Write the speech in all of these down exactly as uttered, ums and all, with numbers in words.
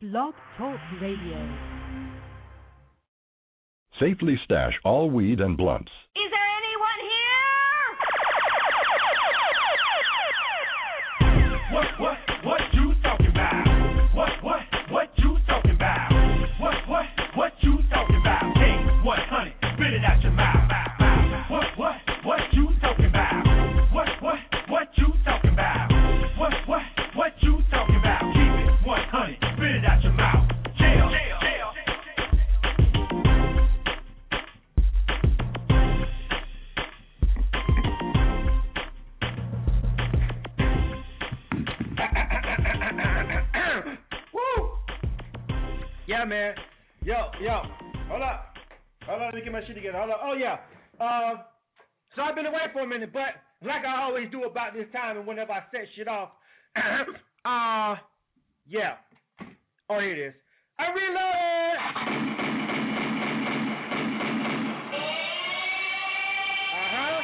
Blog Talk Radio. Safely stash all weed and blunts. Is there anyone here? What, what, what you talking about? What, what, what you talking about? What, what, what you talking about? King one hundred, spit it out your mouth. What, what, what you talking about? What, what, what you talking about? What, what, what you talking about? Keep it one hundred, spit it out your mouth. Jail, jail, jail. Woo! Yeah, man. Yo, yo. Hold up. Hold on, let me get my shit together. Hold up. Oh, yeah. Uh, so I've been away for a minute, but like I always do about this time and whenever I set shit off, uh, yeah. Oh, here it is. I reloaded! Uh-huh.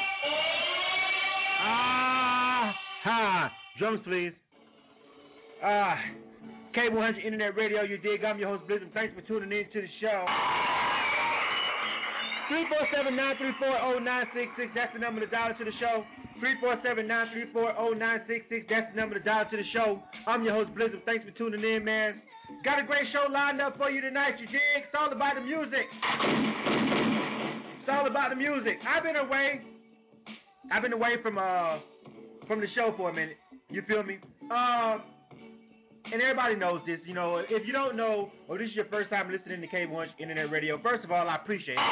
Ah, ha. Drums, please. Ah, K one hundred Internet Radio, you dig? I'm your host, Blizzard. Thanks for tuning in to the show. three four seven, nine three four, zero nine six six, that's the number to dial to the show. three four seven, nine three four, zero nine six six, that's the number to dial to the show. I'm your host, Blizzard. Thanks for tuning in, man. Got a great show lined up for you tonight, you dig? It's all about the music. It's all about the music. I've been away. I've been away from uh from the show for a minute. You feel me? Uh, and everybody knows this. You know, if you don't know, or this is your first time listening to K one hundred Internet Radio, first of all, I appreciate it.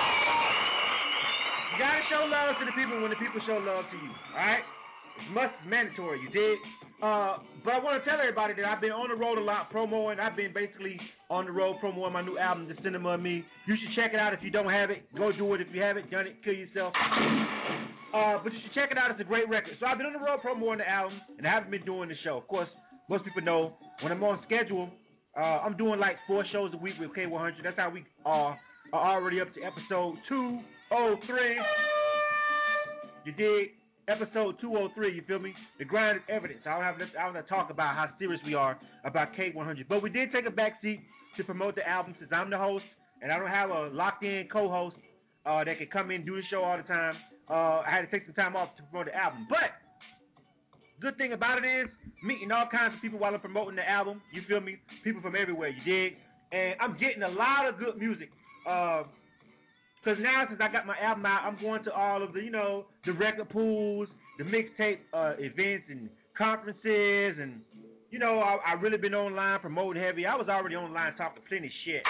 You gotta show love to the people when the people show love to you. All right? It's must mandatory. You dig? Uh, but I want to tell everybody that I've been on the road a lot, promoing. I've been basically on the road promoting my new album, The Cinema of Me. You should check it out if you don't have it. Go do it if you haven't done it. Kill yourself. Uh, but you should check it out. It's a great record. So I've been on the road promoting the album, and I haven't been doing the show. Of course, most people know when I'm on schedule, uh, I'm doing like four shows a week with K one hundred. That's how we are, are already up to episode two oh three. You dig? Episode two oh three, you feel me? The grind is evidence. I don't have to, I don't have to talk about how serious we are about K one hundred. But we did take a backseat to promote the album since I'm the host, and I don't have a locked-in co-host uh, that can come in and do the show all the time. Uh, I had to take some time off to promote the album. But good thing about it is meeting all kinds of people while I'm promoting the album. You feel me? People from everywhere, you dig? And I'm getting a lot of good music. Uh, Because now, since I got my album out, I'm going to all of the, you know, the record pools, the mixtape uh, events and conferences. And, you know, I, I really been online promoting heavy. I was already online talking plenty shit.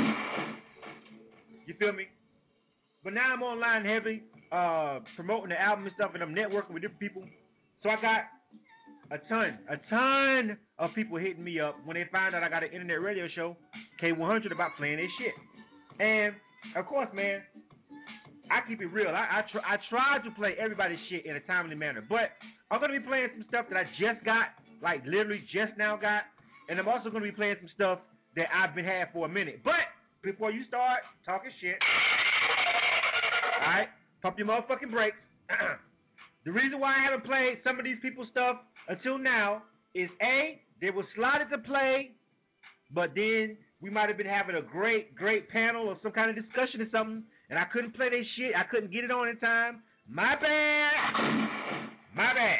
You feel me? But now I'm online heavy, uh, promoting the album and stuff, and I'm networking with different people. So I got a ton, a ton of people hitting me up when they find out I got an internet radio show, K one hundred, about playing their shit. And of course, man, I keep it real. I I, tr- I try to play everybody's shit in a timely manner. But I'm going to be playing some stuff that I just got, like literally just now got. And I'm also going to be playing some stuff that I've been had for a minute. But before you start talking shit, all right, pump your motherfucking brakes. The reason why I haven't played some of these people's stuff until now is A, they were slotted to play, but then we might have been having a great, great panel or some kind of discussion or something, and I couldn't play their shit. I couldn't get it on in time. My bad. My bad.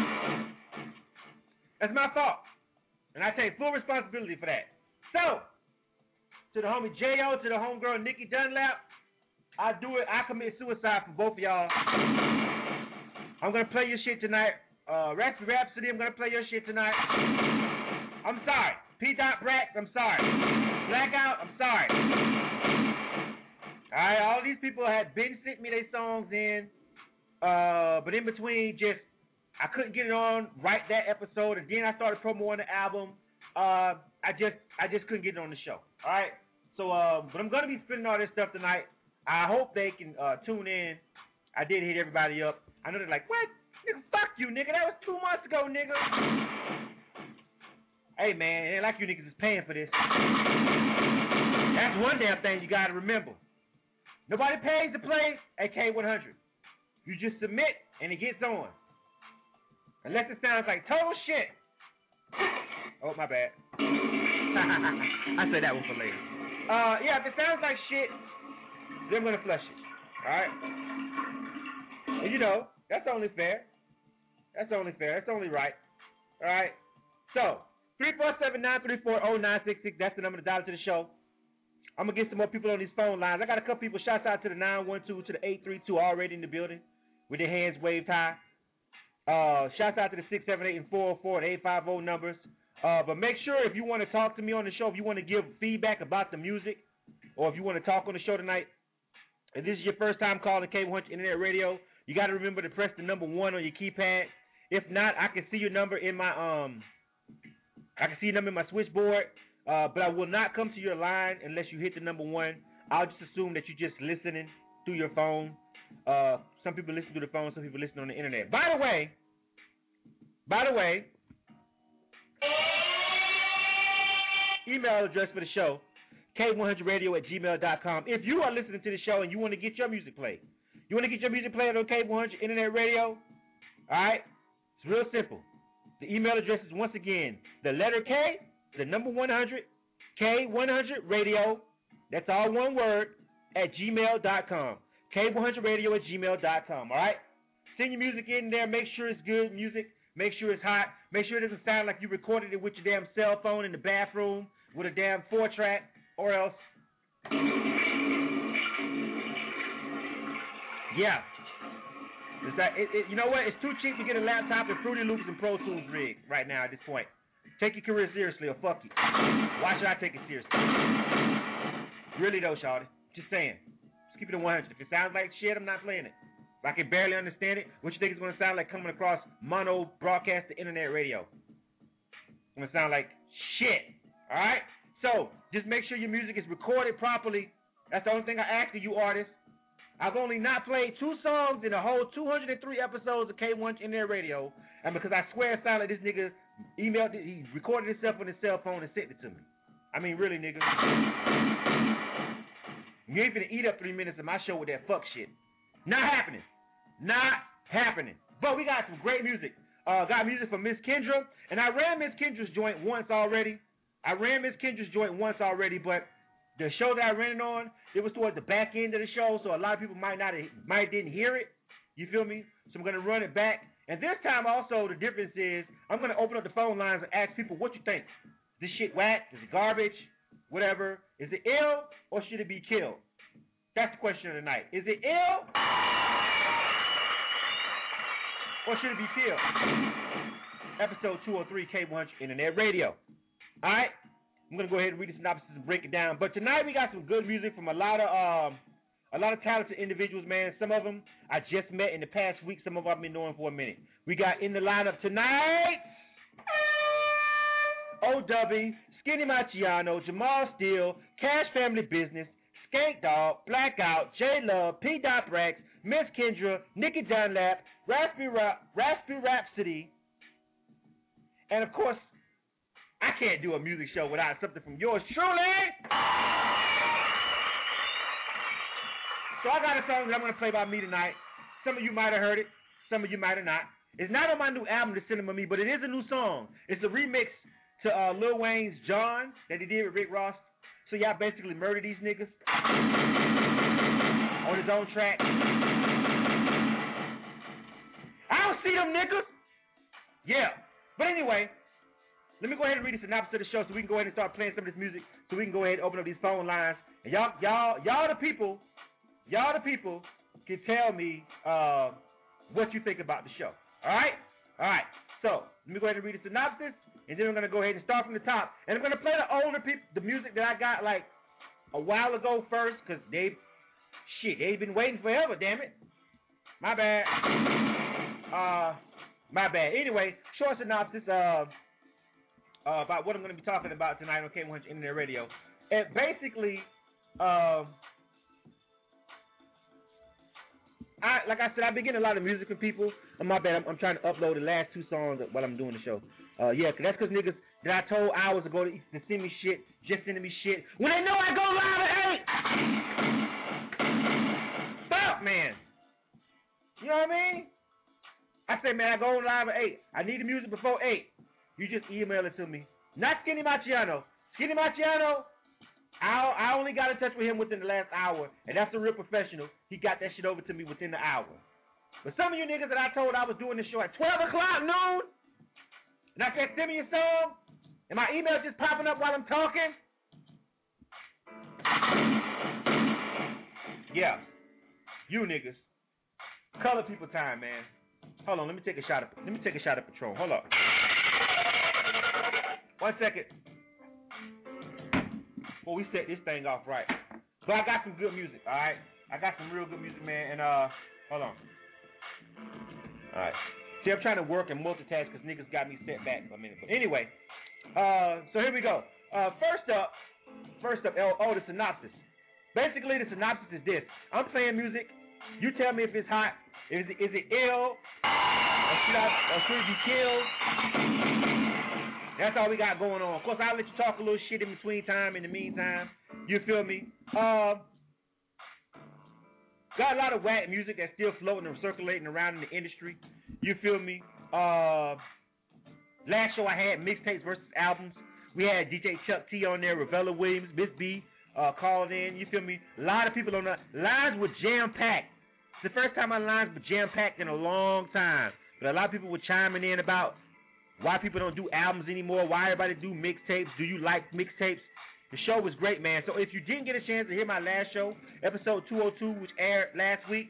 That's my fault. And I take full responsibility for that. So, to the homie J O, to the homegirl Nikki Dunlap, I do it. I commit suicide for both of y'all. I'm going to play your shit tonight. Uh, Raspy Rhapsody, I'm going to play your shit tonight. I'm sorry. P. Dot Brat, I'm sorry. Blackout, I'm sorry. All right, all these people had been sent me their songs in, uh, but in between, just I couldn't get it on right that episode, and then I started promoting the album. Uh, I just I just couldn't get it on the show. All right, so uh, but I'm gonna be spinning all this stuff tonight. I hope they can uh, tune in. I did hit everybody up. I know they're like, what? Nigga, fuck you, nigga. That was two months ago, nigga. Hey, man, it ain't like you niggas is paying for this. That's one damn thing you got to remember. Nobody pays to play at K one hundred. You just submit, and it gets on. Unless it sounds like total shit. Oh, my bad. I said that one for later. Uh, yeah, if it sounds like shit, then I'm gonna flush it. All right. And you know, that's only fair. That's only fair. That's only right. All right. So, three four seven, nine three four, zero nine six six. That's the number to dial to the show. I'm going to get some more people on these phone lines. I got a couple people. Shouts out to the nine one two, to the eight three two already in the building with their hands waved high. Uh, shouts out to the six seven eight and four oh four and eight five oh numbers. Uh, but make sure if you want to talk to me on the show, if you want to give feedback about the music, or if you want to talk on the show tonight, if this is your first time calling Cable Hunch Internet Radio, you got to remember to press the number one on your keypad. If not, I can see your number in my um, I can see your number in my switchboard. Uh, but I will not come to your line unless you hit the number one. I'll just assume that you're just listening through your phone. Uh, some people listen through the phone, some people listen on the internet. By the way, by the way, email address for the show, K one hundred radio at gmail dot com. If you are listening to the show and you want to get your music played, you want to get your music played on K one hundred Internet Radio, all right? It's real simple. The email address is, once again, the letter K, the number one hundred, K one hundred radio, that's all one word, at gmail dot com. K one hundred radio at gmail dot com, all right? Send your music in there. Make sure it's good music. Make sure it's hot. Make sure it doesn't sound like you recorded it with your damn cell phone in the bathroom with a damn four-track, or else. Yeah. It's that, it, it, you know what? It's too cheap to get a laptop and Fruity Loops and Pro Tools rig right now at this point. Take your career seriously or fuck you. Why should I take it seriously? Really though, shawty. Just saying. Just keep it at one hundred. If it sounds like shit, I'm not playing it. If I can barely understand it, what you think it's going to sound like coming across mono broadcast to internet radio? It's going to sound like shit. All right? So, just make sure your music is recorded properly. That's the only thing I ask of you artists. I've only not played two songs in the whole two hundred three episodes of K one Internet Radio, and because I swear it sounded like this nigga emailed it, he recorded himself on his cell phone and sent it to me. I mean, really, nigga. You ain't finna eat up three minutes of my show with that fuck shit. Not happening. Not happening. But we got some great music. Uh, got music from Miss Kendra, and I ran Miss Kendra's joint once already. I ran Miss Kendra's joint once already, but the show that I ran it on, it was towards the back end of the show, so a lot of people might not might didn't hear it. You feel me? So I'm gonna run it back. And this time also the difference is I'm gonna open up the phone lines and ask people what you think. Is this shit whack? Is it garbage? Whatever. Is it ill or should it be killed? That's the question of the night. Is it ill or should it be killed? Episode two oh three K one hundred Internet Radio. All right. I'm gonna go ahead and read the synopsis and break it down. But tonight we got some good music from a lot of um, a lot of talented individuals, man. Some of them I just met in the past week. Some of them I've been knowing for a minute. We got in the lineup tonight O W, Skinny Machiano, Jamal Steele, Cash Family Business, Skank Dog, Blackout, J Love, P. Dot Brax, Miss Kendra, Nikki Dunlap, Raspy Rap, Raspy Rhapsody, and of course, I can't do a music show without something from yours truly. So I got a song that I'm going to play by me tonight. Some of you might have heard it. Some of you might have not. It's not on my new album, The Cinema Me, but it is a new song. It's a remix to uh, Lil Wayne's John that he did with Rick Ross. So y'all basically murder these niggas on his own track. I don't see them niggas. Yeah. But anyway, let me go ahead and read the synopsis of the show so we can go ahead and start playing some of this music so we can go ahead and open up these phone lines. And y'all, y'all, y'all the people, y'all the people can tell me uh, what you think about the show. All right? All right. So let me go ahead and read the synopsis, and then I'm going to go ahead and start from the top. And I'm going to play the older people, the music that I got like a while ago first because they, shit, they've been waiting forever, damn it. My bad. Uh, my bad. Anyway, short synopsis, uh, Uh, about what I'm going to be talking about tonight on K one hundred Internet Radio. And basically, um, I like I said, I've been getting a lot of music from people. Oh, my bad, I'm, I'm trying to upload the last two songs while I'm doing the show. Uh, yeah, cause that's because niggas that I told hours ago to, to send me shit, just sending me shit when they know I go live at eight. Fuck, man. You know what I mean? I say, man, I go live at eight. I need the music before eight. You just email it to me. Not Skinny Machiano. Skinny Marciano, I I only got in touch with him within the last hour, and that's a real professional. He got that shit over to me within the hour. But some of you niggas that I told I was doing this show at twelve o'clock noon, and I said, send me a song, and my email just popping up while I'm talking. Yeah, you niggas. Color people time, man. Hold on, let me take a shot of let me take a shot of Patron. Hold up. One second. Well, we set this thing off right. So I got some good music, all right? I got some real good music, man, and uh, hold on. All right. See, I'm trying to work and multitask because niggas got me set back for a minute. But anyway, uh, so here we go. Uh, first up, first up, oh, oh, the synopsis. Basically, the synopsis is this. I'm playing music. You tell me if it's hot. Is it, is it ill? Or should, I, or should it be killed? That's all we got going on. Of course, I'll let you talk a little shit in between time, in the meantime. You feel me? Uh, got a lot of whack music that's still floating and circulating around in the industry. You feel me? Uh, last show I had mixtapes versus albums. We had D J Chuck T on there, Ravella Williams, Miss B uh, called in. You feel me? A lot of people on the lines were jam-packed. It's the first time my lines were jam-packed in a long time. But a lot of people were chiming in about why people don't do albums anymore, why everybody do mixtapes, do you like mixtapes? The show was great, man. So if you didn't get a chance to hear my last show, episode two oh two, which aired last week,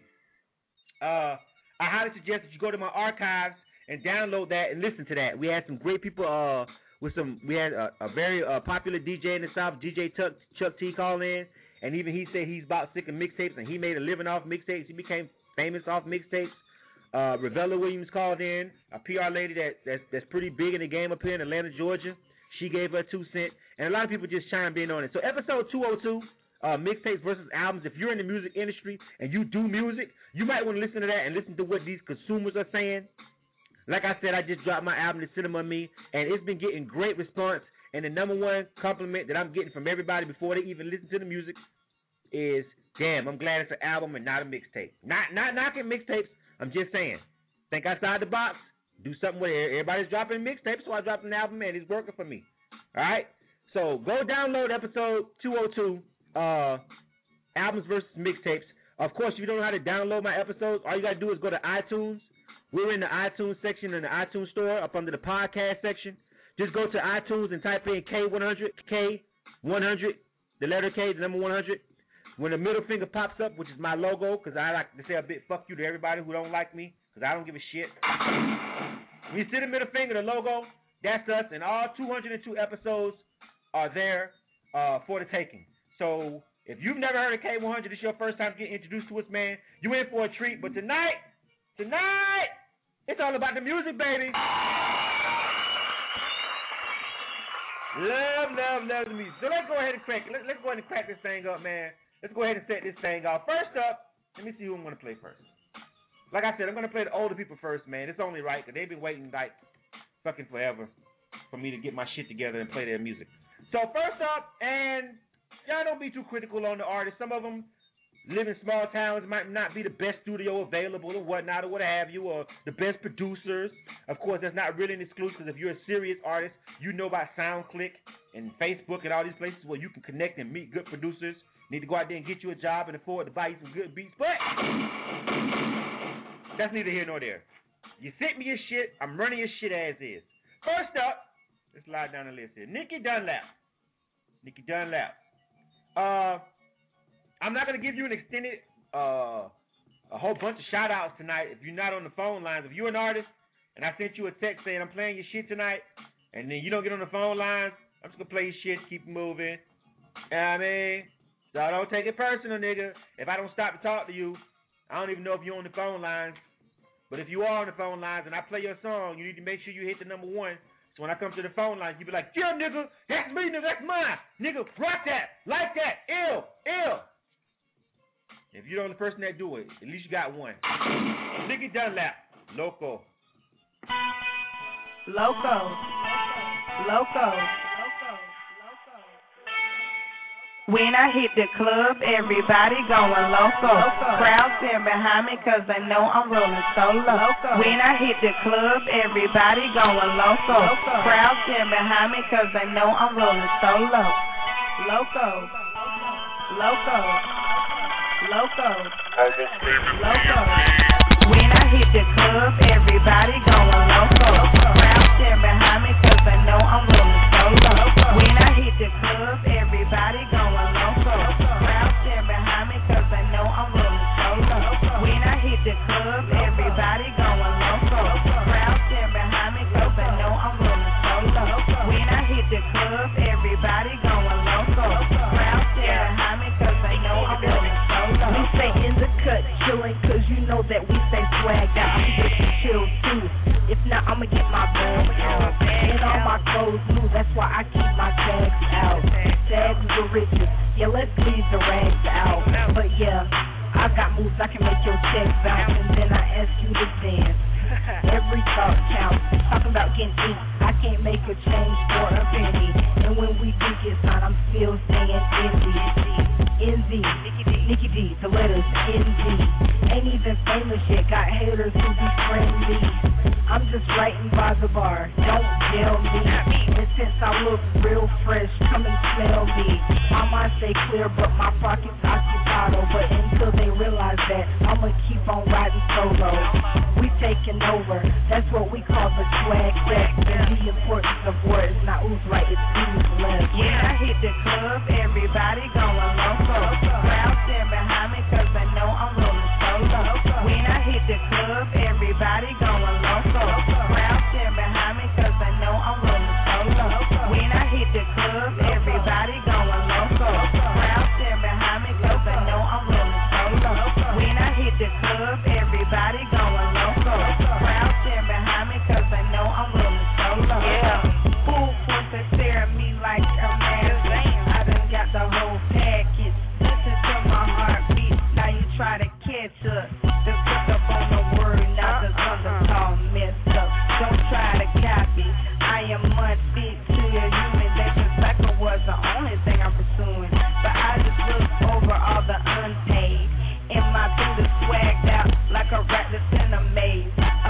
uh, I highly suggest that you go to my archives and download that and listen to that. We had some great people uh, with some, we had a, a very uh, popular D J in the South, D J Chuck, Chuck T call in, and even he said he's about sick of mixtapes, and he made a living off mixtapes. He became famous off mixtapes. Uh, Ravella Williams called in, a P R lady that that's, that's pretty big in the game up here in Atlanta, Georgia. She gave her two cents, and a lot of people just chimed in on it. So episode two oh two, uh, mixtapes versus albums. If you're in the music industry and you do music, you might want to listen to that and listen to what these consumers are saying. Like I said, I just dropped my album, The Cinema Me, and it's been getting great response. And the number one compliment that I'm getting from everybody before they even listen to the music is, damn, I'm glad it's an album and not a mixtape. Not not knocking mixtapes. I'm just saying, think outside the box, do something with it. Everybody's dropping mixtapes, so I dropped an album, and it's working for me. All right? So go download episode two oh two, uh, albums versus mixtapes. Of course, if you don't know how to download my episodes, all you got to do is go to iTunes. We're in the iTunes section in the iTunes store up under the podcast section. Just go to iTunes and type in K one hundred, K one hundred, the letter K, the number one hundred. When the middle finger pops up, which is my logo, because I like to say a big fuck you to everybody who don't like me, because I don't give a shit. When you see the middle finger, the logo, that's us, and all two hundred two episodes are there uh, for the taking. So if you've never heard of K one hundred, this is your first time getting introduced to us, man, you in for a treat. But tonight, tonight, it's all about the music, baby. Love, love, love the music. So let's go ahead and crack it. Let's, let's go ahead and crack this thing up, man. Let's go ahead and set this thing off. First up, let me see who I'm going to play first. Like I said, I'm going to play the older people first, man. It's only right, because they've been waiting, like, fucking forever for me to get my shit together and play their music. So first up, and y'all don't be too critical on the artists. Some of them live in small towns, might not be the best studio available or whatnot or what have you, or the best producers. Of course, that's not really an exclusive. If you're a serious artist, you know about SoundClick and Facebook and all these places where you can connect and meet good producers. Need to go out there and get you a job and afford to buy you some good beats, but that's neither here nor there. You sent me your shit, I'm running your shit as is. First up, let's slide down the list here. Nikki Dunlap. Nikki Dunlap. Uh, I'm not going to give you an extended, uh, a whole bunch of shout-outs tonight if you're not on the phone lines. If you're an artist and I sent you a text saying I'm playing your shit tonight and then you don't get on the phone lines, I'm just going to play your shit, keep it moving. You know what I mean? So don't take it personal, nigga. If I don't stop to talk to you, I don't even know if you're on the phone lines. But if you are on the phone lines and I play your song, you need to make sure you hit the number one. So when I come to the phone lines, you be like, yeah, nigga, that's me, nigga, that's mine. Nigga, rock that, like that, ill, ill. If you're the only person that do it, at least you got one. Nikki Dunlap, Loco. Loco. Loco. When I hit the club, everybody going loco. Crowd stand behind me cause they know I'm rolling solo. When I hit the club, everybody going loco. Crowd stand behind me cause they know I'm rolling solo. Loco. Loco. Loco. Loco. When I hit the club, everybody going loco. Crowd stand behind me cause they know I'm rolling solo. When I hit the club, everybody going loco. Crowd stand behind me cause they know I'm rolling solo. When I hit the club, everybody going loco. Crowd stand behind me cause they know I'm rolling solo. When I hit the club, everybody going loco. Crowd stand behind me cause they know I'm rolling solo. We stay in the cut, chillin' cause you know that we stay swagged out. I'm just chill too. If not, I'ma get my bag out. And all my clothes new, that's why I keep my tags out. Tags the riches, yeah, let's leave the rags out. But yeah, I got moves, I can make your checks bounce. And then I ask you to dance. Every thought counts. Talking about getting ink, I can't make a change for a penny. And when we do get signed, I'm still staying N Z. N Z, Nikki D, the letters N Z. Ain't even famous yet, got haters who be friendly. I'm just writing by the bar, don't tell me. And since I look real fresh, come and smell me. My mind stay clear, but my pockets occupado. But until they realize that, I'ma keep on riding solo. We taking over, that's what we call the swag set. And the importance of words, not who's right, it's who's left. When I hit the club, everybody going loco. Crowd stand behind me cause they know I'm rolling solo. When I hit the club, everybody going loco. Crowd stand behind me cause they know I'm rolling solo. When I hit the club, everybody going loco. Crowd stand behind me cause they know I'm rolling solo. When I hit the club, everybody going loco. Crowd stand behind me cause they know I'm rolling solo. Yeah, fool force stare at me like a magazine. I done got the whole package. Listen to my heartbeat. Now you try to catch up. Just pick up on the word. Now the others all messed up. Don't try to copy. I am unfit to your human nature. Cycle was the only thing I'm pursuing. But I just look over all the unpaid. In my through the swagged out like a rat that's in a maze. A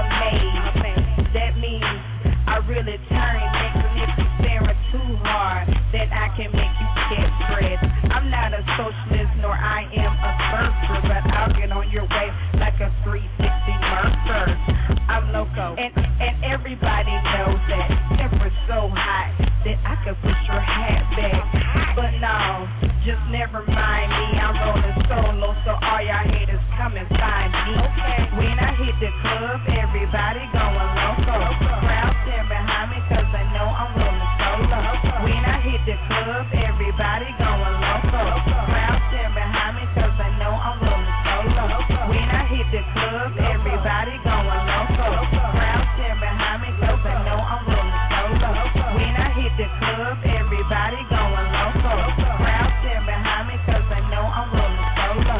maze. That means I really turn next, and if you're staring too hard, then I can make you catch bread. I'm not a socialist, nor I am a surfer, but I'll get on your way like a three sixty Mercer. I'm loco, and and everybody knows that. Temper's so hot that I could push your hat back. But no, just never mind me. I'm rolling solo, so all y'all haters come and find me. When I hit the club, everybody going loco. Crowd stand behind me cause they know I'm rolling solo. When I hit the club, everybody going loco. Crowd stand behind me cause they know I'm rolling solo. When I hit the club, everybody going loco. Crowd stand behind me cause they know I'm rolling solo. When I hit the club, everybody going loco. Crowd stand behind me cause they know I'm rolling solo.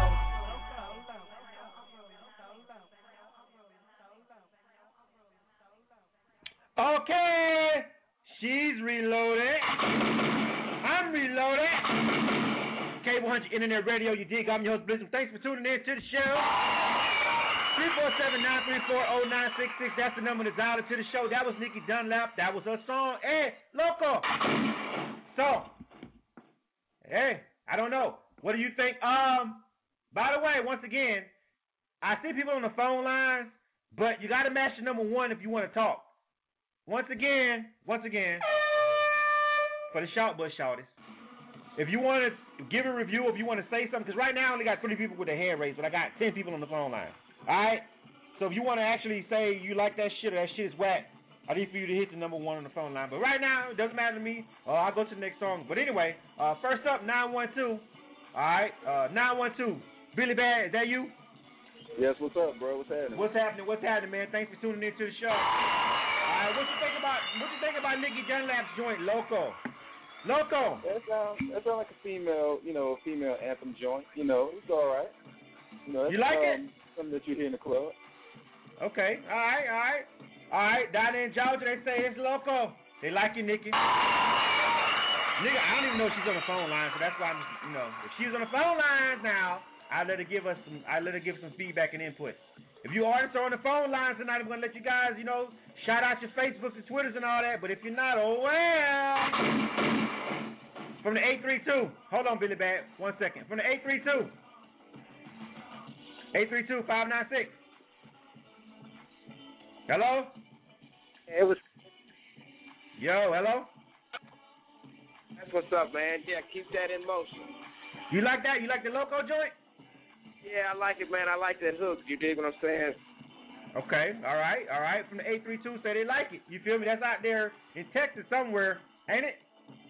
Okay, she's reloaded. I'm reloaded. Cable one hundred Internet Radio, you dig? I'm your host, Blizzard. Thanks for tuning in to the show. three four seven, nine three four, zero nine six six. That's the number to dial into the show. That was Nikki Dunlap. That was her song. Hey, loco. So, hey, I don't know. What do you think? Um, by the way, once again, I see people on the phone lines, but you got to match the number one if you want to talk. Once again, once again, for the shout bus shouters, if you want to give a review, if you want to say something, because right now I only got three people with their hand raised, but I got ten people on the phone line. All right? So if you want to actually say you like that shit or that shit is whack, I need for you to hit the number one on the phone line. But right now, it doesn't matter to me. Uh, I'll go to the next song. But anyway, uh, first up, nine one two. All right? Uh, nine one two. Billy Bad, is that you? Yes, what's up, bro? What's happening? What's happening? What's happening, man? Thanks for tuning in to the show. All right, what you think about what you think about Nikki Dunlap's joint, Loco? Loco. That sounds that sounds like a female, you know, female anthem joint. You know, it's all right. You know, you like um, it? Something that you hear in the club. Okay. All right. All right. All right. Down in Georgia, they say it's Loco. They like you, Nikki. Nigga, I don't even know if she's on the phone line, so that's why I'm, you know, if she's on the phone lines now, I let her give us some, I let her give some feedback and input. If you artists are on the phone lines tonight, I'm gonna let you guys, you know, shout out your Facebooks and Twitters and all that. But if you're not, oh well. From the eight three two, hold on, Billy Bad, one second. From the eight three two, eight three two five nine six. Hello. It was. Yo, hello. That's what's up, man. Yeah, keep that in motion. You like that? You like the Loco joint? Yeah, I like it, man. I like that hook. You dig what I'm saying? Okay, all right, all right. From the eight three two, say they like it. You feel me? That's out there in Texas somewhere, ain't it?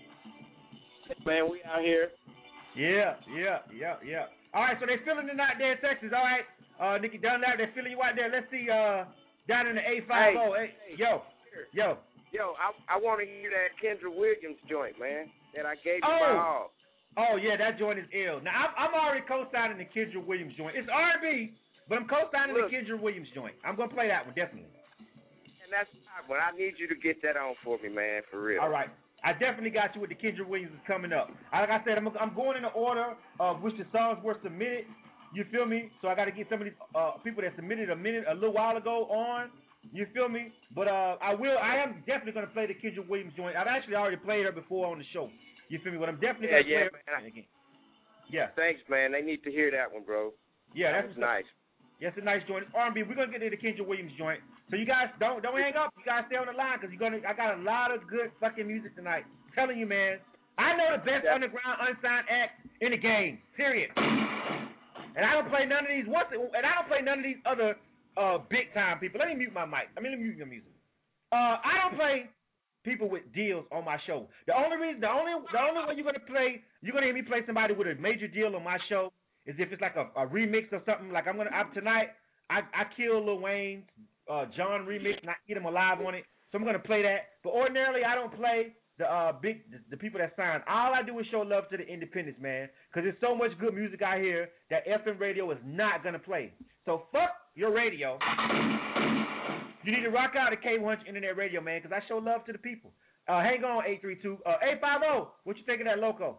Man, we out here. Yeah, yeah, yeah, yeah. All right, so they feeling it out there in Texas. All right, uh, Nikki Dunlap, they feeling you out there. Let's see, uh, down in the eight five zero. Hey, hey, yo, yo. Yo, I I want to hear that Kendra Williams joint, man, that I gave you oh. my all. Oh, yeah, that joint is ill. Now, I'm, I'm already co-signing the Kendra Williams joint. It's R and B, but I'm co-signing Look, the Kendra Williams joint. I'm going to play that one, definitely. And that's fine, but I need you to get that on for me, man, for real. All right. I definitely got you with the Kendra Williams is coming up. Like I said, I'm, I'm going in the order of which the songs were submitted. You feel me? So I got to get some of these uh, people that submitted a minute, a little while ago on. You feel me? But uh, I will. I am definitely going to play the Kendra Williams joint. I've actually already played her before on the show. You feel me? But I'm definitely yeah, going to yeah, play her man. again. Yeah. Thanks, man. They need to hear that one, bro. Yeah, that that's nice. Yeah, it's a nice joint. It's R and B. We're gonna get to the Kendra Williams joint. So you guys don't don't hang up. You guys stay on the line because you're gonna. I got a lot of good fucking music tonight. I'm telling you, man. I know the best yeah. underground unsigned act in the game. Period. And I don't play none of these. Once and I don't play none of these other uh big time people. Let me mute my mic. I mean, let me mute your music. Uh, I don't play people with deals on my show. The only reason, the only, the only way you're gonna play, you're gonna hear me play somebody with a major deal on my show is if it's like a, a remix or something. Like I'm gonna I, tonight, I I kill Lil Wayne's uh, John remix and I eat him alive on it. So I'm gonna play that. But ordinarily, I don't play the uh big the, the people that sign. All I do is show love to the independents, man, because there's so much good music out here that F M radio is not gonna play. So fuck your radio. You need to rock out at K one hundred Internet Radio, man, because I show love to the people. Uh, hang on, eight three two. Uh, eight five zero, what you think of that Loco?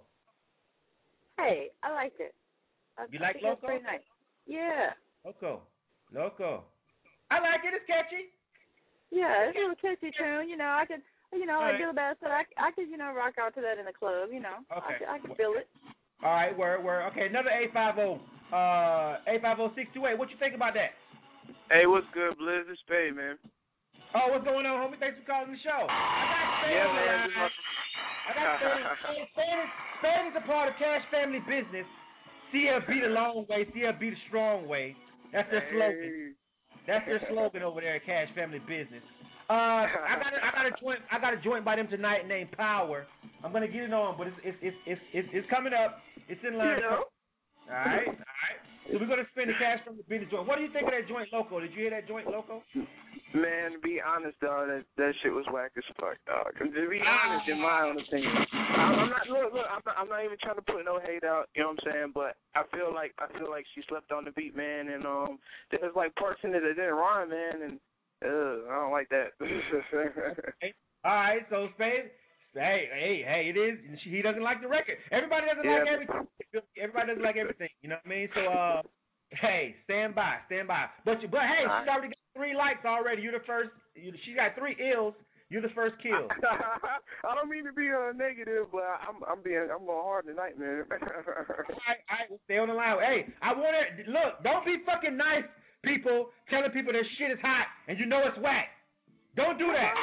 Hey, I liked it. I, you I like think Loco? Pretty nice. Yeah. Loco. Loco. I like it. It's catchy. Yeah, it's a little catchy tune. You know, I could, you know, All like right. Bill Bass said, I, I could, you know, rock out to that in the club, you know. Okay. I, I could feel it. All right, word, word. Okay, another eight five zero. Uh, eight five zero six two eight. What you think about that? Hey, what's good, Blizz? It's Spade, man. Oh, what's going on, homie? Thanks for calling the show. I got Spade yeah, on the man. line. I got Spade. Spade is, Spade is a part of Cash Family Business. C F B the long way, C F B the strong way. That's their hey. slogan. That's their slogan over there at Cash Family Business. Uh, I got a, I got a joint I got a joint by them tonight named Power. I'm gonna get it on, but it's it's it's it's it's, it's coming up. It's in line. You know? All right, all right. So we're gonna spend the Cash Family Business joint. What do you think of that joint, Loco? Did you hear that joint, Loco? Man, to be honest, dog, that that shit was whack as fuck, dog. To be honest, in my own opinion, I'm, I'm not. Look, look, I'm not. I'm not even trying to put no hate out. You know what I'm saying? But I feel like I feel like she slept on the beat, man. And um, there's like parts in it that didn't rhyme, man. And uh, I don't like that. Hey, all right, so Spade. Hey, hey, hey! It is. He doesn't like the record. Everybody doesn't yeah. like everything. Everybody doesn't like everything. You know what I mean? So, uh, hey, stand by, stand by. But you, but hey, she's already got three likes already. You're the first. You, she got three ills. You're the first kill. I don't mean to be uh, negative, but I'm I'm being I'm going hard tonight, man. all right, all right, we'll stay on the line. Hey, I want to look. Don't be fucking nice, people, telling people their shit is hot and you know it's whack. Don't do that.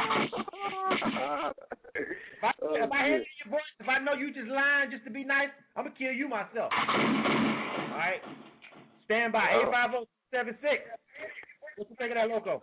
If I, oh, if I hear your voice, if I know you just lying just to be nice, I'm gonna kill you myself. All right, stand by. Eight five zero seven six. What you think of that, Loco?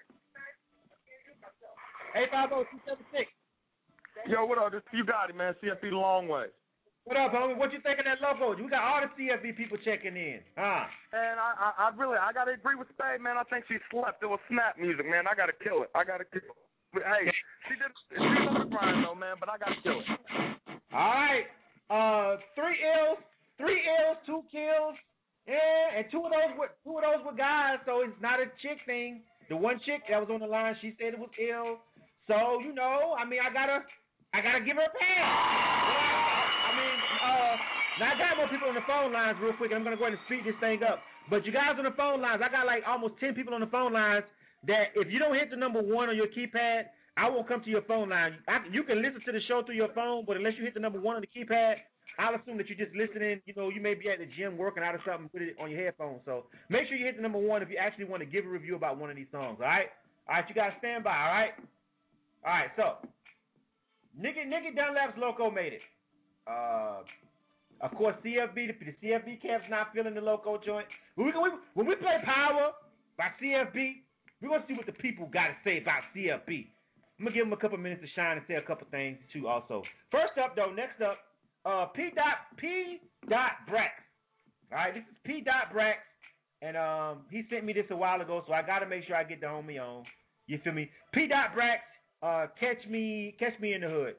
Eight five zero two seven six. Yo, what up? You got it, man. C F B the long way. What up, homie? What you think of that Loco? We got all the C F B people checking in, huh? Man, I, I, I really, I gotta agree with Spade, man. I think she slept. It was snap music, man. I gotta kill it. I gotta kill it. But, hey, she did. She on the grind though, man. But I gotta kill it. All right. Uh, three ills, three ills, two kills. Yeah, and two of those were two of those were guys, so it's not a chick thing. The one chick that was on the line, she said it was ill. So you know, I mean, I gotta, I gotta give her a pass. I mean, uh, now I got more people on the phone lines real quick. I'm gonna go ahead and speed this thing up. But you guys on the phone lines, I got like almost ten people on the phone lines that if you don't hit the number one on your keypad, I won't come to your phone line. I, you can listen to the show through your phone, but unless you hit the number one on the keypad, I'll assume that you're just listening. You know, you may be at the gym working out or something, put it on your headphones. So make sure you hit the number one if you actually want to give a review about one of these songs. All right, all right, you guys stand by. All right, all right. So. Nicky, Nicky Dunlap's Loco made it. Uh, of course, C F B, the, the C F B camp's not feeling the Loco joint. When we, when we play Power by C F B, we're going to see what the people got to say about C F B. I'm going to give them a couple minutes to shine and say a couple things, too, also. First up, though, next up, uh, P. Dot, P. Dot Brax. All right, this is P. Dot Brax, and um, he sent me this a while ago, so I got to make sure I get the homie on. You feel me? P. Dot Brax. Uh, catch me, catch me in the hood.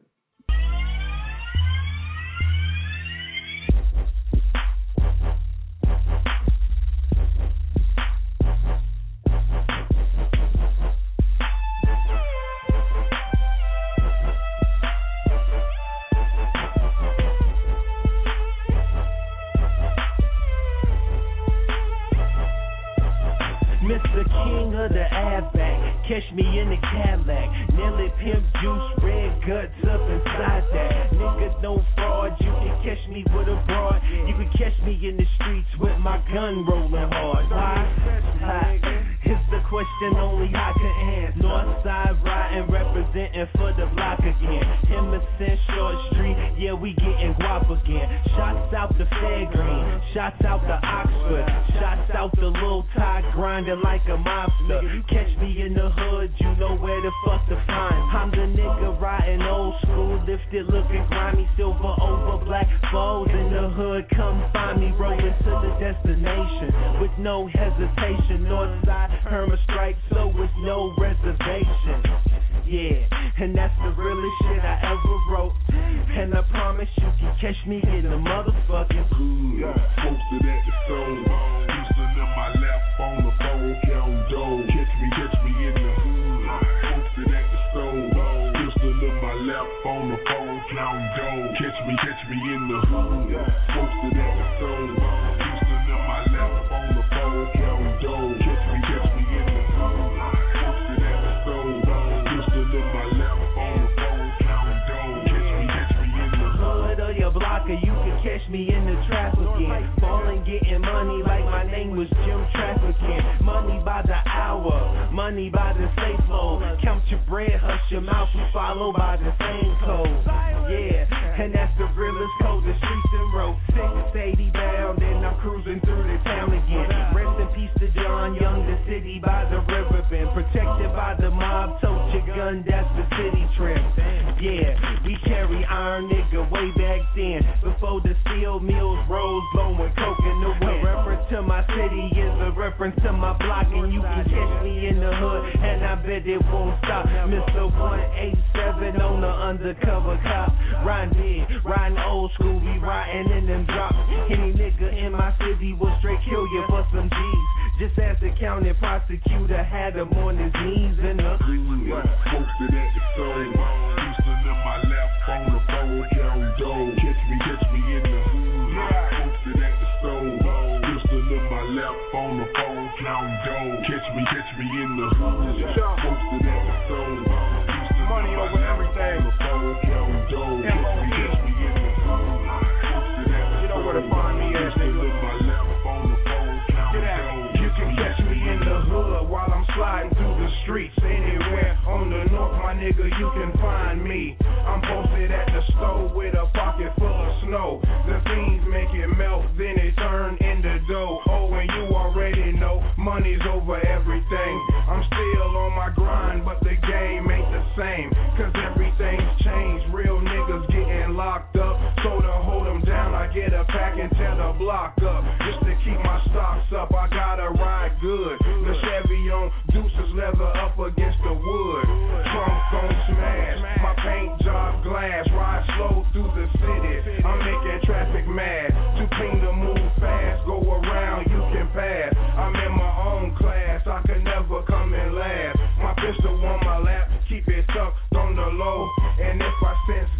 Mister King of the Outback, catch me in the Cadillac. Nelly Pimp Juice, red guts up inside that. Nigga, no fraud, you can catch me with a broad. You can catch me in the streets with my gun rolling hard. Why? Hi. It's the question only I can answer. Northside riding, representing for the block again. Emerson, Short Street, yeah, we getting guap again. Shots out the Fairgreen, shots out the Oxford, shots out the Little Tie, grinding like a mobster. Catch me in the hood, you know where the fuck to find. I'm the nigga riding old school, lifted, looking grimy, silver over black foes in the hood. Come find me, rolling to the destination with no hesitation. Northside, Herma strike, so with no reservation. Yeah, and that's the realest shit I ever wrote. And I promise you can catch me in the motherfucking hood. Posted at the phone, Houston in my lap on the phone, count dough. Catch me, catch me in the hood. Posted at the stove, Houston in my lap on the phone, count dough. Catch me, catch me in the hood. Posted at the stove, Houston in my lap on the phone, count dough. Catch me, catch me in the hood. Posted at the stove, Houston in my lap on the phone, count dough. Catch me, catch me in the hood of your blocker, you can catch me in the traffic again. Ballin', getting money like my name was Jim Trafficking. Money by the hour, money by the safe load. Count your bread, hush your mouth, we follow by the same code. Yeah, and that's the realest code, the streets and road. six eighty bound, and I'm cruising through the town again. Rest in peace to John Young, the city by the river bend. Protected by the mob, tote your gun, that's the city trim. Yeah, we carry iron, nigga, way back then. Before the steel mills rose, blowing coke in the wind. A reference to my city is a reference to my block, and you can catch me in the hood, and I bet it won't stop. Mister one eighty-seven on the undercover cop. Riding big, riding old school, we riding in them drops. Any nigga in my city will straight kill you for some G's. Just as the county prosecutor had him on his knees in the hood. Posted at the phone, Houston in my lap on the phone, count dough. Catch me, catch me in the hood. Posted at the stove, Houston in my lap on the phone, count dough. Catch me, catch me in the hood. Posted at the stove, Houston money over everything. On the phone, count dough. Catch me, catch me in the hood. Posted at the you know where to find me at, nigga. In my lap on the phone, count dough. You can catch me in the hood while I'm sliding through the streets. Anywhere on the north, my nigga, you can find me. I'm posted at the stove with a pocket full of snow. The fiends make it melt, then it turn into dough. Oh, and you already know, money's over everything. I'm still on my grind, but the game ain't the same. Cause everything's changed, real niggas getting locked up. So to hold them down, I get a pack and tear the block up. Just to keep my stocks up, I gotta ride good. The Chevy on deuces, leather up against the wood. Trunk gon' smash, my paint job glass. Ride slow through the city, I'm making traffic mad. Too clean to move fast, go around, you can pass. I'm in my own class, I can never come in last. My pistol on my lap, keep it tucked on the low. And if I sense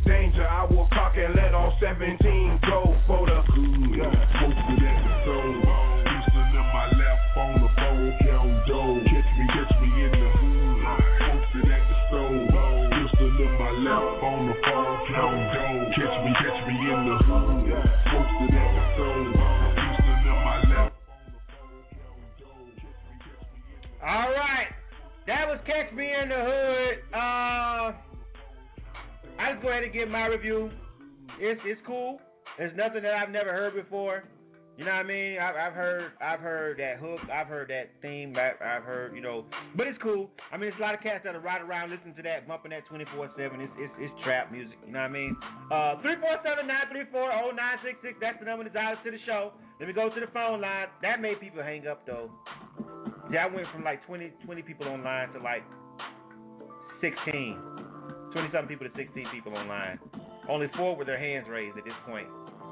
seventeen, go for the hood. Posted at the stove. Houston in my left on the phone, count dough. Catch me, catch me in the hood. Posted at the stove. Houston in my left on the phone, count dough. Catch me, catch me in the hood. Posted at the stove. Houston in my left on the phone, count dough. Catch me, catch me in the hood. All right. That was Catch Me in the Hood. Uh, I'll just go ahead and give my review. It's it's cool. It's nothing that I've never heard before. You know what I mean? I've, I've heard I've heard that hook. I've heard that theme. I've, I've heard, you know, but it's cool. I mean, it's a lot of cats that are right around listening to that, bumping that twenty-four seven. It's, it's it's trap music. You know what I mean? Uh, three four seven, nine three four, oh nine six six. That's the number that's out to the show. Let me go to the phone line. That made people hang up though. Yeah, I went from like twenty, twenty people online to like sixteen. twenty-something people to sixteen people online. Only four with their hands raised at this point.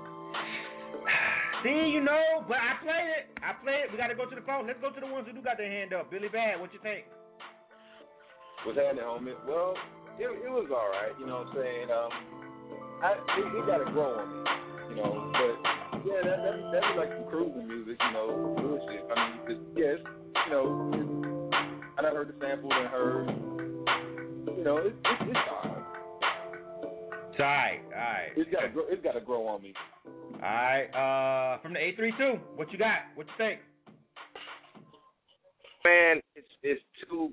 See, you know, but I played it. I played it. We got to go to the phone. Let's go to the ones who do got their hand up. Billy Bad, what you think? What's happening, homie? Well, it, it was all right. You know what I'm saying? Um, I, it, it got to grow on me, you know. But, yeah, that, that, that was like some cruising music, you know, bullshit. I mean, cause, yes, you know, it's, I done heard the sample and heard, you know, it's, it's, it's all right. It's all right, all right. It's got to grow, it's got to grow on me. All right, uh, from the eight three two, what you got? What you think? Man, it's it's too.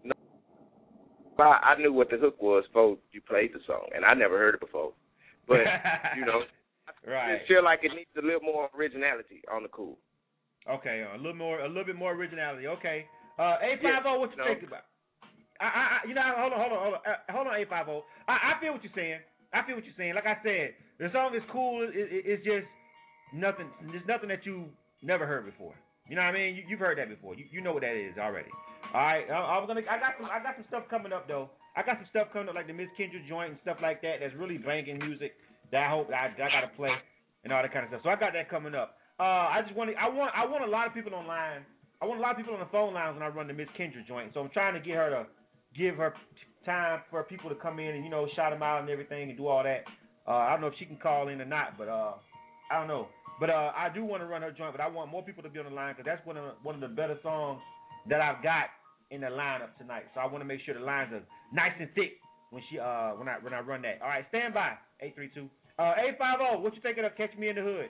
I knew what the hook was before you played the song, and I never heard it before. But you know, right. I just feel like it needs a little more originality on the cool. Okay, a little more, a little bit more originality. Okay, uh, eight five zero, what you no. think about? I, I, you know, hold on, hold on, hold on, uh, hold on, eight five zero. I, I feel what you're saying. I feel what you're saying. Like I said, the song is cool. It, it, it's just nothing. There's nothing that you never heard before. You know what I mean? You, you've heard that before. You, you know what that is already. All right. I, I was gonna. I got some. I got some stuff coming up though. I got some stuff coming up like the Miss Kendra joint and stuff like that. That's really banging music that I hope I, I got to play and all that kind of stuff. So I got that coming up. Uh, I just want. I want. I want a lot of people online. I want a lot of people on the phone lines when I run the Miss Kendra joint. So I'm trying to get her to give her time for people to come in and, you know, shout them out and everything and do all that. Uh, I don't know if she can call in or not, but uh, I don't know. But uh, I do want to run her joint, but I want more people to be on the line because that's one of the, one of the better songs that I've got in the lineup tonight. So I want to make sure the lines are nice and thick when she uh when I when I run that. All right, stand by. eight three two. Uh, eight five zero. What you thinking of Catch Me in the Hood?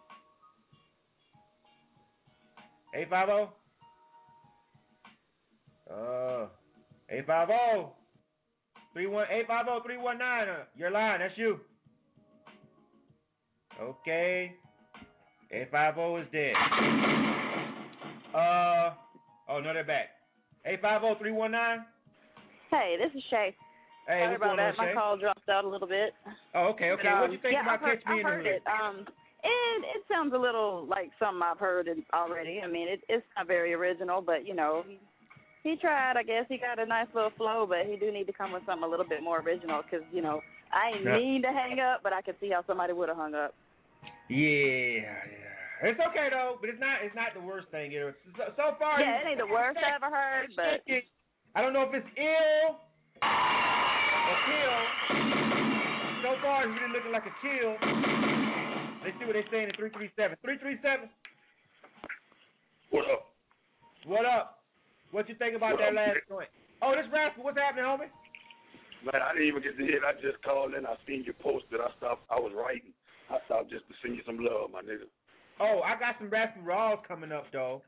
eight five zero. Uh, eight five zero. Three one eight five zero three one nine. Uh, your line. That's you. Okay. eight five zero is dead. Uh. Oh no, they're back. eight five zero three one nine. Hey, this is Shay. Hey, Sorry what's about going on, that. My Shay? call dropped out a little bit. Oh, okay, okay. But, um, what do you think yeah, about I've heard, Catch Me I've in the heard Hood? it. Um, it it sounds a little like something I've heard it already. I mean, it, it's not very original, but you know, he, he tried. I guess he got a nice little flow, but he do need to come with something a little bit more original because you know I ain't Yeah. mean to hang up, but I could see how somebody would have hung up. Yeah, yeah. It's okay though, but it's not. It's not the worst thing. Either. So, so far, Yeah, it ain't the worst I ever heard, but I don't know if it's ill or kill. So far, it's really looking like a kill. Let's see what they're saying in three three seven. three three seven. What up? What up? What you think about What that up, last Nick? joint? Oh, this Rascal. What's happening, homie? Man, I didn't even get to hear it. I just called in. I seen you posted. I stopped. I was writing. I stopped just to send you some love, my nigga. Oh, I got some Rascal Raws coming up, though.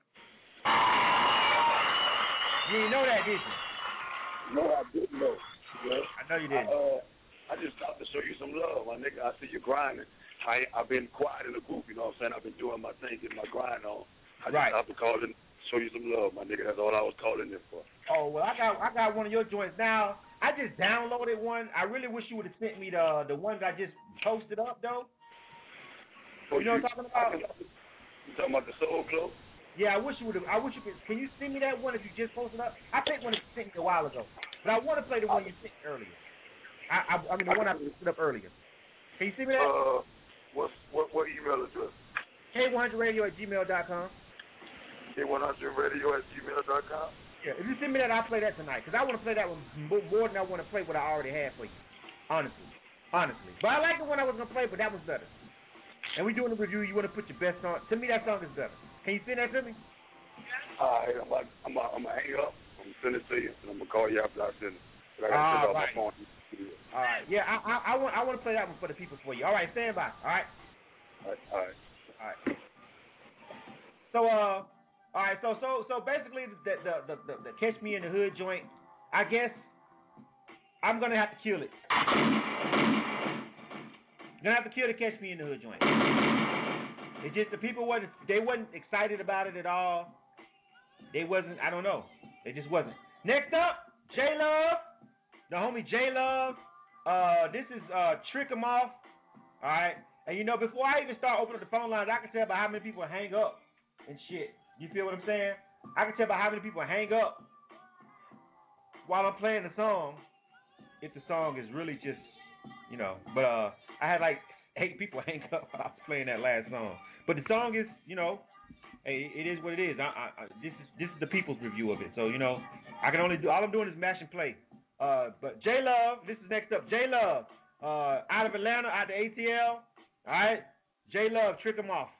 You didn't know that, did you? No, I didn't know. Yeah. I know you didn't. I, uh, I just stopped to show you some love, my nigga. I see you grinding. I, I've been quiet in the group, you know what I'm saying? I've been doing my thing, getting my grind on. I just Right. stopped to call in, show you some love, my nigga. That's all I was calling in for. Oh well, I got I got one of your joints now. I just downloaded one. I really wish you would have sent me the the ones I just posted up though. Oh, you know what I'm talking about? You talking about the Soul Club? Yeah, I wish you would have. I wish you could. Can you send me that one if you just posted up? I think one that you sent me a while ago, but I want to play the one you sent me earlier. I I, I mean the one I posted up earlier. Can you send me that? Uh, what's what what email address? K one hundred radio at gmail dot com. K one hundred radio at gmail dot com. Yeah, if you send me that, I'll play that tonight because I want to play that one more than I want to play what I already had for you. Honestly. honestly. But I like the one I was gonna play, but that was better. And we doing a review. You want to put your best song? To me, that song is better. Can you send that to me? All right, I'm about, I'm about, I'm gonna hang up. I'm gonna send it to you, and I'm gonna call you after I send it. But I gotta All send off right. my phone. All right. Yeah, I, I, I want, I want to play that one for the people for you. All right, stand by. All right. All right. All right. All right. So, uh, all right. So, so, so basically, the the the, the, the Catch Me in the Hood joint. I guess I'm gonna have to kill it. Gonna have to kill the Catch Me in the Hood joint. It just the people wasn't they wasn't excited about it at all. They wasn't. I don't know. They just wasn't. Next up, J Love, the homie J Love. Uh, this is uh Trick 'em Off. All right. And you know, before I even start opening up the phone lines, I can tell by how many people hang up and shit. You feel what I'm saying? I can tell by how many people hang up while I'm playing the song. If the song is really just, you know, but uh. I had like eight people hang up while I was playing that last song. But the song is, you know, hey, it is what it is. I, I, I, this is this is the people's review of it. So, you know, I can only do, all I'm doing is mash and play. Uh, but J Love, this is next up. J Love, uh, out of Atlanta, out of A T L. All right, J Love, Trick 'em Off.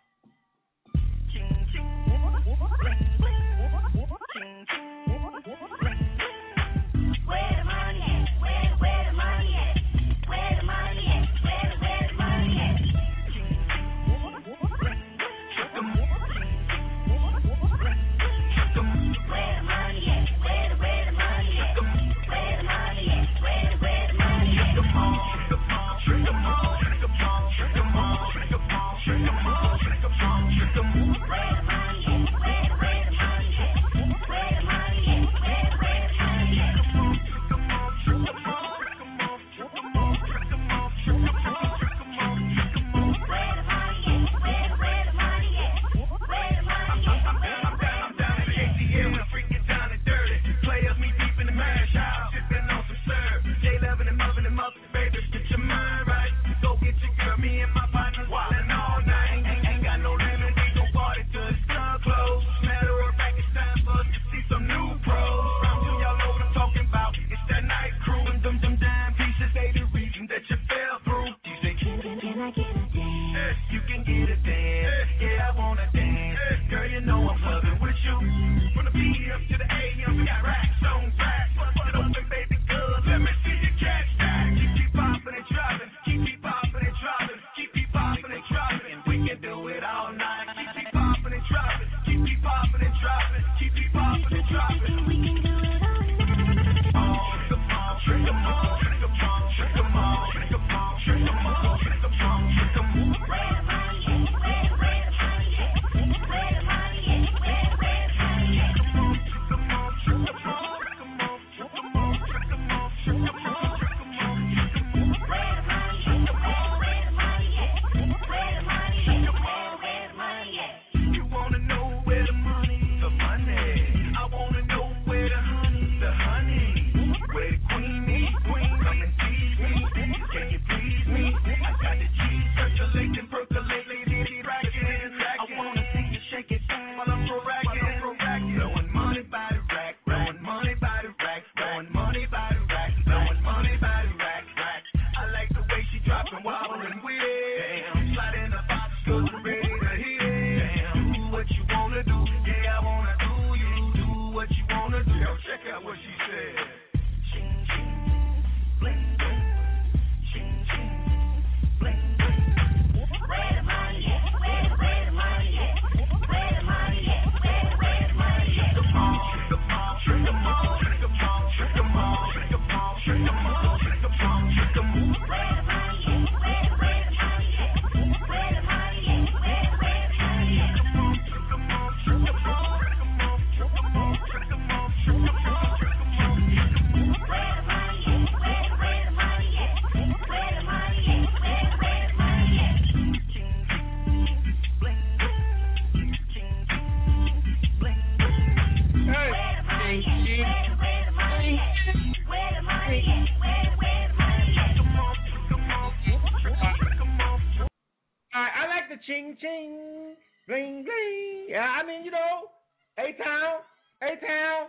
Ching ching, bling bling. Yeah, I mean, you know, A-Town, A-Town.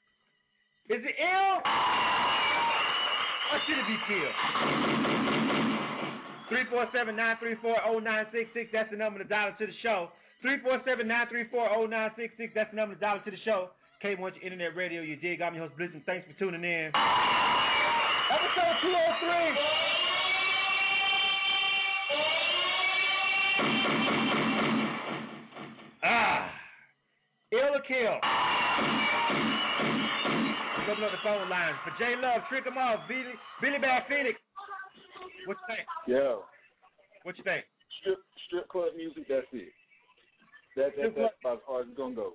Is it ill? Or should it be killed? three four seven, nine three four, oh nine six six. That's the number to dial to the show. three four seven, nine three four, oh nine six six. That's the number to dial to the show. K one hundred Internet Radio. You dig? I'm your host, Blizzard. Thanks for tuning in. Episode two oh three. Ah. Ill or kill. Open up the phone lines. For J Love, Trick 'em Off, Billy, Billy Bad Phoenix. What you think? Yeah. What you think? Strip strip club music, that's it. That, that, that's about as far as it's going to go.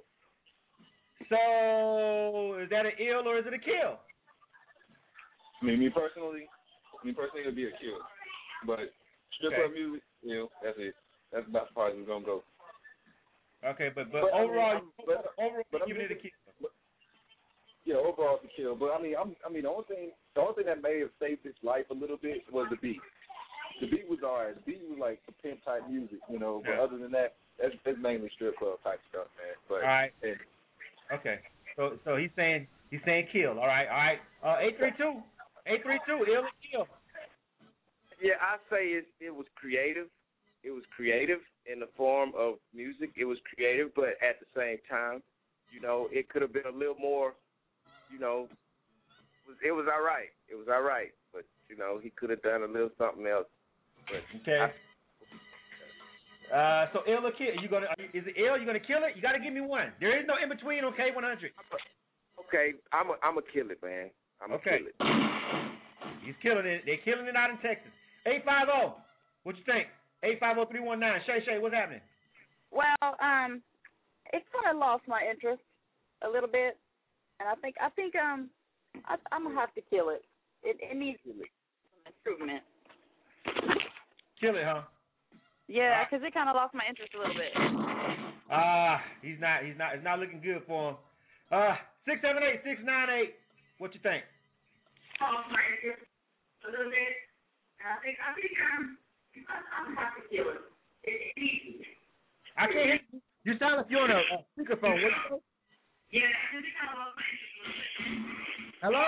So, is that an ill or is it a kill? I mean, me personally, me personally, it would be a kill. But strip Okay. club music, you know, that's it. That's about as far as it's going to go. Okay, but but, But, I mean, overall, I'm- but- overall, but I'm giving it a just- kill. Yeah, overall it's a kill. But I mean, I'm, I mean, the only thing, the only thing that may have saved its life a little bit was the beat. The beat was alright. The beat was like pimp type music, you know. But Yeah. other than that, that's, that's mainly strip club type stuff, man. But All right. and, Okay. So so he's saying he's saying kill. All right. All right. Uh, eight three two. eight three two. Ill or kill. Yeah, I say it. It was creative. It was creative in the form of music. It was creative, but at the same time, you know, it could have been a little more. You know, it was, it was all right. It was all right, but you know, he could have done a little something else. But Okay. I, Uh, so ill or kill? You gonna are you, is it ill? You gonna kill it? You gotta give me one. There is no in between on K one hundred. okay, I'm a, I'm a kill it, man. I'm a Okay. kill it. He's killing it. They're killing it out in Texas. eight five zero. What you think? eight five zero, three one nine. Shay Shay, what's happening? Well, um, it kind of lost my interest a little bit, and I think I think um, I, I'm gonna have to kill it. It, it needs some improvement. Kill it, huh? Yeah, because it kind of lost my interest a little bit. Ah, uh, he's not. He's not. It's not looking good for him. Uh, six seven eight six nine eight. What you think? Oh, my interest a little bit. I think I think um, I'm gonna have to kill it. It, it needs. I can't hear you. You sound like you're on a, a speakerphone. What you think? Yeah, I think I lost my interest a little bit. Hello?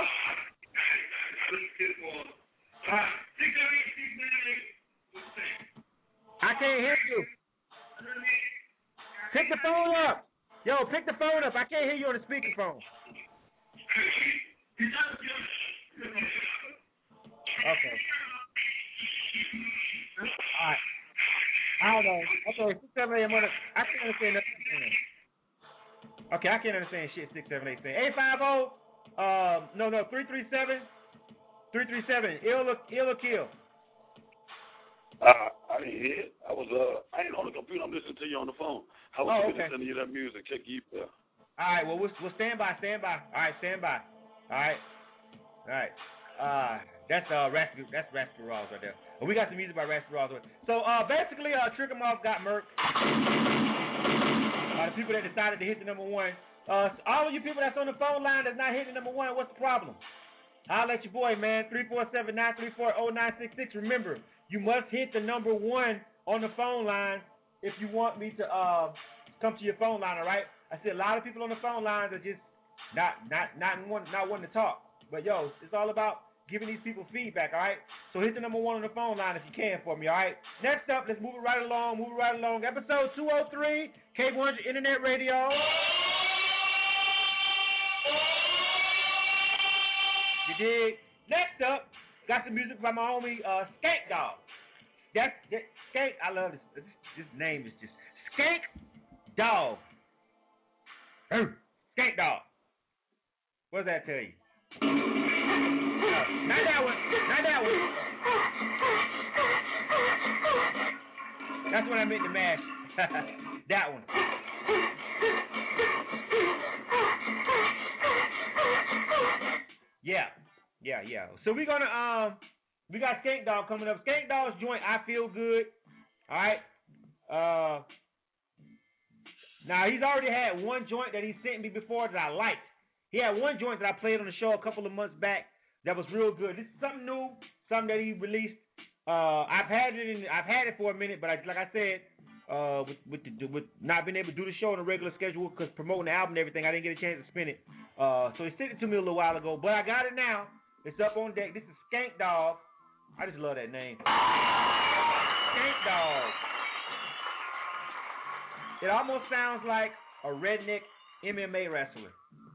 Uh, six seven eight six nine eight. What you think? I can't hear you. Pick the phone up. Yo, pick the phone up. I can't hear you on the speakerphone. Okay. All right. I don't know. Okay, six seven eight. I can't understand nothing. Okay, I can't understand shit. Six seven eight. Eight five zero. Um, no, no. Three three seven. Three three seven. Ill or ill or kill. Uh, I didn't hear it. I was uh, I ain't on the computer. I'm listening to you on the phone. I was Oh, listening okay. to you that music. Check you. Uh, All right, well, we'll, we'll stand by, stand by. All right, stand by. All right, all right. Uh, that's uh, Rascal, that's Rascal Ross right there. Well, we got some music by Rascal Ross. So uh, basically, uh, Trick 'em Off got murked. Uh, the people that decided to hit the number one. Uh, all of you people that's on the phone line that's not hitting the number one, what's the problem? I'll let your boy, man. three four seven, nine three four, oh nine six six. Remember, you must hit the number one on the phone line if you want me to uh, come to your phone line. All right. I see a lot of people on the phone lines are just not not not one not wanting to talk. But yo, it's all about giving these people feedback. All right. So hit the number one on the phone line if you can for me. All right. Next up, let's move it right along. Move it right along. Episode two oh three, K one hundred Internet Radio. You dig? Next up, got some music by my homie uh, Skank Dog. That's that, Skank. I love this. this. This name is just Skank Dog. Skank Dog. What does that tell you? No, not that one. Not that one. That's what I meant to mash. That one. Yeah, yeah, yeah. So we're gonna um, we got Skank Dog coming up. Skank Dog's joint, I Feel Good. All right. Uh, now he's already had one joint that he sent me before that I liked. He had one joint that I played on the show a couple of months back that was real good. This is something new, something that he released. Uh, I've had it in, I've had it for a minute, but I, like I said, uh, with with, the, with not being able to do the show on a regular schedule because promoting the album and everything, I didn't get a chance to spin it. Uh, so he sent it to me a little while ago, but I got it now. It's up on deck. This is Skank Dog. I just love that name. Skank Dog. It almost sounds like a redneck M M A wrestler.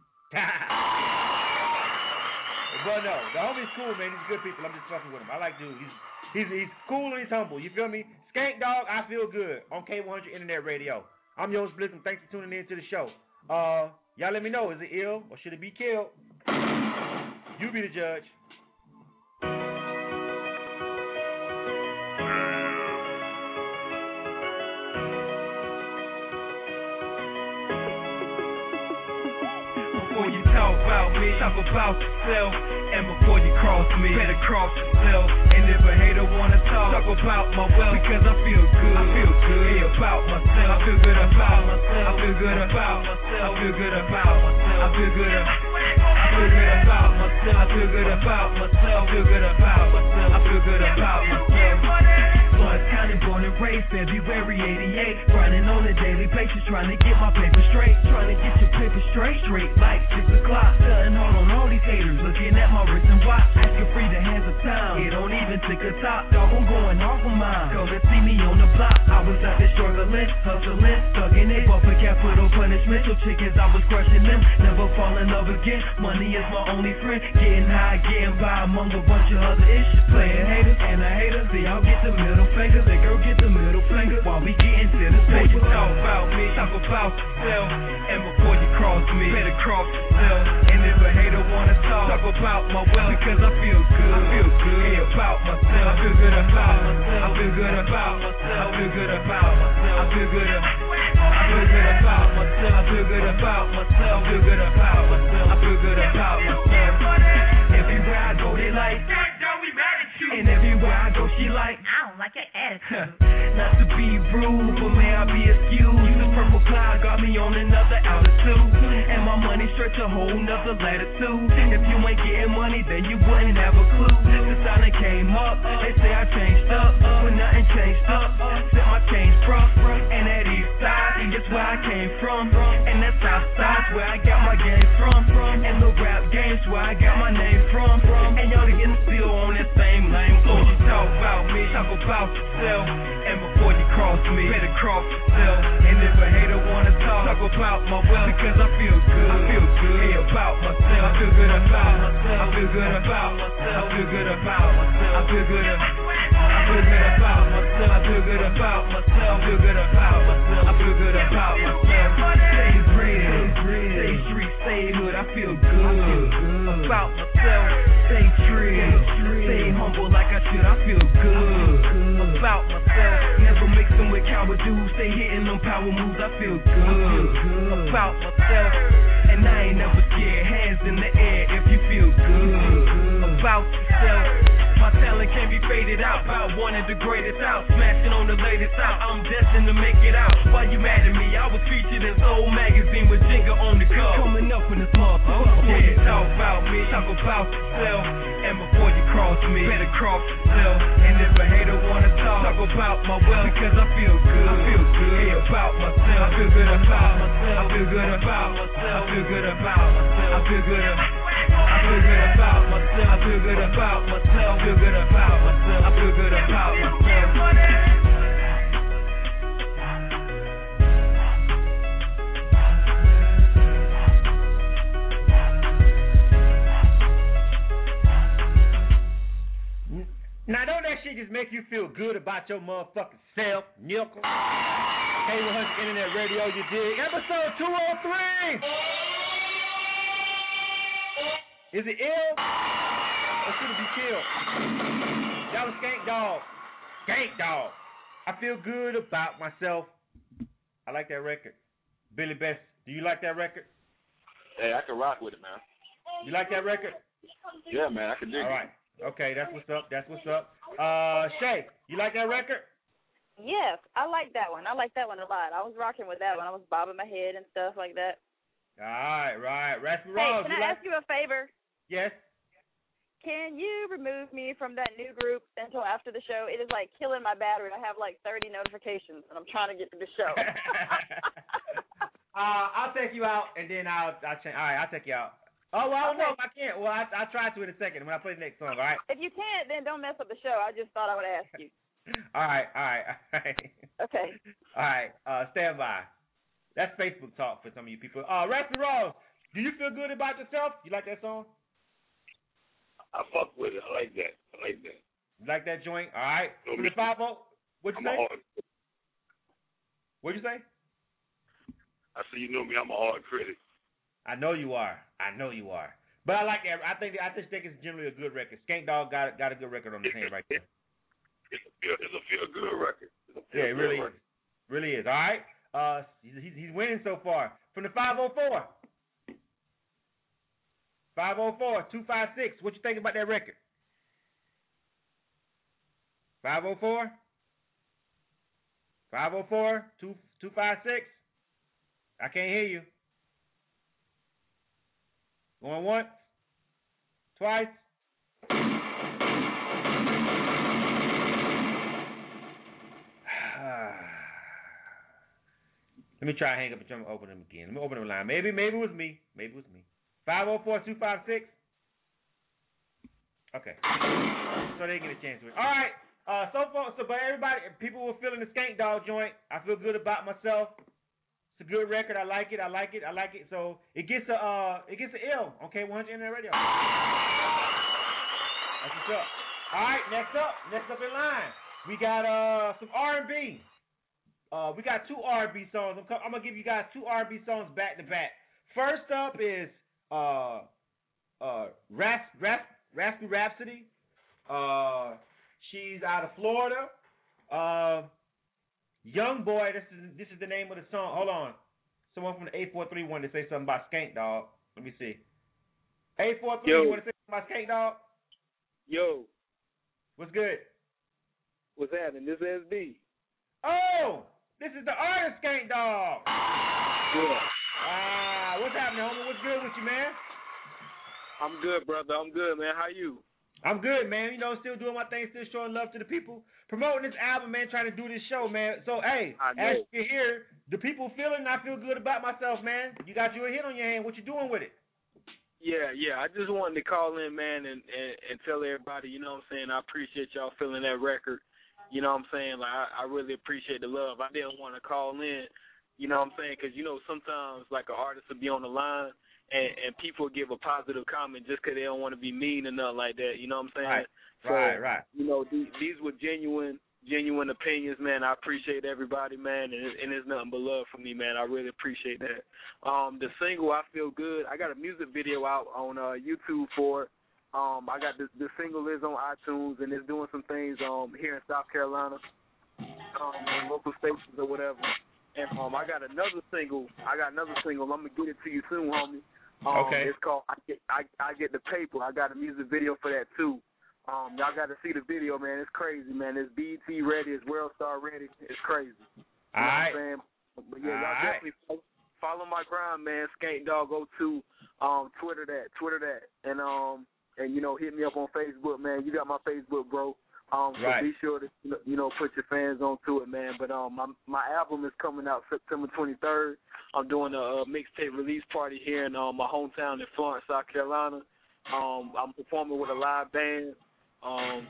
But no, the homie's cool, man. He's good people. I'm just fucking with him. I like dude. He's he's he's cool and he's humble. You feel me? Skank Dog, I feel good on K one hundred Internet Radio. I'm your host Bliss, and thanks for tuning in to the show. Uh, y'all let me know, is it ill or should it be killed? You be the judge. Before you talk about me, talk about yourself. And before you cross me, better cross yourself. And if a hater wanna talk, talk about my wealth. Because I feel good, I feel good hey, about myself. I feel good about myself. I feel good about myself. I feel good about myself. I feel good about I feel good about myself. I feel good about myself. I feel good about myself. I feel good about myself. Florence County, born and raised, February eighty-eight. Grinding on a daily basis, trying to get my paper straight. Trying to get your paper straight, straight like six o'clock. Stunting hard on all these haters, looking at my wrist and watch. Asking free the hands of time, it don't even take a top. Dog, I'm going off of mine. Come and see me on the block. I was out there struggling, hustling, thugging it. But for capital punishment, so chickens, I was crushing them. Never fall in love again, money is my only friend. Getting high, getting by among a bunch of other issues. Playing haters and a hater, see I'll get the middle finger. The girl get the middle finger while we getting to the stage. Before you talk about me, talk about yourself. And before you cross me, better cross yourself. And if a hater wanna talk, talk about my wealth. Because I feel good, I feel good hey, about myself. I feel good about myself. I feel good about myself. I feel good about myself. I feel good about I feel good about myself. I feel good about myself. I feel good about myself. I feel good about myself. Everywhere I go, they like, don't we mad at you. And everywhere I go, she like, I don't like your attitude. Not to be rude, but may I be excused. The purple cloud got me on another altitude. And my money stretch a whole nother latitude. If you ain't getting money, then you wouldn't have a clue. The sign that came up, they say I changed up, but nothing changed up. Set my change from, and that east side, that's where I came from. And that south side's where I got my game from. And the rap game's where I got my name from. And y'all getting still on that same lane. So you talk about me, talk about yourself. And before you cross me, better cross yourself. And if a hater wanna talk, talk about my wealth. Because I feel good, I feel good hey, about myself. I feel good about myself. I feel good about myself. I feel good about myself. I feel good about I feel good about myself. I feel good about myself. I feel good about myself. I feel good about myself. Stay real, stay street, stay hood. I feel good about myself. Stay true, stay humble like I should. I feel good about myself. Never mixing with coward dudes. Stay hitting them power moves. I feel good about myself. And I ain't never scared. Hands in the air if you feel good about yourself. My talent can't be faded out. About wanting the greatest out. Smashing on the latest out. I'm destined to make it out. Why you mad at me? I was featured in Soul Magazine with Jenga on the cover. Coming up in this motherfucker. Before you talk about me, talk about yourself. And before you cross me, better cross yourself. And if a hater wanna talk, talk about my wealth. Because I feel good, I feel good hey, about myself. I feel good about myself. I feel good about myself. I feel good about myself. I feel good about I feel good about myself. I feel good about myself. I feel good about myself. I feel good about myself. Now, don't that shit just make you feel good about your motherfucking self, nickel? K one hundred Internet Radio, you dig? Episode two oh three. Is it ill or should it be killed? That was Skank Dog. Skank Dog. I feel good about myself. I like that record. Billy Best, do you like that record? Hey, I can rock with it, man. You like that record? Yeah, man, I can dig it. All right. Okay, that's what's up. That's what's up. Uh, Shay, you like that record? Yes, I like that one. I like that one a lot. I was rocking with that one. I was bobbing my head and stuff like that. All right, right. Raspy Hey, Rose, can you I like? ask you a favor? Yes. Can you remove me from that new group until after the show? It is like killing my battery. I have like thirty notifications, and I'm trying to get to the show. uh, I'll take you out, and then I'll I'll change. All right, I'll take you out. Oh, well, I don't Okay. know if I can't. Well, I I try to in a second when I play the next song. All right. If you can't, then don't mess up the show. I just thought I would ask you. All right. All right. All right. Okay. All right. Uh, stand by. That's Facebook talk for some of you people. Uh, Raspy Ross, do you feel good about yourself? You like that song? I fuck with it. I like that. I like that. You like that joint? All right. No, For the five oh, what'd you I'm a say? hard. What'd you say? I say you know me. I'm a hard critic. I know you are. I know you are. But I like that. I think I just think it's generally a good record. Skank Dog got got a good record on his hand right there. It's a feel, it's a feel good record. It's a feel Yeah, it good really record. is. Really is. All right. Uh, he's, he's he's winning so far from the five oh four. five oh four, two five six. What you think about that record? five oh four? five oh four, two five six. I can't hear you. Going once? Twice? Let me try to hang up and try to open them again. Let me open the line. Maybe, maybe it was me. Maybe it was me. five oh four, two five six. Okay. So they get a chance to it. All right. Uh, so far, so but everybody, people were feeling the Skank Dog joint. I feel good about myself. It's a good record. I like it. I like it. I like it. So it gets a, uh, it gets an L on K one hundred Internet Radio. That's what's up. All right. Next up, next up in line, we got uh some R and B. Uh, we got two R and B songs. I'm, I'm gonna give you guys two R and B songs back to back. First up is uh uh Ras Ras Raspy Rhapsody. Uh, she's out of Florida. Uh, Young Boy. This is this is the name of the song. Hold on. Someone from the eight four three wanted to say something about Skank Dog. Let me see. eight four three, you want to say something about Skank Dog? Yo. What's good? What's happening? This is S B. Oh, this is the artist Skank Dog. Yeah. Ah, what's happening, homie? What's good with you, man? I'm good, brother. I'm good, man. How you? I'm good, man. You know, still doing my thing, still showing love to the people, promoting this album, man, trying to do this show, man. So, hey, as you hear, the people feeling I feel good about myself, man. You got your hit on your hand. What you doing with it? Yeah, yeah. I just wanted to call in, man, and, and, and tell everybody, you know what I'm saying, I appreciate y'all feeling that record. You know what I'm saying? Like, I, I really appreciate the love. I didn't want to call in, you know what I'm saying, because, you know, sometimes, like, an artist will be on the line, and, and people give a positive comment just because they don't want to be mean or nothing like that. You know what I'm saying? Right, so, right, right. You know, these, these were genuine genuine opinions, man. I appreciate everybody, man, and, it, and it's nothing but love for me, man. I really appreciate that. Um, the single, I Feel Good, I got a music video out on uh, YouTube for it. Um, I got the, the single is on iTunes, and it's doing some things um, here in South Carolina, um, in local stations or whatever. And um, I got another single. I got another single. I'm gonna get it to you soon, homie. Um, okay. It's called I Get I, I Get the Paper. I got a music video for that too. Um, y'all got to see the video, man. It's crazy, man. It's B E T ready. It's World Star ready. It's crazy. You All know right. what I'm saying? But yeah, y'all All definitely follow, follow my grind, man. Skank Dog. Go to um, Twitter that, Twitter that, and um, and you know, hit me up on Facebook, man. You got my Facebook, bro. Um, so right. be sure to you know put your fans onto it, man. But um, my my album is coming out September twenty-third. I'm doing a, a mixtape release party here in um, my hometown in Florence, South Carolina. Um, I'm performing with a live band. Um,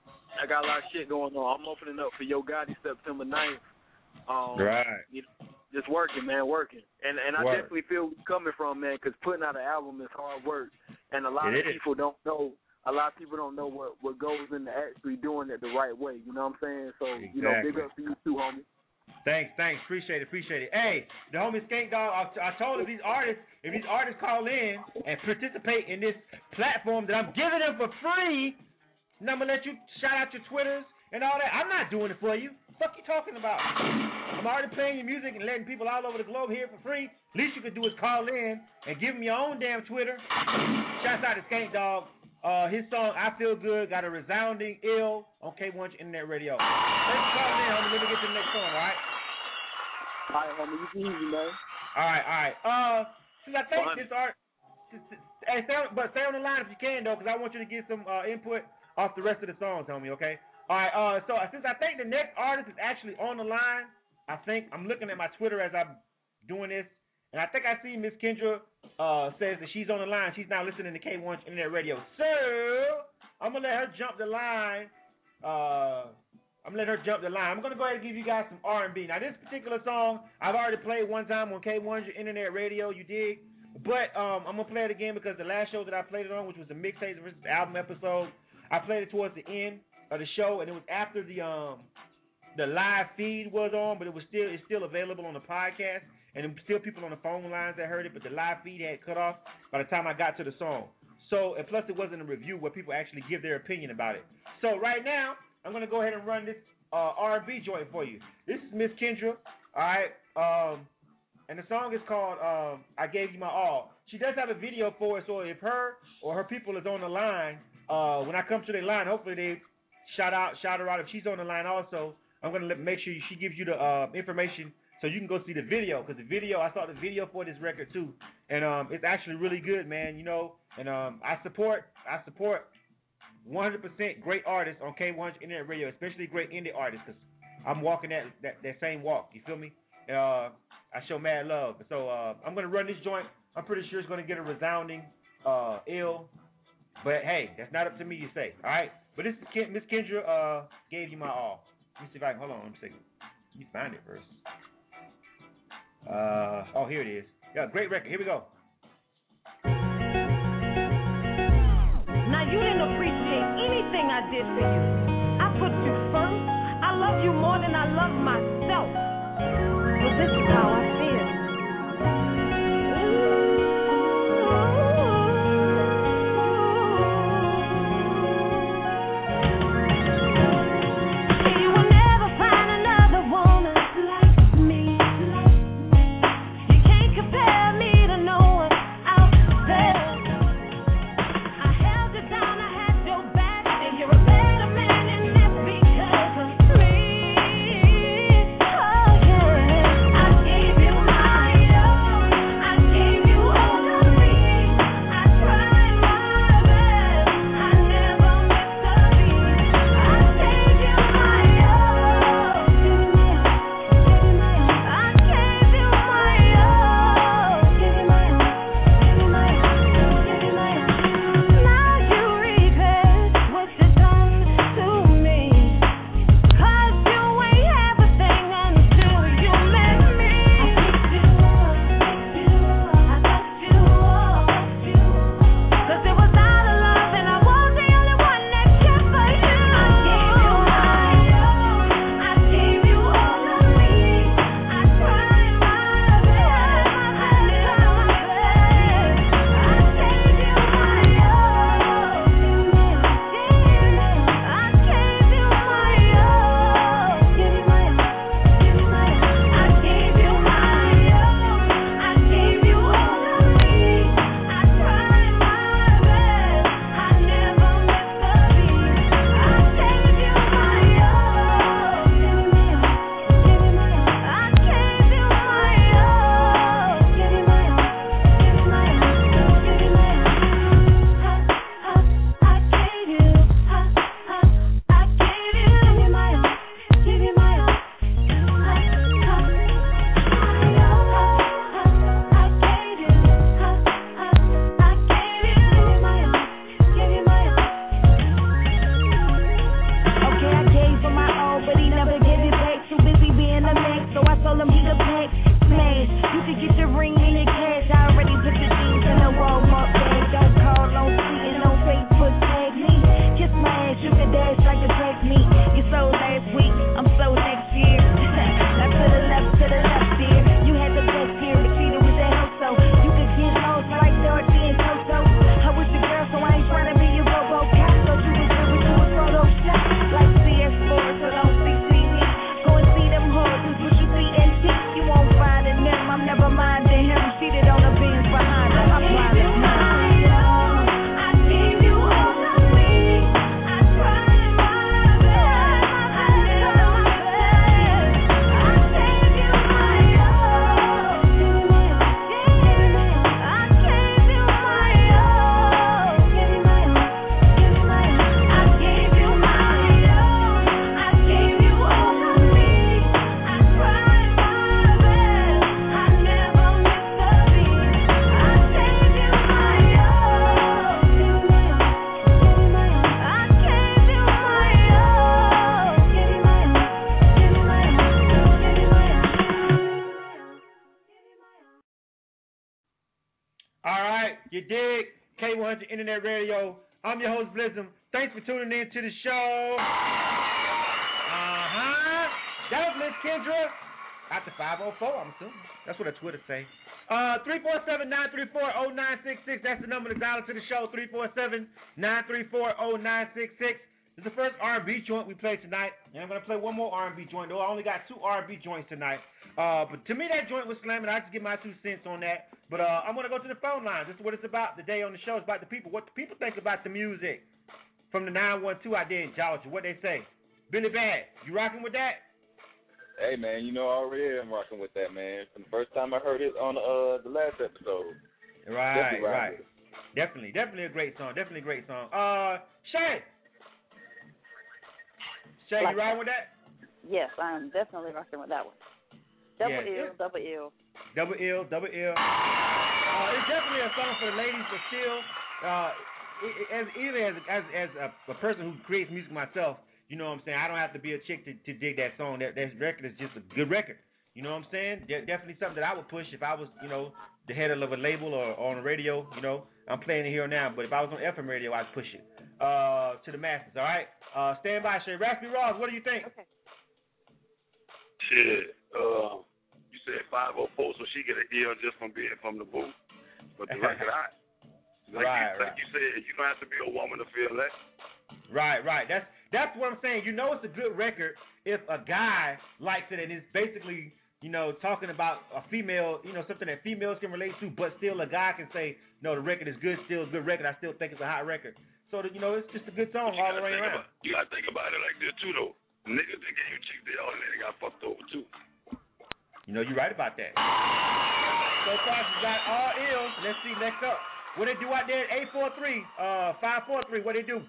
I got a lot of shit going on. I'm opening up for Yo Gotti September ninth. Um, right. You know, just working, man, working. And and I Work. definitely feel where you're coming from, man, because putting out an album is hard work. And a lot It of is. people don't know. A lot of people don't know what, what goes into actually doing it the right way. You know what I'm saying? So, Exactly. you know, big up to you too, homie. Thanks, thanks. Appreciate it, appreciate it. Hey, the homie Skank Dog, I, I told if these artists, if these artists call in and participate in this platform that I'm giving them for free, and I'm going to let you shout out your Twitters and all that. I'm not doing it for you. What the fuck you talking about? I'm already playing your music and letting people all over the globe hear it for free. Least you could do is call in and give them your own damn Twitter. Shouts out to Skank Dog. Uh, his song, I Feel Good, got a resounding ill on K one hundred Internet Radio. Thanks for calling in, homie. Let me get to the next song, all right? All right, homie. You can easy, man. All right, all right. Uh, since I think Fun. this art, hey, stay on, but stay on the line if you can, though, because I want you to get some uh, input off the rest of the songs, homie, okay? All right, uh, so since I think the next artist is actually on the line, I think I'm looking at my Twitter as I'm doing this, And I think I see Miss Kendra uh, says that she's on the line. She's now listening to K one Internet Radio. So I'm gonna let her jump the line. Uh, I'm gonna let her jump the line. I'm gonna go ahead and give you guys some R and B. Now this particular song I've already played one time on K one Internet Radio. You dig? But um, I'm gonna play it again because the last show that I played it on, which was the mixtape versus album episode, I played it towards the end of the show, and it was after the um the live feed was on, but it was still it's still available on the podcast. And there were still people on the phone lines that heard it, but the live feed had cut off by the time I got to the song. So, and plus it wasn't a review where people actually give their opinion about it. So right now, I'm going to go ahead and run this uh, R and B joint for you. This is Miss Kendra, all right? Um, and the song is called um, I Gave You My All. She does have a video for it, so if her or her people is on the line, uh, when I come to their line, hopefully they shout out, shout her out. If she's on the line also, I'm going to make sure she gives you the uh, information so you can go see the video, because the video, I saw the video for this record too, and um, it's actually really good, man, you know, and um, I support, I support one hundred percent great artists on K one Internet Radio, especially great indie artists, because I'm walking that, that, that same walk, you feel me? Uh, I show mad love, so uh, I'm going to run this joint. I'm pretty sure it's going to get a resounding uh, ill, but hey, that's not up to me to say, all right? But this is Miss Kendra uh, Gave You My All. Let me see if I can, hold on, let me see. Let me find it first. Uh, oh, here it is. Yeah, great record. Here we go. Now, you didn't appreciate anything I did for you. I put you first. I love you more than I love myself. Well, this is how I feel. No You dig? K one hundred Internet Radio. I'm your host, Blizzum. Thanks for tuning in to the show. Uh-huh. That was Miss Kendra. Out to five oh four, I'm assuming. That's what her Twitter say. Uh, three four seven, nine three four, oh nine six six. That's the number to dial into the show. three four seven, nine three four, oh nine six six. This is the first R and B joint we played tonight. And I'm going to play one more R and B joint, though I only got two R and B joints tonight. Uh, but to me, that joint was slamming. I just give my two cents on that. But uh, I'm going to go to the phone line. This is what it's about today on the show. It's about the people. What the people think about the music from the nine one two out there in Georgia. What they say. Billy Bad, you rocking with that? Hey, man, you know I already am rocking with that, man. From the first time I heard it on uh, the last episode. Right, definitely right. Definitely, definitely a great song. Definitely a great song. Uh, Shay. Shay, Like you riding with that? Yes, I'm definitely rocking with that one. Double Yeah, ill, it- double ill. Double ill, double ill. Uh, it's definitely a song for the ladies, but still, uh, it, it, as either as as as a, a person who creates music myself, you know what I'm saying. I don't have to be a chick to, to dig that song. That that record is just a good record. You know what I'm saying? De- definitely something that I would push if I was, you know, the head of a label or, or on the radio. You know, I'm playing it here now, but if I was on F M radio, I'd push it uh, to the masses. All right, uh, stand by, Shay. Raspy Ross, what do you think? Okay. Shit. Uh, you said five oh four, so she get an ear just from being from the booth. But the record, I like, Right, you, right. like you said, you don't have to be a woman to feel that. Right, right. That's that's what I'm saying. You know it's a good record if a guy likes it and it's basically, you know, talking about a female, you know, something that females can relate to, but still a guy can say, no, the record is good, still a good record. I still think it's a hot record. So, that, you know, it's just a good song all the way around. About, you gotta think about it like this too, though. Niggas that gave you chicks, they all they got fucked over too. You know, you're right about that. So far, she's got all ill. Let's see, next up. What they do out there at eight four three, uh, five four three, what they do?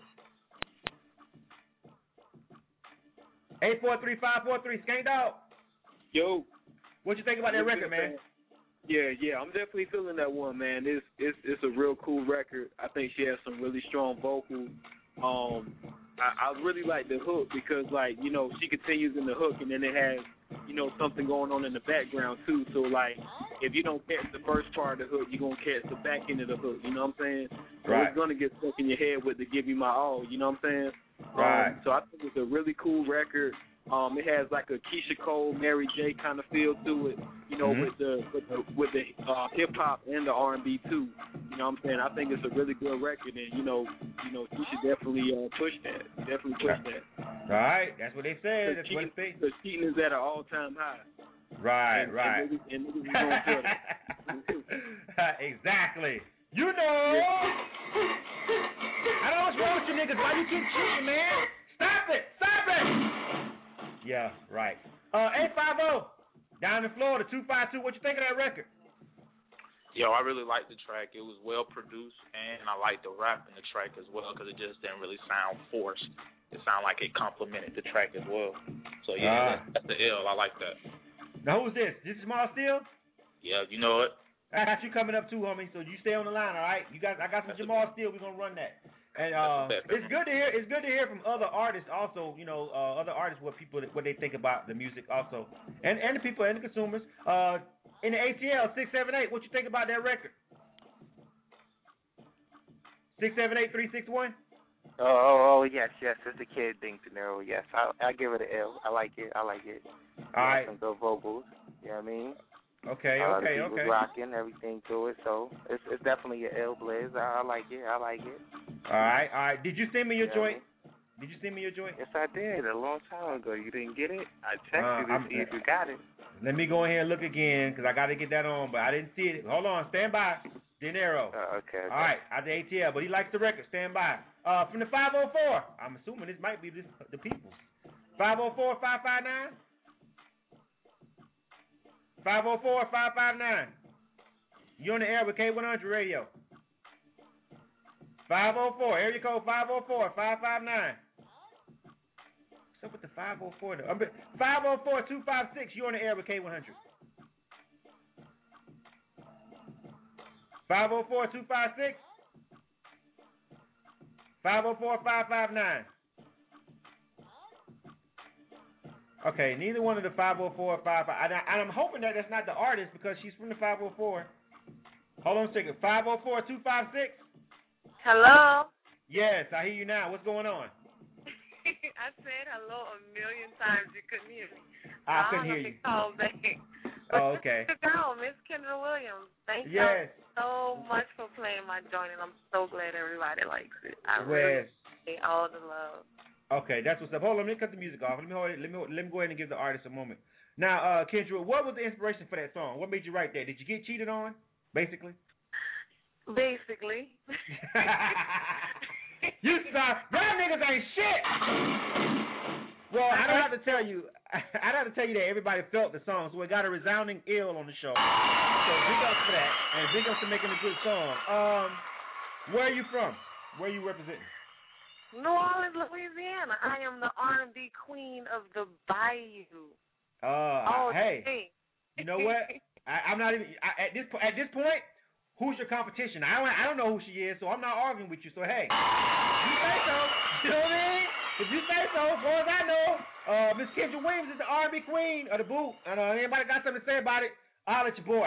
eight four three, five four three, Skank Dog. Yo. What you think about that record, man? Yeah, yeah, I'm definitely feeling that one, man. It's it's it's a real cool record. I think she has some really strong vocals. Um, I, I really like the hook because, like, you know, she continues in the hook and then it has, you know, something going on in the background too. So, like, if you don't catch the first part of the hook, you're gonna catch the back end of the hook. You know what I'm saying? So Right. it's gonna get stuck in your head with the "Give You My All." You know what I'm saying? Right. Um, so I think it's a really cool record. Um, it has like a Keisha Cole, Mary J kind of feel to it, you know, Mhm. with the with the, with the uh, hip hop and the R and B too. You know what I'm saying? I think it's a really good record, and you know, you know, she should definitely uh, push that. Definitely push that. All right, that's what they said. That's what it said. The cheating is at an all time high. Right, and, right. And niggas, and niggas is gonna feel that. Exactly. You know. I don't know what's wrong with you niggas. Why you keep cheating, man? Stop it. Stop it. Yeah, right. Uh, eight five zero, down in Florida, two five two. What you think of that record? Yo, I really liked the track. It was well produced, and I liked the rap in the track as well because it just didn't really sound forced. It sounded like it complemented the track as well. So, yeah, Ah. that's, that's the L. I like that. Now, who's this? This is Small Steel? Yeah, you know it. I got you coming up too, homie. So you stay on the line, all right? You guys, I got some Jamal Steele. We're gonna run that. And uh, it's good to hear. It's good to hear from other artists, also. You know, uh, other artists, what people, what they think about the music, also, and and the people and the consumers. Uh, in the A T L six seven eight, what you think about that record? Six seven eight three six one. Oh, oh, oh, yes, yes. It's the Kid Ding De Niro. Yes, I I give it an L. I like it. I like it. All right. Some good vocals. You know what I mean? Okay, uh, okay, the beat okay. was rocking, everything to it. So it's it's definitely an L, Blizz. I, I like it. I like it. All right, all right. Did you send me your Yeah, joint? Did you send me your joint? Yes, I did a long time ago. You didn't get it? I texted Uh, you to I'm- see if you got it. Let me go in here and look again, because I got to get that on, but I didn't see it. Hold on, stand by. De Niro. Uh, okay, okay. All right, out the A T L, but he likes the record. Stand by. Uh, from the five oh four, I'm assuming this might be this, the people. five oh four, five five nine. five oh four, five five nine. You're on the air with K one hundred Radio. five oh four, area code five oh four, five five nine. What's up with the five oh four? I'm five oh four, two five six, you're on the air with K one hundred. five oh four, two five six. five oh four, five five nine. Okay, neither one of the five oh four, five five. And, I, and I'm hoping that that's not the artist because she's from the five oh four. Hold on a second. five oh four, two five six. Hello? Yes, I hear you now. What's going on? I said hello a million times. You couldn't hear me. I couldn't hear you. Called back. Oh, okay. Good girl, Miss Kendra Williams. Thank yes. you so much for playing my joint, and I'm so glad everybody likes it. I yes. really appreciate all the love. Okay, that's what's up. Hold on, let me cut the music off. Let me hold it. Let me let me go ahead and give the artist a moment. Now, uh, Kendra, what was the inspiration for that song? What made you write that? Did you get cheated on, basically? Basically. You saw y'all niggas ain't shit. Well, I don't have to tell you. I don't have to tell you that everybody felt the song, so we got a resounding ill on the show. So big ups for that, and big ups for making a good song. Um, where are you from? Where are you representing? New Orleans, Louisiana. I am the R and B queen of the Bayou. Uh, oh, hey, hey. You know what? I, I'm not even I, at this at this point. Who's your competition? I don't I don't know who she is, so I'm not arguing with you. So hey, you say so. You know what I mean? If you say so, as far as I know, uh, Miss Kendra Williams is the R and B queen of the boot. And uh, anybody got something to say about it? I'll let your boy.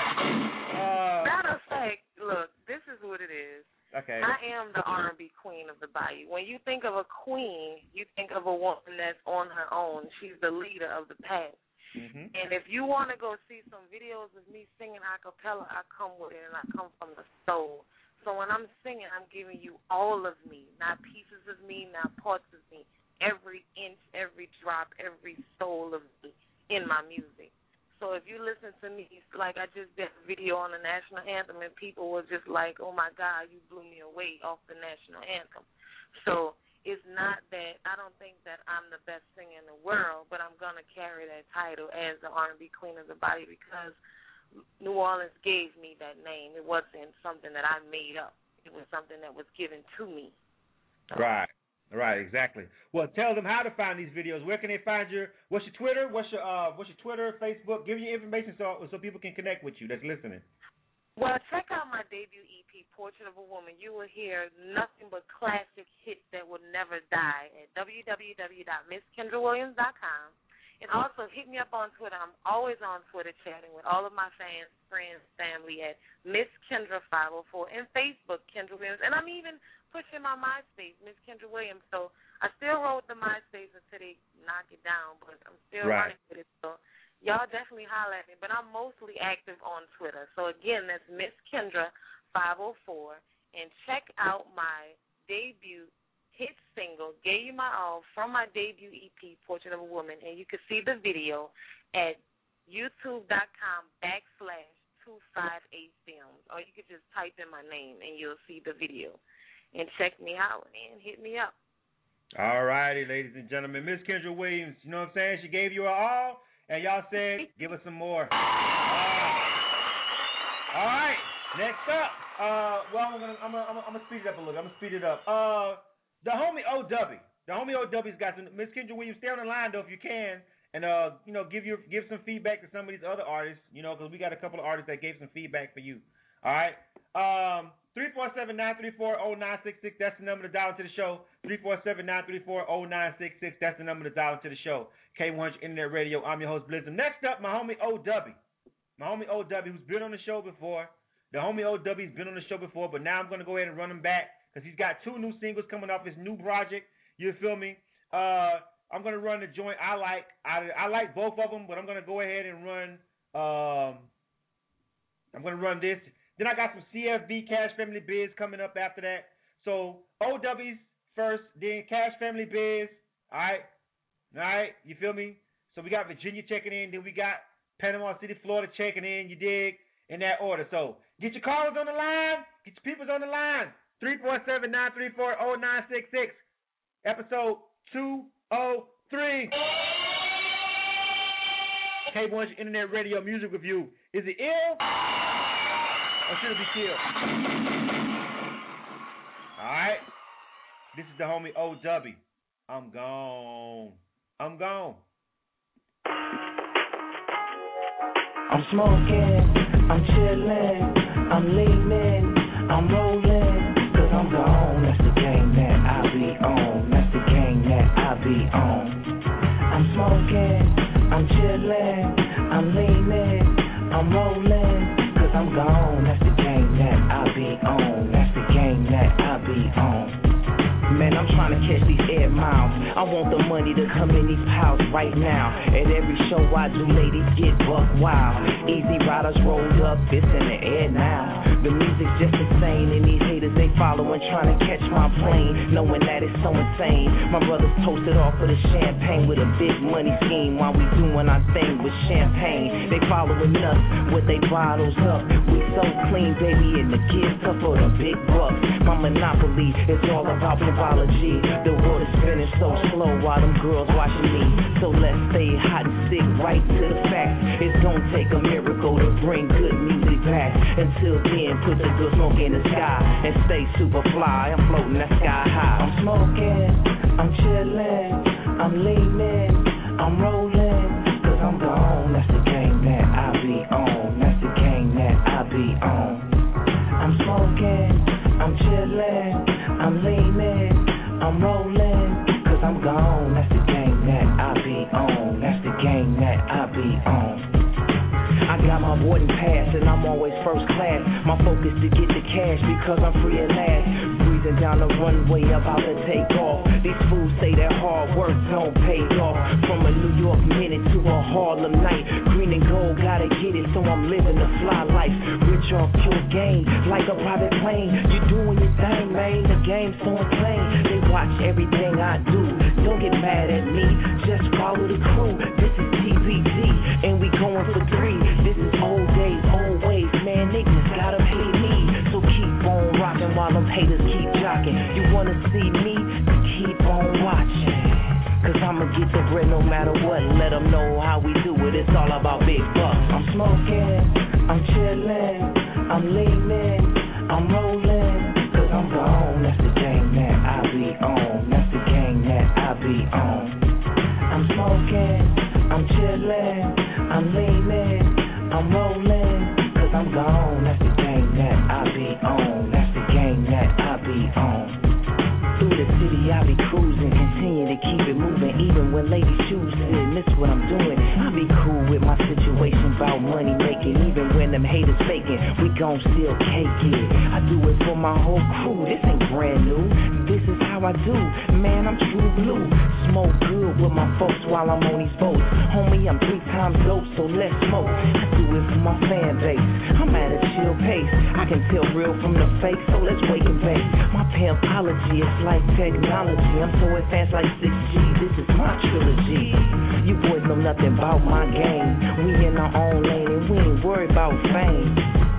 Uh, Matter of fact, look, this is what it is. Okay. I am the R and B queen of the Bayou. When you think of a queen, you think of a woman that's on her own. She's the leader of the pack. Mm-hmm. And if you want to go see some videos of me singing a cappella, I come with it, and I come from the soul. So when I'm singing, I'm giving you all of me, not pieces of me, not parts of me, every inch, every drop, every soul of me in my music. So if you listen to me, like I just did a video on the national anthem, and people were just like, oh, my God, you blew me away off the national anthem. So it's not that I don't think that I'm the best singer in the world, but I'm going to carry that title as the R and B queen of the Bayou because New Orleans gave me that name. It wasn't something that I made up. It was something that was given to me. So. Right. Right, exactly. Well, tell them how to find these videos. Where can they find your? What's your Twitter? What's your uh? What's your Twitter, Facebook? Give me your information so so people can connect with you. That's listening. Well, check out my debut E P, Portrait of a Woman. You will hear nothing but classic hits that will never die at w w w dot miss kendra williams dot com. And also hit me up on Twitter. I'm always on Twitter chatting with all of my fans, friends, family at Miss Kendra five oh four and Facebook, Kendra Williams. And I'm even pushing my MySpace, Miss Kendra Williams. So I still roll with the MySpace until they knock it down, but I'm still right. running with it. So y'all definitely holler at me. But I'm mostly active on Twitter. So, again, that's Miss Kendra five oh four. And check out my debut hit single, Gave You My All, from my debut E P, Portrait of a Woman. And you can see the video at youtube.com backslash 258 films. Or you could just type in my name and you'll see the video. And check me out and hit me up. All righty, ladies and gentlemen. Miss Kendra Williams, you know what I'm saying? She gave you her all, and y'all said, give us some more. All right, next up. Uh, well, I'm gonna, I'm gonna, I'm gonna speed it up a little. I'm gonna speed it up. Uh, the homie O W. The homie O W's got some. Miss Kendra Williams, stay on the line though if you can, and uh, you know, give your, give some feedback to some of these other artists. You know, because we got a couple of artists that gave some feedback for you. All right. Um, three four seven, nine three four, zero nine six six. That's the number to dial into the show. three four seven, nine three four, zero nine six six. That's the number to dial into the show. K one hundred Internet Radio. I'm your host, Blizzard. Next up, my homie O W. My homie O W, who's been on the show before. The homie O W's been on the show before, but now I'm going to go ahead and run him back because he's got two new singles coming off his new project. You feel me? Uh, I'm going to run the joint I like. I, I like both of them, but I'm going to go ahead and run. Um, I'm going to run this. Then I got some C F B, Cash Family Biz, coming up after that. So O W's first, then Cash Family Biz. All right? All right? You feel me? So we got Virginia checking in. Then we got Panama City, Florida checking in. You dig? In that order. So get your callers on the line. Get your peoples on the line. three four seven, nine three four, zero nine six six. Episode two oh three. K one hundred Internet Radio Music Review. Is it ill? Or should it be killed? Alright. This is the homie O W. I'm gone. I'm gone. I'm smoking, I'm chilling, I'm leaning, I'm rolling, cause I'm gone. That's the game that I be on. That's the game that I be on. I'm smoking, I'm chilling, I'm leaning, I'm rolling, cause I'm gone. That's the game that be on. That's the game that I be on. Man, I'm trying to catch these air miles. I want the money to come in these piles right now. At every show I do, ladies get buck wild. Easy riders rolled up, it's in the air now. The music's just insane, and these haters they following, trying to catch my plane, knowing that it's so insane. My brothers toasted off of the champagne with a big money scheme while we doing our thing with champagne. They following us with they bottles up. We so clean, baby, and the kids tough for the big bucks. My monopoly is all about apology. The world is spinning so slow while them girls watching me. So let's stay hot and stick right to the facts. It's gonna take a miracle to bring good music back. Until then, put the good smoke in the sky and stay super fly. I'm floating that sky high. I'm smoking, I'm chilling, I'm leaning, I'm rolling, cause I'm gone. That's the game that I be on. That's the game that I be on. I'm smoking, I'm chilling, I'm leaning, I'm rolling, cause I'm gone. That's the game that I be on. That's the game that I be on. I got my boarding pass and I'm always first class. My focus to get the cash because I'm free at last. Breezing down the runway about to take off. These fools say that hard work don't pay off. From a New York minute to a Harlem night. Green and gold, gotta get it, so I'm living the fly life. Rich off pure game, like a private plane. You doing your thing, man, the game's so insane. They watch everything I do, don't get mad at me. Just follow the crew, this is T V T, and we going for three. This is old days, old ways, man, they just gotta pay me. So keep on rocking while them haters keep jocking. You wanna see me? Keep on watching. Cause I'ma get the bread no matter what. Let them know how we do it, it's all about big bucks. I'm smoking, I'm chilling, I'm leaning, I'm rolling, cause I'm gone. That's the game that I be on. That's the game that I be on. I'm smoking, I'm chilling, I'm leaning, I'm rolling, cause I'm gone. That's the game that I be on. That's the game that I be on. Through the city I be cruising, continue to keep it moving. Even when ladies choose to miss what I'm doing, I be cool with my situation about money making. Even when them haters faking, we gon' still cake it. I do it for my whole crew, this ain't brand new. This is how I do, man, I'm true blue. Smoke good with my folks while I'm on these boats. Homie, I'm three times dope, so let's smoke. I do it for my fan base, I'm at a chill pace. I can tell real from the fake, so let's wake and bake. My pimpology is like technology, I'm so advanced like six G. This is my trilogy. You boys know nothing about my game. We in our own lane and we ain't worried about fame.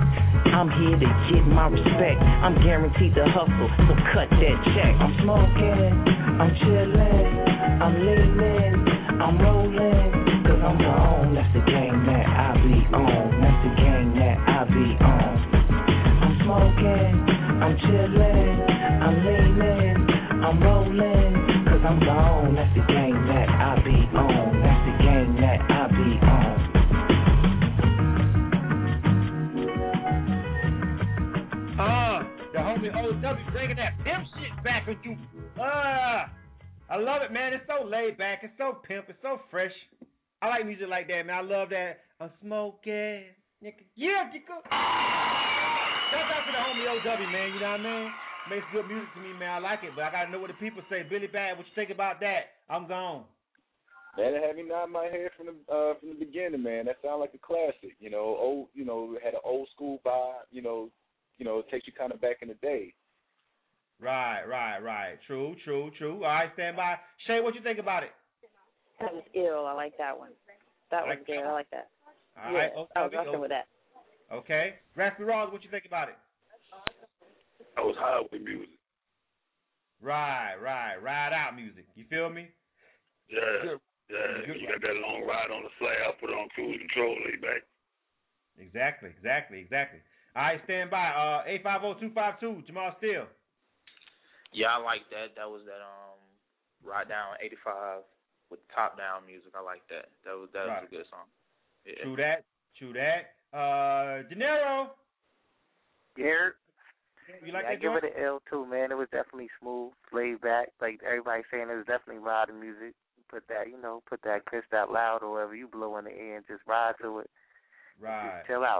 I'm here to get my respect. I'm guaranteed to hustle, so cut that check. I'm smoking, I'm chilling, I'm leaning, I'm rolling, cause I'm gone. That's the game that I be on. That's the game that I be on. I'm smoking, I'm chilling, I'm leaning, I'm rolling, cause I'm gone. That's the game that I be on. That's the game that I be on. Uh, the homie O W bringing that pimp shit back with you. Uh, I love it, man. It's so laid back. It's so pimp. It's so fresh. I like music like that, man. I love that. I'm smoking. Yeah, nigga. Shout out to the homie O W, man. You know what I mean? Makes good music to me, man. I like it, but I gotta know what the people say. Billy Bad, what you think about that? I'm gone. Man, it had me nod my head from the uh, from the beginning, man. That sounded like a classic. You know, old. You know, had an old school vibe. You know. You know, it takes you kind of back in the day. Right, right, right. True, true, true. All right, stand by. Shay, what you think about it? That was ill. I like that one. That was like good. I like that. All yeah, right. I was Okay, rocking okay. with that. Okay. Raspy Ross, what you think about it? I was high with music. Right, right. Ride out music. You feel me? Yeah, yeah. You got that long ride on the slab, put it on cruise control, lay back. Exactly, exactly, exactly. All right, stand by. Uh, eight five zero two five two, Jamal Steele. Yeah, I like that. That was that um, Ride Down eighty-five with top down music. I like that. That was that Right. was a good song. Yeah. True that. True that. Uh, De Niro. Garrett. You like yeah, that I give joint? it an L too, man. It was definitely smooth, laid back. Like everybody saying, it was definitely riding music. Put that, you know, put that Chris out loud or whatever you blow in the air and just ride to it. Right. Just chill out.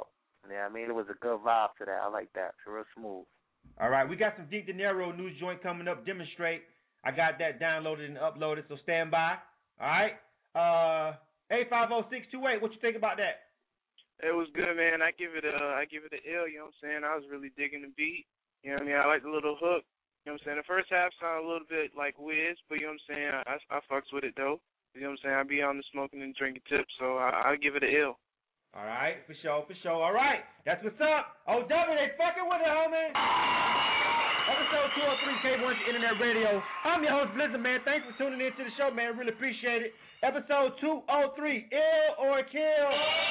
Yeah, I mean, it was a good vibe to that. I like that. It's real smooth. All right, we got some Deep De Niro new joint coming up. Demonstrate. I got that downloaded and uploaded, so stand by. All right. Uh, eight five zero six two eight. What you think about that? It was good, man. I give it a, I give it an L. You know what I'm saying? I was really digging the beat. You know what I mean? I like the little hook. You know what I'm saying? The first half sounded a little bit like Wiz, but you know what I'm saying? I, I fucks with it though. You know what I'm saying? I be on the smoking and drinking tip, so I, I give it an L. All right, for sure, for sure. All right, that's what's up. O W, they fucking with it, homie. Episode two oh three K one Internet Radio. I'm your host, Blizzard, man. Thanks for tuning in to the show, man. Really appreciate it. Episode two oh three, Ill or Kill.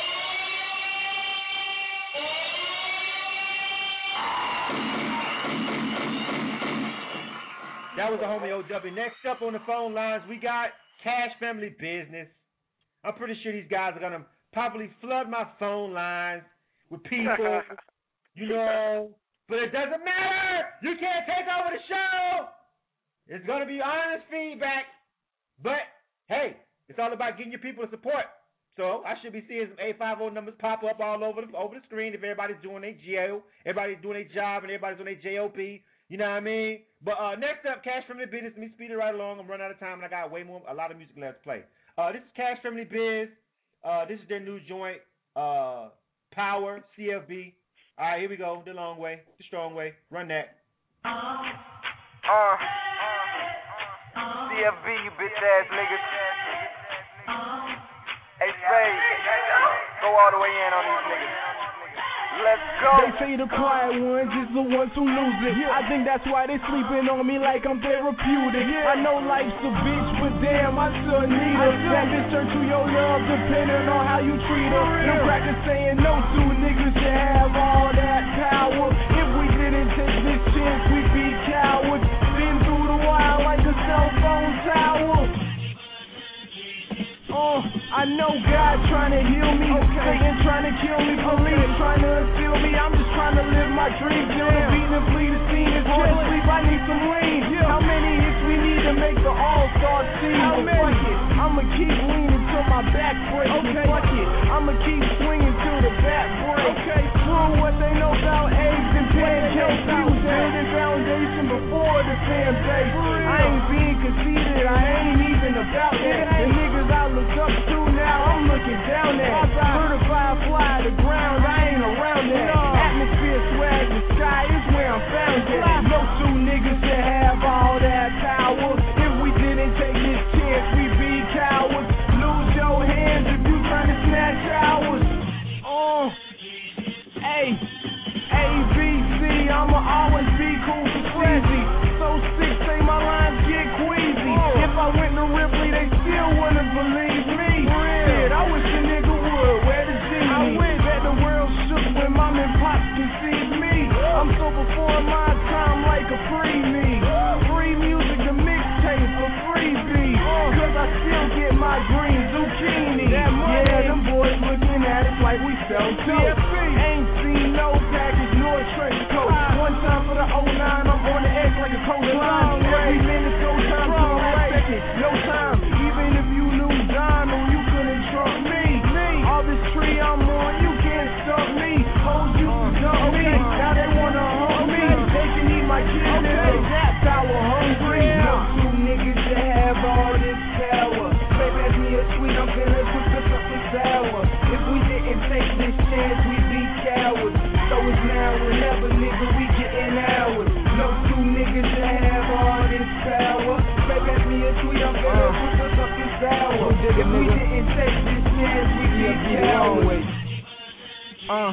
That was the homie O W. Next up on the phone lines, we got Cash Family Business. I'm pretty sure these guys are going to probably flood my phone lines with people, you know, but it doesn't matter. You can't take over the show. It's going to be honest feedback, but hey, it's all about getting your people to support. So I should be seeing some eight five zero numbers pop up all over the, over the screen if everybody's doing their jail, everybody's doing their job, and everybody's doing their J O P. You know what I mean? But uh, next up, Cash Family Business. Let me speed it right along. I'm running out of time, and I got way more, a lot of music left to play. Uh, this is Cash Family Biz. Uh, this is their new joint, uh, Power, C F B. All right, here we go. The long way, the strong way. Run that. Uh, uh, C F B, you bitch ass niggas. Hey, Spade, go all the way in on these niggas. Let's go. They say the quiet ones is the ones who lose it. Yeah. I think that's why they sleeping on me like I'm therapeutic. Yeah. I know life's a bitch, but damn, I still need her. That bitch turn to your love depending on how you treat her. Them crackers saying no to niggas should have all that power. If we didn't take this chance, we'd be cowards. Been through the wild like a cell phone tower. Uh, I know God trying to heal me, okay. Satan trying to kill me, police okay. trying to unseal me. I'm just trying to live my dream, kill the beat and flee the scene. It's hard to sleep, I need some lean. Yeah. How many hits we need to make the all-star team? How many? Fuck it, I'ma keep leaning till my back breaks. Okay. Fuck it, I'ma keep swinging till the back breaks. Okay. Prove what they know about AIDS and pancakes. We was building foundation before the fan base. I ain't being conceited, I ain't even about that. The niggas I look up to now, I'm looking down at. Certified fly to ground, I ain't around that. Atmosphere swag, the sky is where I'm found at. No two niggas should have all that power. If we didn't take this chance, we'd be cowards. Lose your hands if you trying to snatch ours. Uh, A, A, B, C, I'ma always be cool for Sleazy. So sick, say my lines get queasy. If I went to Ripley, they still wouldn't believe me. Shit, I wish a nigga would. Where the G? I wish that the world shook when mom and pops conceived me. I'm so before my time like a free me. Free music, the mixtape for free beat. Cause I still get my green zucchini. Yeah, them boys looking at us like we sell dope. Ain't seen no package nor trench coat. One time for the oh nine, I'm on the edge like a coastline. Every minute, no time to the last second. No time. Even if you knew Donald, you couldn't trump me. All this tree I'm on, you can't stop me. Hoes used to dump me, now they wanna hump me. They can eat my kids and they that power hungry. No two niggas should have all this power. Say pass me a sweet, I'm finna put this up some sour. If we didn't take this chance, we'd be cowards. So it's now or never, nigga, we getting ours. No two niggas should have all this power. Say pass me a sweet, I'm finna put this up some sour. If we didn't take this chance, we'd be cowards. Uh.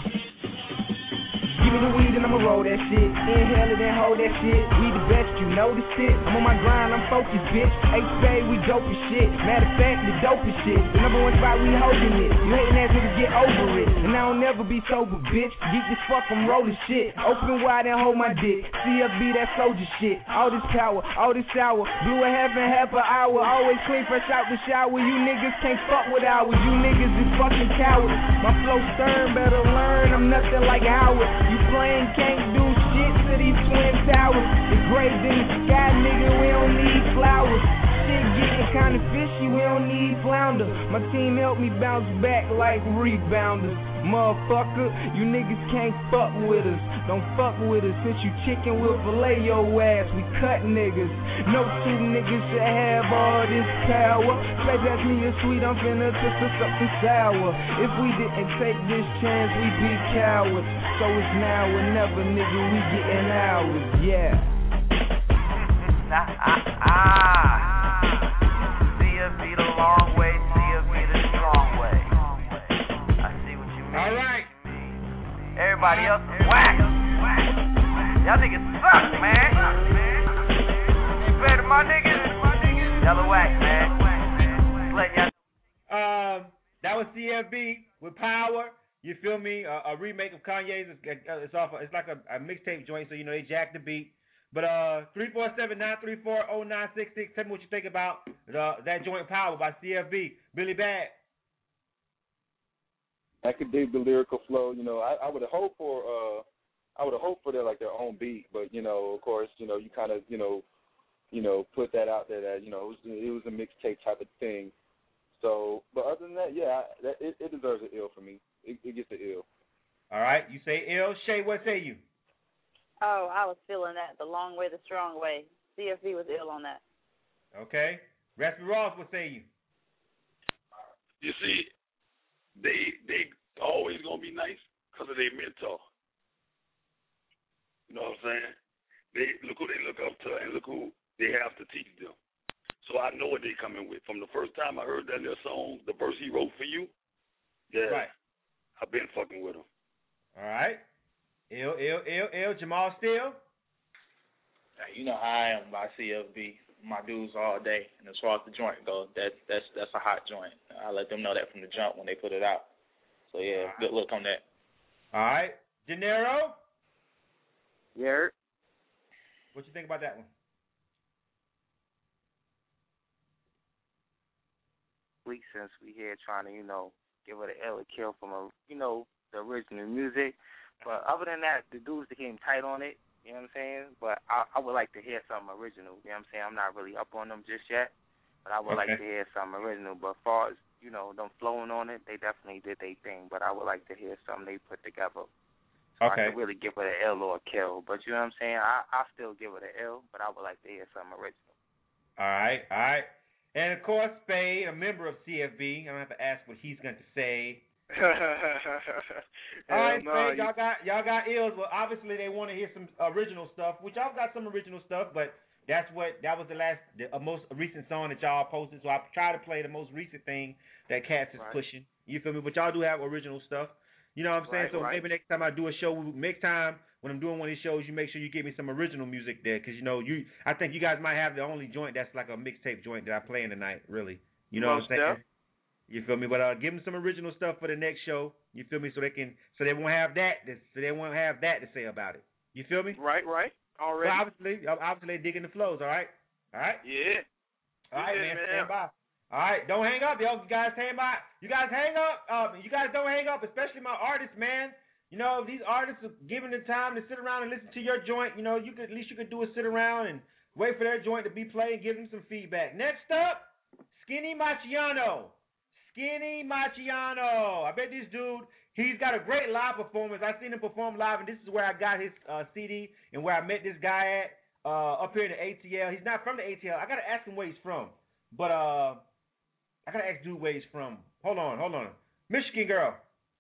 Give me the weed and I'ma roll that shit. Inhale it and hold that shit. We the best, you know this shit. I'm on my grind, I'm focused, bitch. H-Bay, we dope as shit. Matter of fact, the dope as shit. The number one spot, we holding it. You hating ass niggas, get over it. And I don't never be sober, bitch. Geek as fuck, I'm rolling shit. Open wide and hold my dick. C F B, that soldier shit. All this power, all this sour. Blew a half and half an hour. Always clean fresh out the shower. You niggas can't fuck with ours. You niggas is fucking cowards. My flow stern, better learn. I'm nothing like Howard. You playing can't do shit to these twin towers. Engraved in the sky, nigga, we don't need flowers. Shit getting kinda fishy, we don't need flounder. My team helped me bounce back like rebounders. Motherfucker, you niggas can't fuck with us. Don't fuck with us, since you chicken, we'll fillet your ass. We cut niggas. No two niggas should have all this power. Say that's me a sweet, I'm finna twist us something sour. If we didn't take this chance, we'd be cowards. So it's now or never, nigga, we getting ours, yeah. Ah, ah, ah. C F B the long way, C F B the strong way. I see what you mean. All right. Everybody else is whack. Y'all niggas suck, man. Compared to my niggas, y'all are whack, man. Just letting y'all. Um, that was C F B with Power. You feel me? Uh, a remake of Kanye's. It's, it's off. It's like a, a mixtape joint, so you know they jacked the beat. But uh, three four seven nine three four zero nine six six. Tell me what you think about the, that joint Power by C F B. Billy Bad. I could dig the lyrical flow. You know, I, I would have hoped for uh, I would have hoped for their like their own beat, but you know, of course, you know, you kind of you know, you know, put that out there that you know it was, it was a mixtape type of thing. So, but other than that, yeah, that, it, it deserves an ill for me. It, it gets an ill. All right, you say ill. Shay, what say you? Oh, I was feeling that. The long way, the strong way. C F B was ill on that. Okay. Raspy Ross, what say you? You see, they they always gonna be nice because of their mentor. You know what I'm saying? They look who they look up to and look who they have to teach them. So I know what they coming with. From the first time I heard that little song, the verse he wrote for you, yeah, right. I've been fucking with him. All right. Ill, ill, ill, ill. Jamal Steele. You know how I am by C F B. My dudes all day. And as far as the joint goes, that's that's that's a hot joint. I let them know that from the jump when they put it out. So yeah, right. Good look on that. All right, Gennaro. Yeah. What you think about that one? Week since we here trying to, you know, give it an L or kill from a, you know, the original music. But other than that, the dudes became tight on it. You know what I'm saying? But I, I would like to hear something original. You know what I'm saying? I'm not really up on them just yet, but I would okay. like to hear something original. But as far as, you know, them flowing on it, they definitely did their thing. But I would like to hear something they put together. So okay. I could really give it an L or a kill. But you know what I'm saying? I I still give it an L, but I would like to hear something original. All right, all right. And of course, Spade, a member of C F B. I don't have to ask what he's going to say. All right, no, Spade, y'all got y'all got ills. Well, obviously they want to hear some original stuff, which y'all got some original stuff, but that's what that was the last, the uh, most recent song that y'all posted. So I try to play the most recent thing that Cass is right. pushing. You feel me? But y'all do have original stuff. You know what I'm saying? Right, so right. maybe next time I do a show, next time when I'm doing one of these shows, you make sure you give me some original music there, because you know you. I think you guys might have the only joint that's like a mixtape joint that I play in the night. Really, you know Most what I'm saying? deaf. You feel me? But uh, give them some original stuff for the next show. You feel me? So they can, so they won't have that. To, so they won't have that to say about it. You feel me? Right, right. Already. Well, obviously, obviously they're digging the flows. All right, all right. Yeah. All right, yeah, man. man. Stand by. All right, don't hang up, yo. You guys hang by. You guys hang up. Uh, you guys don't hang up, especially my artists, man. You know, these artists are given the time to sit around and listen to your joint. You know, you could at least you could do is sit around and wait for their joint to be played and give them some feedback. Next up, Skinny Machiano. Skinny Machiano. I bet this dude, he's got a great live performance. I seen him perform live, and this is where I got his uh, C D and where I met this guy at uh, up here in the A T L. He's not from the A T L. I got to ask him where he's from. But uh, I got to ask dude where he's from. Hold on, hold on. Michigan girl.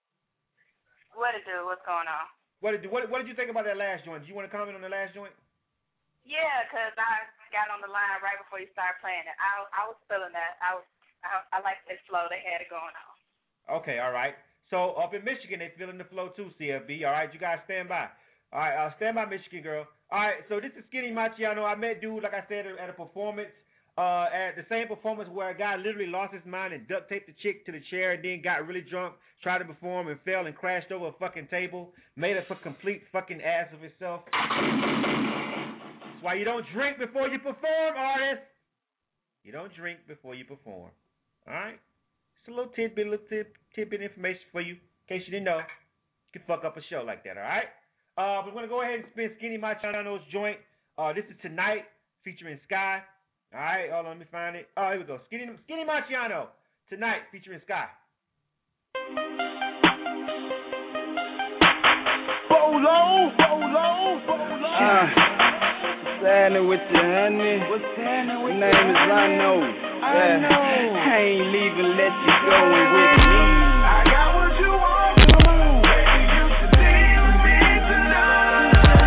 What it do? What's going on? What did, what, what did you think about that last joint? Did you want to comment on the last joint? Yeah, because I got on the line right before you started playing it. I I was feeling that. I was I, I liked that flow they had it going on. Okay, all right. So up in Michigan, they feeling the flow too, C F B. All right, you guys stand by. All right, uh, stand by, Michigan girl. All right, so this is Skinny Machiano. I met dude, like I said, at a performance. Uh, at the same performance where a guy literally lost his mind and duct taped the chick to the chair and then got really drunk, tried to perform and fell and crashed over a fucking table, made a complete fucking ass of himself. That's why you don't drink before you perform, artists. You don't drink before you perform. All right? It's a little tidbit, little tip, tidbit information for you, in case you didn't know. You can fuck up a show like that, all right? Uh, we're going to go ahead and spin Skinny Machiano's joint. Uh, this is Tonight, featuring Sky. All right, hold on, let me find it. Oh, here we go. Skinny, Skinny Marciano tonight featuring Sky. Bolo, Bolo, Bolo. Uh, what's happening with you, honey? What's happening with you? Your name is Lano. I know. I ain't leaving, let you go in with me. I got what you want. Baby, you should leave with me tonight.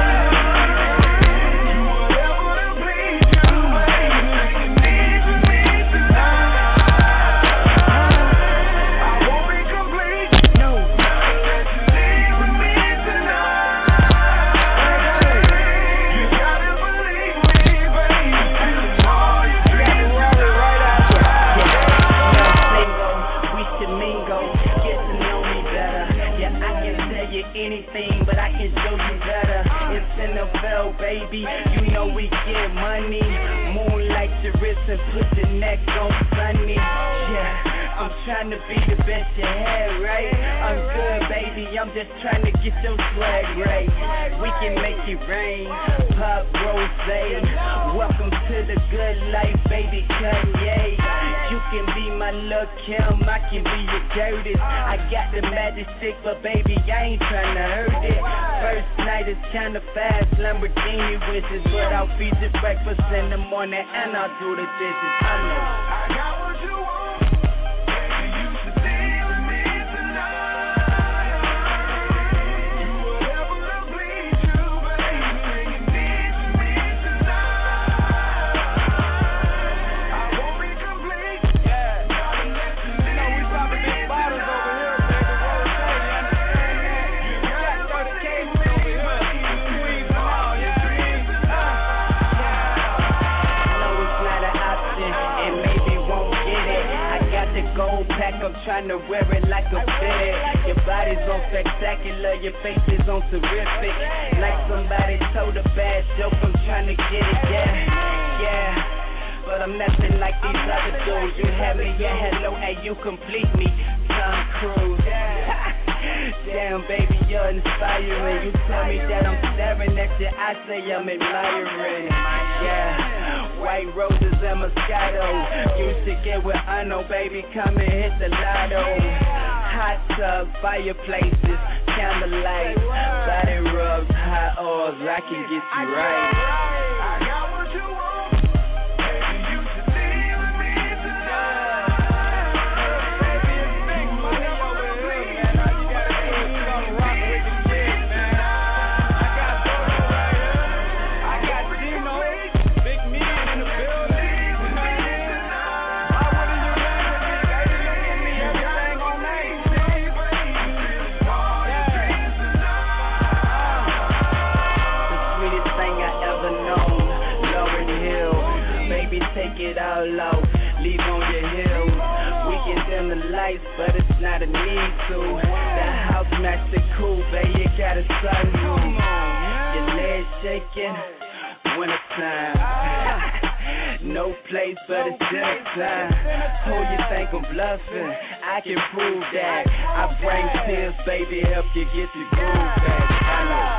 Do whatever to please you, baby. Take a leave with me tonight. I won't be complete. No. Let you leave with me tonight. You gotta believe me, baby. It's all you got to worry right after. We should mingle, get to know me better. Yeah, I can tell you anything, but I can show you better. It's N F L, baby. You know we get money. Moonlight your wrist and put your neck on sunny. Yeah, I'm trying to be the best you had, right? I'm good, baby. I'm just trying to get your swag right. We can make it rain. Pop rose. Welcome to the good life, baby. Kanye. You can be my Lil' Kim, I can be your Curtis. I got the magic stick, but baby, I ain't tryna hurt it. First night is kinda fast, Lamborghini wishes, but I'll feed you breakfast in the morning and I'll do the dishes. I know. I got what you want. Baby, you should leave with me tonight. Do whatever to please you, baby. Take a leave with me tonight. I won't be complete. Yeah. Gotta let you know we popping big bottles over here, baby. What I'm saying, you understand that? You got thirty cases over here. Keep squeezing them all, yeah. No, it's not an option, and maybe won't get it. I got the gold pack, I'm trying to wear it like a bed. Your body's on spectacular, your face is on terrific. Like somebody told a bad joke, I'm trying to get it, yeah, yeah. But I'm nothing like these other dudes. You have me, yeah, hello, and you complete me. Tom Cruise. Damn, baby, you're inspiring. You tell me that I'm staring at you, I say I'm admiring. Yeah, white roses and Moscato. You should get with Uno, baby, come and hit the lotto. Hot tub, fireplaces, candlelight, body rubs, hot oils, I can get you right. I got what you want. Take it all low, leave on your heels. We can dim the lights, but it's not a need to. The house match the cool, baby, you got a sunroof. Your legs shaking, winter time. No place but it's dinner time. Who you think I'm bluffing? I can prove that. I bring tears, baby, help you get your groove back. I know.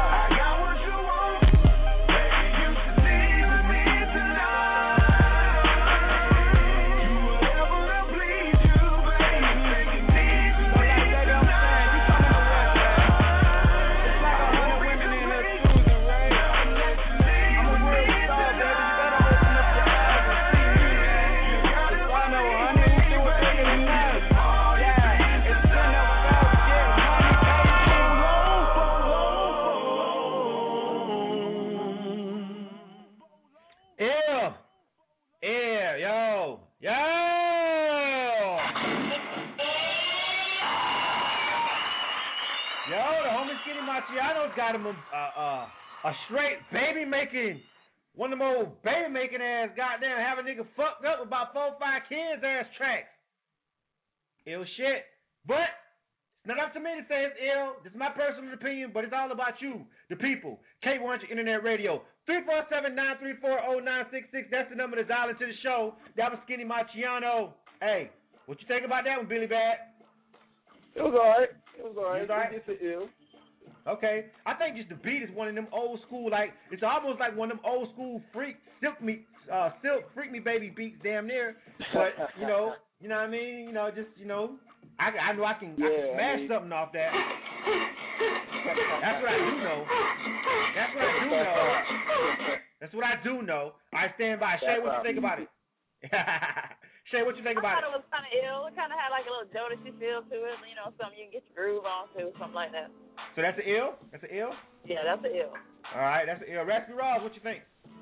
Got him a, uh, uh, a straight baby making, one of them old baby making ass goddamn have a nigga fucked up with about four or five kids ass tracks. Ill shit. But it's not up to me to say it's ill. This is my personal opinion, but it's all about you, the people. K one hundred Internet Radio. three four seven, nine three four, zero nine six six. That's the number to dial into the show. That was Skinny Marciano. Hey, what you think about that one, Billy Bad? It was alright. It was alright. It was alright. It's a ill. Okay, I think just the beat is one of them old school, like it's almost like one of them old school freak silk me uh, Silk Freak Me Baby beats damn near, but you know, you know what I mean. You know, just you know, I, I know I can, Yeah, I can smash I mean, something off that. That's what I do know. That's what I do know. That's what I do know. I stand by. Shay, what you think about it? Shay, what you think about I thought it? it was kind of ill. It kind of had like a little Jodeci feel to it. You know, something you can get your groove on to, something like that. So that's an ill? That's an ill? Yeah, that's an ill. All right, that's an ill. Raspy Ross, what you think?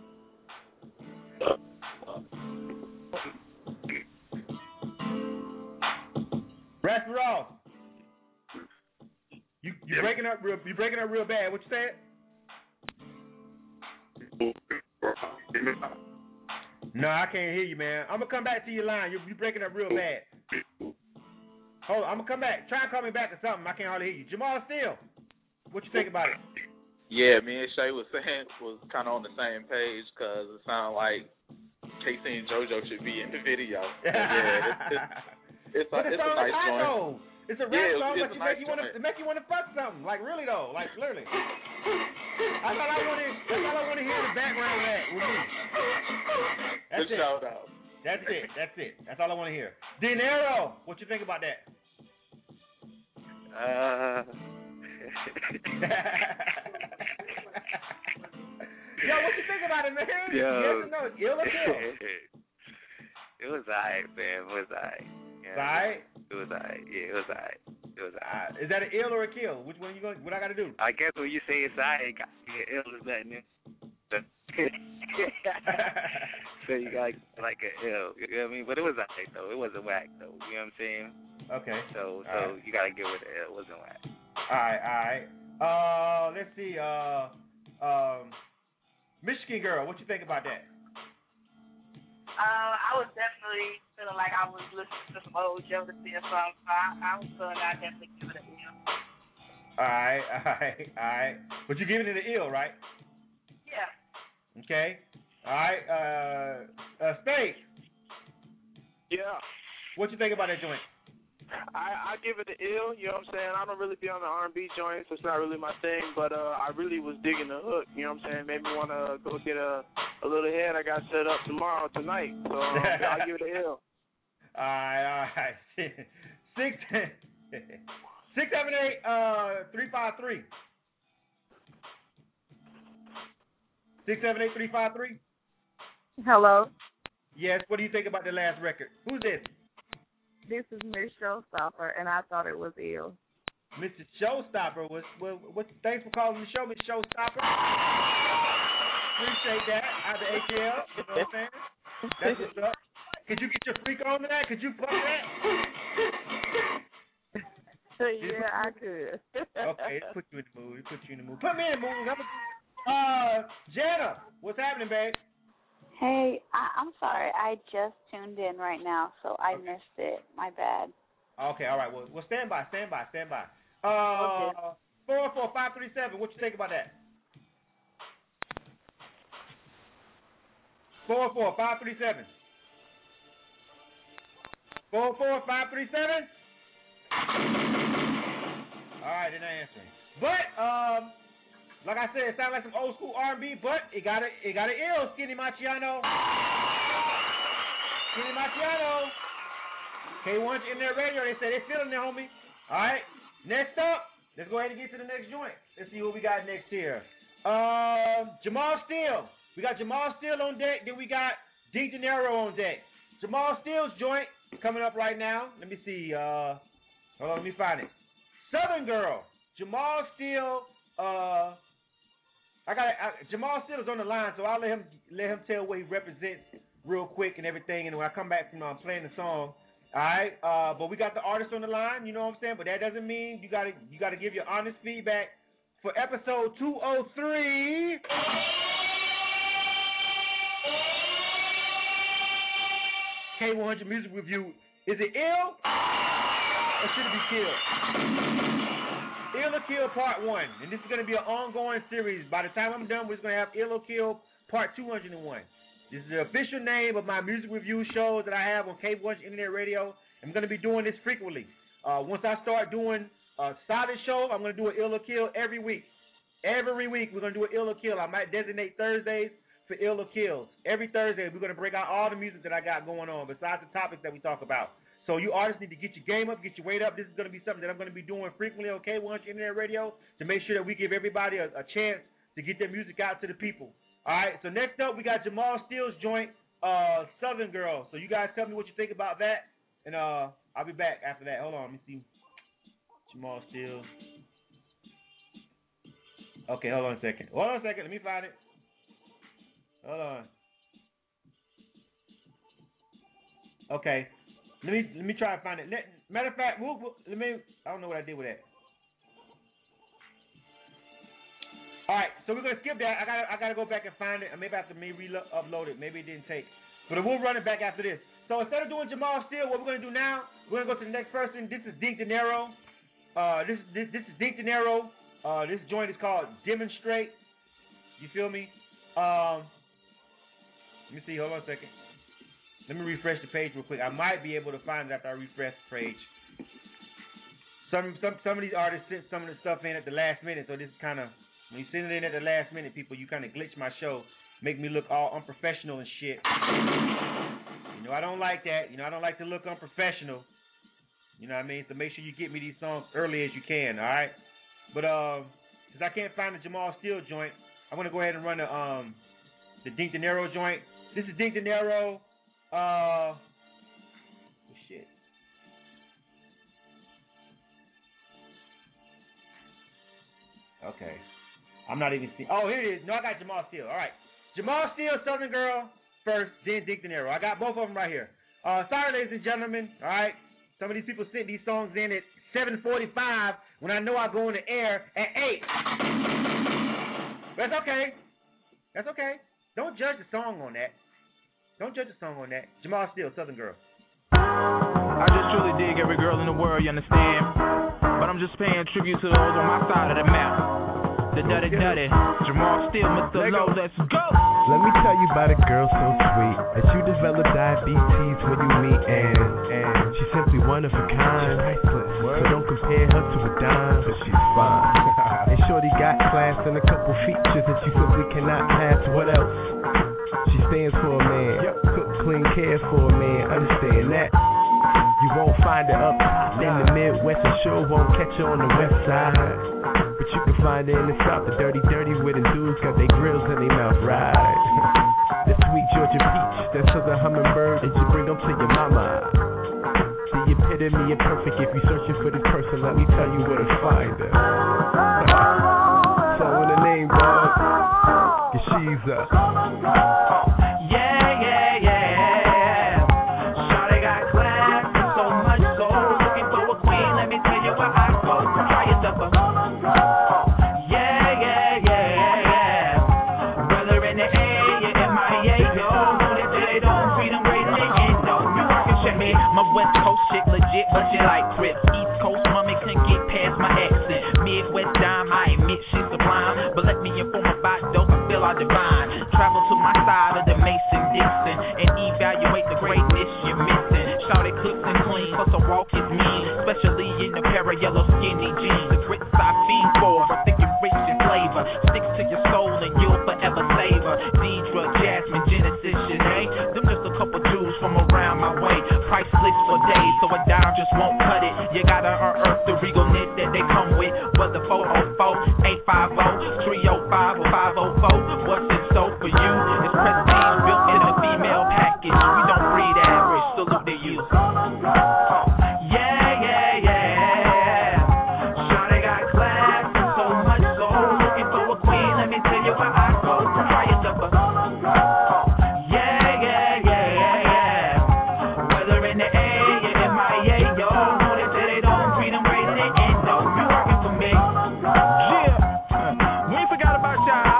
Raspy Ross. You you breaking up real you breaking up real bad. What you said? No, I can't hear you, man. I'm gonna come back to your line. You you breaking up real bad. Hold on, I'm gonna come back. Try and call me back or something. I can't hardly hear you. Jamal Steele, what you think about it? Yeah, me and Shay was saying was kind of on the same page because it sounded like K C and JoJo should be in the video. But yeah, it's it's, it's, a, it's a nice joint. Though. It's a rap yeah, song, it's, but it's you nice make you want to make you want to fuck something. Like really though, like literally. That's all I want to. That's all I want to hear in the background of that with me. That's Good it. shout out. That's it. That's it. That's all I want to hear. Dinero, what you think about that? Uh. Yo, what you think about it, man? Yo. Yes or no? Ill or kill? It was alright, man. It was alright. Yeah, Alright. It was alright. Yeah, it was alright. It was alright. Is that an ill or a kill? Which one you going? What I got to do? I guess when you say it's alright, it got yeah, ill is nothing. So you got like a ill. You know what I mean? But it was alright though. It wasn't whack though. You know what I'm saying? Okay. So so right. you gotta give it a ill. It wasn't whack. Alright, alright. Uh, let's see. Uh, um, Michigan Girl, what you think about that? Uh, I was definitely feeling like I was listening to some old Jodeci songs, so I, I was feeling I definitely give it an ill. Alright, alright, alright. But you're giving it an ill, right? Yeah. Okay. Alright, uh, uh, Spade. Yeah. What you think about that joint? I, I give it the ill, you know what I'm saying? I don't really be on the R and B joints, it's not really my thing, but uh, I really was digging the hook, you know what I'm saying? Made me want to go get a, a little head I got set up tomorrow, tonight, so um, I'll give it the ill. Alright, alright. Six, six, seven, eight, uh, three, five, three. Six, seven, eight, three, five, three. Hello. Yes. What do you think about the last record? Who's this? This is Miss Showstopper, and I thought it was ill. Mister Showstopper was. Well, what? Thanks for calling the show, Miss Showstopper. Appreciate that. Out the A T L. You know what I'm saying? That's what's up. Could you get your freak on to that? Could you fuck that? Yeah, I could. Okay, it put you in the mood. It put you in the mood. Put me in the mood. I'm a, uh, Jana, what's happening, babe? Hey, I, I'm sorry. I just tuned in right now, so I okay. missed it. My bad. Okay, all right. Well, well, stand by, stand by, stand by. Uh, okay. four four five three seven. What you think about that? Four four five three seven. Four four five three seven. All right, they're not answering. But um. Like I said, it sounds like some old school R and B, but it got a, it got an ill, Skinny Machiano. Skinny Machiano. K one's in their radio. They said they're feeling it, homie. All right. Next up, let's go ahead and get to the next joint. Let's see what we got next here. Um, Jamal Steele. We got Jamal Steele on deck. Then we got D. De Niro on deck. Jamal Steele's joint coming up right now. Let me see. Uh, hold on, let me find it. Southern Girl. Jamal Steele. Uh. I got I, Jamal Steele is on the line, so I'll let him let him tell what he represents real quick and everything. And when I come back from uh, playing the song, all right. Uh, but we got the artist on the line, you know what I'm saying. But that doesn't mean you gotta you gotta give your honest feedback for episode two oh three. K one hundred Music Review. Is it ill or should it be killed? Ill or Kill Part one, and this is going to be an ongoing series. By the time I'm done, we're going to have Ill or Kill Part two oh one. This is the official name of my music review shows that I have on K one Internet Radio. I'm going to be doing this frequently. Uh, once I start doing a solid show, I'm going to do an Ill or Kill every week. Every week, we're going to do an Ill or Kill. I might designate Thursdays for Ill or Kills. Every Thursday, we're going to break out all the music that I got going on besides the topics that we talk about. So you artists need to get your game up, get your weight up. This is going to be something that I'm going to be doing frequently on K one hundred Internet Radio to make sure that we give everybody a, a chance to get their music out to the people. All right, so next up, we got Jamal Steele's joint, uh, Southern Girl. So you guys tell me what you think about that, and uh, I'll be back after that. Hold on, let me see. Jamal Steele. Okay, hold on a second. Hold on a second. Let me find it. Hold on. Okay. Let me let me try to find it. Let, matter of fact, we'll, we'll, let me. I don't know what I did with that. All right, so we're gonna skip that. I gotta I gotta go back and find it. Maybe I have to maybe re-upload it. Maybe it didn't take. But we'll run it back after this. So instead of doing Jamal Steele, what we're gonna do now? We're gonna go to the next person. This is Dink De Niro. Uh, this this this is Dink De Niro. Uh, this joint is called Demonstrate. You feel me? Um, let me see. Hold on a second. Let me refresh the page real quick. I might be able to find it after I refresh the page. Some some some of these artists sent some of the stuff in at the last minute, so this is kind of, when you send it in at the last minute, people, you kind of glitch my show, make me look all unprofessional and shit. You know, I don't like that. You know, I don't like to look unprofessional. You know what I mean? So make sure you get me these songs early as you can, all right? But uh, since I can't find the Jamal Steele joint, I'm going to go ahead and run the um the Dink De Niro joint. This is Dink De Niro. Uh, oh shit. Okay. I'm not even seeing. Oh, here it is. No, I got Jamal Steele. All right. Jamal Steele, Southern Girl first, then Dink De Niro. I got both of them right here. Uh, sorry, ladies and gentlemen. All right. Some of these people sent these songs in at seven forty-five when I know I go on the air at eight. That's okay. That's okay. Don't judge the song on that. Don't judge the song on that. Jamal Steele, Southern Girl. I just truly dig every girl in the world, you understand? But I'm just paying tribute to those on my side of the map. The Duddy Duddy, Jamal Steele, Mister Low, let's go! Let me tell you about a girl so sweet that you develop diabetes when you meet, and, and she's simply one of a kind. So don't compare her to a dime, but she's fine. And shorty got class and a couple features that you simply cannot pass. What else? She stands for a man, cook, clean, cares for a man, understand that. You won't find her up in the Midwest, and sure won't catch her on the west side. But you can find her in the South, the dirty, dirty, where the dudes got their grills in their mouth, right? The sweet Georgia peach, that southern hummingbird that you bring up to your mama. The epitome of perfect, if you're searching for this person, let me tell you where to find her. So in the name, dog, cause she's a... Yeah, yeah, yeah. Shawty got class, so much so. Looking for a queen, let me tell you where I go. Try it up. Yeah, yeah, yeah. Whether in the A, you're M I A, yo. They don't freedom rating it, no. You can check me. My West Coast shit legit, but you like Crips. East Coast mommy couldn't get past my accent. Midwest dime, I admit she's sublime. But let me inform about dope, I feel I divine. Travel to my side of the Mason Dixon and evaluate the greatness you're missing. Shawty cooks and clean, plus her walk is mean, especially in a pair of yellow skinny jeans. The grits I feed for, her thick and rich in flavor, sticks to your soul and you'll forever save her. Deidre, Jasmine, Genesis, Shanae, them just a couple Jews from around my way. Priceless for days, so a dime just won't cut it. You gotta unearth the regalness that they come with. Whether four oh four, eight five oh, three oh five, or five oh four, what's in store for you? It's prestige built in a female package. We don't breed average, salute to you. Yeah, yeah, yeah. Shawty got class, so much so. Looking for a queen, let me tell you where I go. Try it up. Yeah, yeah, yeah, yeah. Whether in the A, you're M I A, yo. Know they say they don't treat them right, they ain't no. You working for me. Yeah. We ain't forgot about y'all.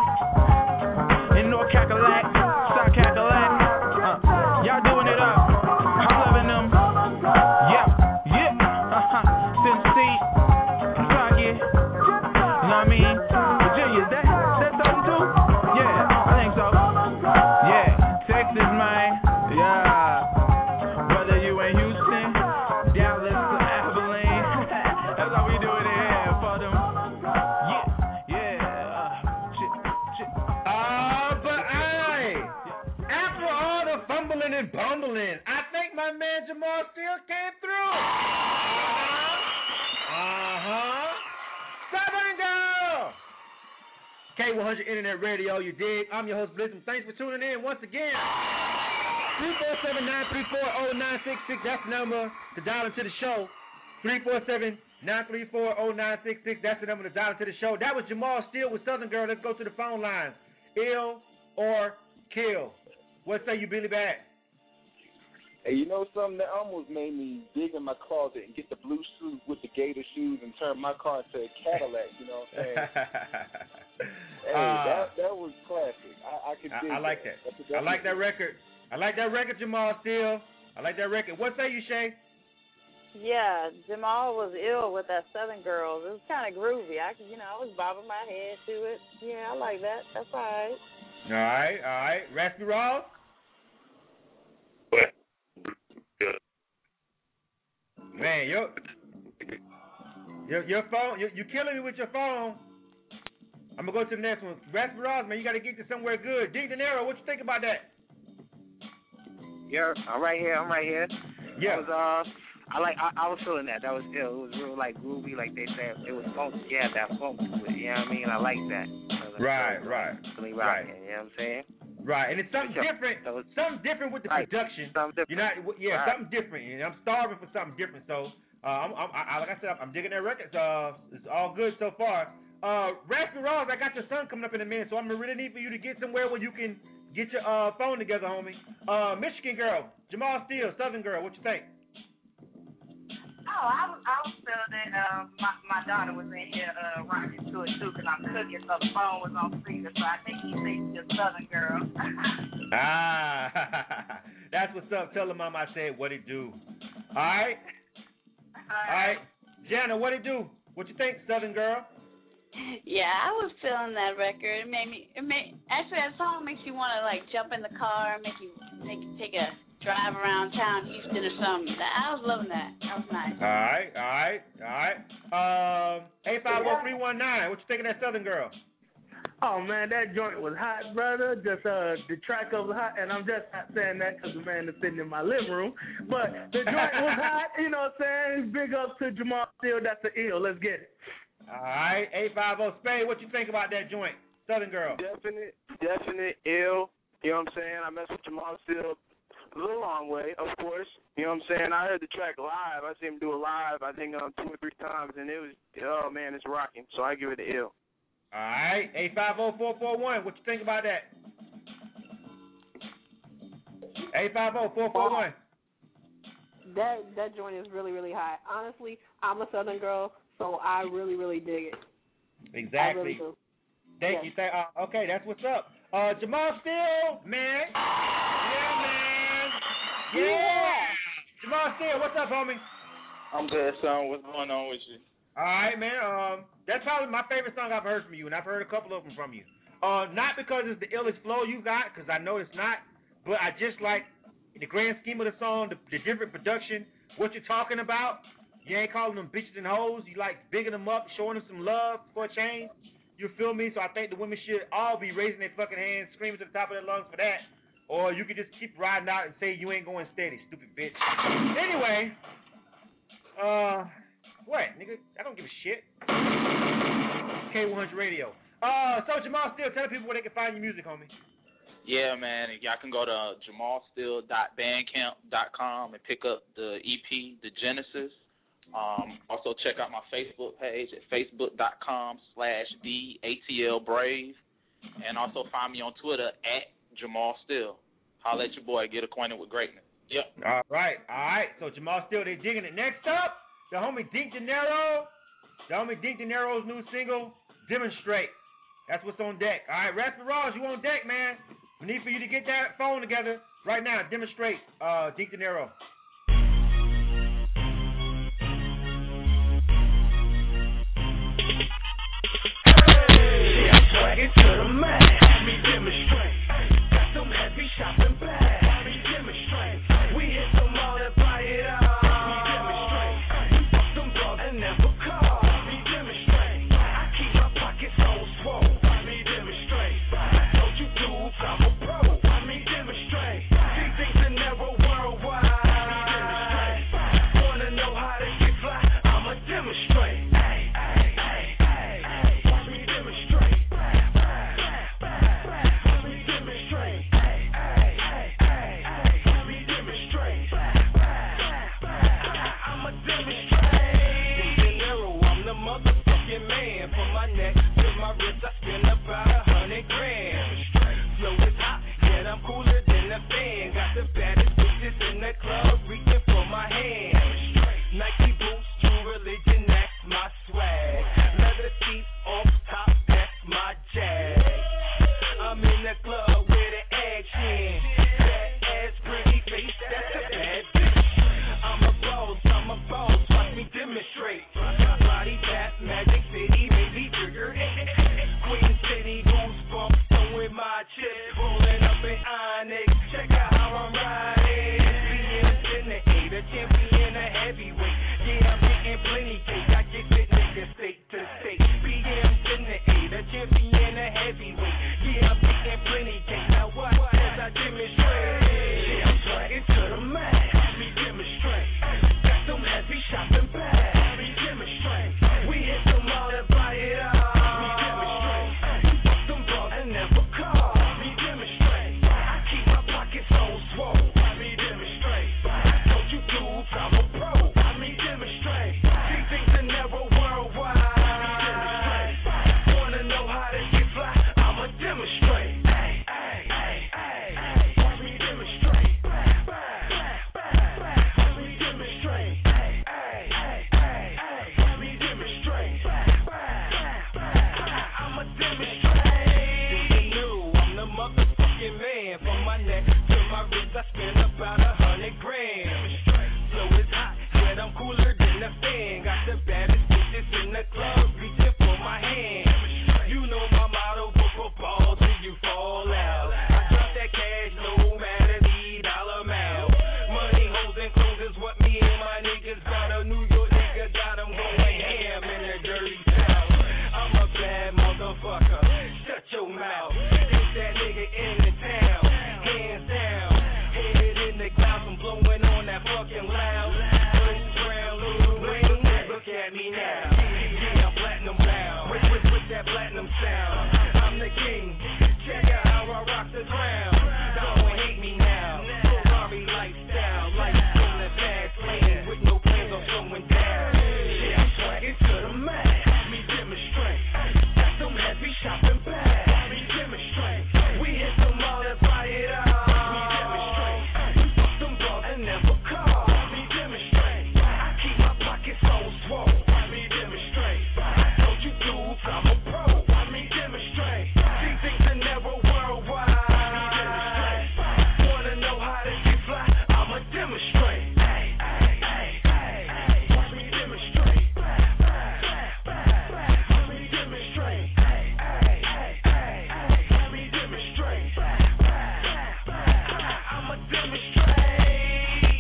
In North Cackalack, South Cackalack. Uh, y'all doing it up. I'm loving them. Yeah, yeah. Uh-huh. Tennessee, Kentucky. You know what I mean? Virginia, is that, that something too? Yeah, I think so. Yeah, Texas, man. Yeah. Whether you in Houston, Dallas, or Abilene. That's how we do it here for them. Yeah, yeah. Uh, shit, shit. Uh, but I and bumbling. I think my man Jamal Steele came through. Uh-huh. Southern Girl. K one hundred Internet Radio, you dig? I'm your host, Blizzum. Thanks for tuning in once again. three four seven, nine three four, zero nine six six. That's the number to dial into the show. three four seven, nine three four, zero nine six six. That's the number to dial into the show. That was Jamal Steele with Southern Girl. Let's go to the phone lines. Ill or kill. What say you, Billy Bad? Hey, you know something that almost made me dig in my closet and get the blue suit with the gator shoes and turn my car into a Cadillac, you know what I'm saying? hey, uh, that that was classic. I, I could dig I, I like that. that. I like that record. I like that record, Jamal Steele. I like that record. What say you, Shay? Yeah, Jamal was ill with that Southern Girl. It was kind of groovy. I, you know, I was bobbing my head to it. Yeah, I like that. That's all right. All right, all right. Raspy Ross? What? Man, your your your phone, you're, you're killing me with your phone. I'm gonna go to the next one. Raspy Ross, man, you gotta get to somewhere good. Ding De Niro, what you think about that? Yeah, I'm right here. I'm right here. Yeah. I was, uh, I like. I, I was feeling that. That was ill. It was real like groovy, like they said. It was funky. Yeah, that funk to it. You know what I mean? I like that. Right, right, really right. rocking, you know what I'm saying? Right, and it's something different. Something different with the right. production. Something different. You're not, yeah, right. something different. And I'm starving for something different. So, uh, I'm, I'm, I, like I said, I'm digging that record. Uh, it's all good so far. Uh, Raspy Ross, I got your son coming up in a minute, so I'm gonna really need for you to get somewhere where you can get your uh, phone together, homie. Uh, Michigan girl, Jamal Steele, Southern Girl, what you think? Oh, I was, I was feeling that uh, my, my daughter was in here uh, rocking to it too because I'm cooking, so the phone was on speaker, so I think he thinks she's a Southern Girl. Ah, that's what's up. Tell her mom I said what it do. All right? All right. Jana, what it do? What you think, Southern Girl? Yeah, I was feeling that record. It made me. It made actually that song makes you want to like jump in the car, make you make you take a drive around town, Houston or something. I was loving that. That was nice. All right, all right, all right. Um, eight five zero three one nine. What you think of that Southern Girl? Oh man, that joint was hot, brother. Just uh, the track was hot, and I'm just not saying that because the man is sitting in my living room. But the joint was hot. You know what I'm saying? Big up to Jamal Steele. That's the ill. Let's get it. All right, eight five zero Spade. What you think about that joint, Southern Girl? Definite, definite ill. You know what I'm saying? I messed with Jamal Steele a little long way, of course. You know what I'm saying? I heard the track live. I seen him do it live, I think, um, two or three times, and it was, oh, man, it's rocking. So I give it the ill. All right, eight five zero four four one. What you think about that? eight five zero four four one. That that joint is really, really hot. Honestly, I'm a Southern girl, so I really, really dig it. Exactly. I really do. Thank yes. you. Thank, uh, okay, that's what's up. Uh, Jamal Steele, man. Yeah, man. Yeah. yeah. Jamal Steele, what's up, homie? I'm good, son. What's going on with you? All right, man. Um, that's probably my favorite song I've heard from you, and I've heard a couple of them from you. Uh, not because it's the illest flow you got, because I know it's not, but I just like the grand scheme of the song, the, the different production, what you're talking about. You ain't calling them bitches and hoes. You like bigging them up, showing them some love for a change. You feel me? So I think the women should all be raising their fucking hands, screaming to the top of their lungs for that. Or you could just keep riding out and say you ain't going steady, stupid bitch. Anyway, uh, what, nigga? I don't give a shit. K one hundred Radio. Uh, so Jamal Steele, tell the people where they can find your music, homie. Yeah, man. Y'all can go to jamal steele dot bandcamp dot com and pick up the E P, The Genesis. Um, also check out my Facebook page at facebook dot com slash D A T L Brave. And also find me on Twitter at Jamal Steele. Holla at your boy. Get acquainted with greatness. Yep. All right. All right. So Jamal Steele, they digging it. Next up, the homie Dink De Niro. The homie Dink De Niro's new single, Demonstrate. That's what's on deck. All right, Raspy Ross, you on deck, man. We need for you to get that phone together right now. Demonstrate, uh, Dink De Niro. Hey, I'm swagging to the max. Let me demonstrate. Got some heavy shopping bags. Let me demonstrate. We hit the mall and buy it all. Let me demonstrate. We fuck them drugs and never call. Let me demonstrate. I keep my pockets on swole. Let me demonstrate. I told you dudes I'm a pro. Let me demonstrate. See things in there my neck to my wrist, I spend about a hundred grand. Flow is hot, yet I'm cooler than a fan. Got the baddest bitches in the club reaching for my hand. Nike boots, true religion, that's my swag. Leather seats off top, that's my jag. I'm in the club with an action. Fat ass, pretty face, that's a bad bitch. I'm a boss, I'm a boss, watch me demonstrate. Body tap, Magic City, maybe trigger. Queen City, goosebumps, throwing my chips, rolling up in Onyx. Check out how I'm riding. Champion in the eight, a champion of heavyweight. Yeah, I'm getting plenty cake. I get it nigga state to state. B M's in the eight, a champion of heavyweight. Yeah, I'm getting plenty cake. Now what as I demonstrate? Yeah, I'm swagging to the max. Watch me demonstrate. Got some heavy shopping bags. Watch me demonstrate. We hit them all and buy it up. Watch me demonstrate. Fuck them balls and never call. Watch me demonstrate. I keep my pockets so swole. Watch me demonstrate. Don't you dudes, I'm a pro. Watch me demonstrate. These things are never worldwide. Watch me demonstrate. Wanna know how to get fly? I'ma demonstrate. Hey, hey, hey, hey, hey. Watch me demonstrate. Watch me demonstrate. Hey, hey, hey, hey, hey. Watch me demonstrate. I'ma demonstrate. You knew I'm the motherfucking man. From my neck to my wrist, I spend about a hundred grand. Flow is hot, yet I'm cooler than a fan. Got the baddest bitches in the club reaching for my hand. You know my motto, for ball till you fall out. I drop that cash no matter the dollar amount. Money, hoes, and clothes is what me and my niggas got. A New York nigga got 'em going ham in the dirty south. I'm a bad motherfucker, shut your mouth. Ain't that nigga in the town, hands down. Head in the clouds, I'm blowing on that fucking loud. First round, little ring, look at me now. Yeah, I'm platinum bound, with, with, with that platinum sound. I'm the king, check out how I rock the ground. Don't hate me now, Ferrari lifestyle, life in the fast lane, with no plans on slowing down. Yeah, I'm swagging to the max, me demonstrate. Got some heavy shopping bags, me demonstrate. We hit them all and buy it up, me demonstrate. Fuck them balls and never call, me demonstrate. I keep my pockets so swole, me demonstrate. Don't you dudes, I'm a pro, me demonstrate. These things are never worldwide, me demonstrate. Wanna know how to get fly? I'ma demonstrate. Hey, hey, hey, hey, hey. Watch me demonstrate. Watch me demonstrate. Hey, hey, hey, hey, hey. Watch me demonstrate. I'ma demonstrate.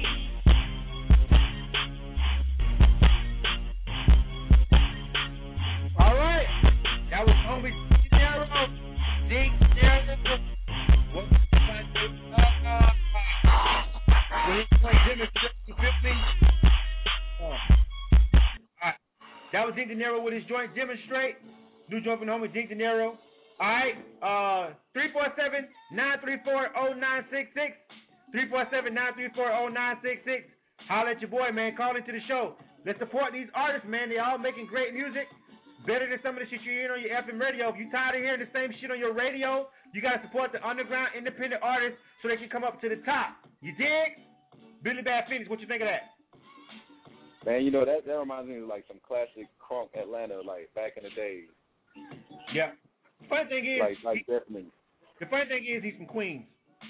All right, that was homie Dinero. Dink Dinero. What uh, when he played demonstrate, you feel me? Oh. All right, that was Dink Dinero with his joint Demonstrate. New joint from the homie Dink Dinero. All right, uh, three four seven, nine three four, oh nine six six. three four seven, nine three four, oh nine six six. Holla at your boy, man. Call into the show. Let's support these artists, man. They all making great music. Better than some of the shit you hear on your F M radio. If you tired of hearing the same shit on your radio, you got to support the underground independent artists so they can come up to the top. You dig? Billy Bad Phoenix, what you think of that? Man, you know, that, that reminds me of like some classic crunk Atlanta, like back in the day. Yeah. The funny thing is, Like, like he, definitely. the funny thing is he's from Queens.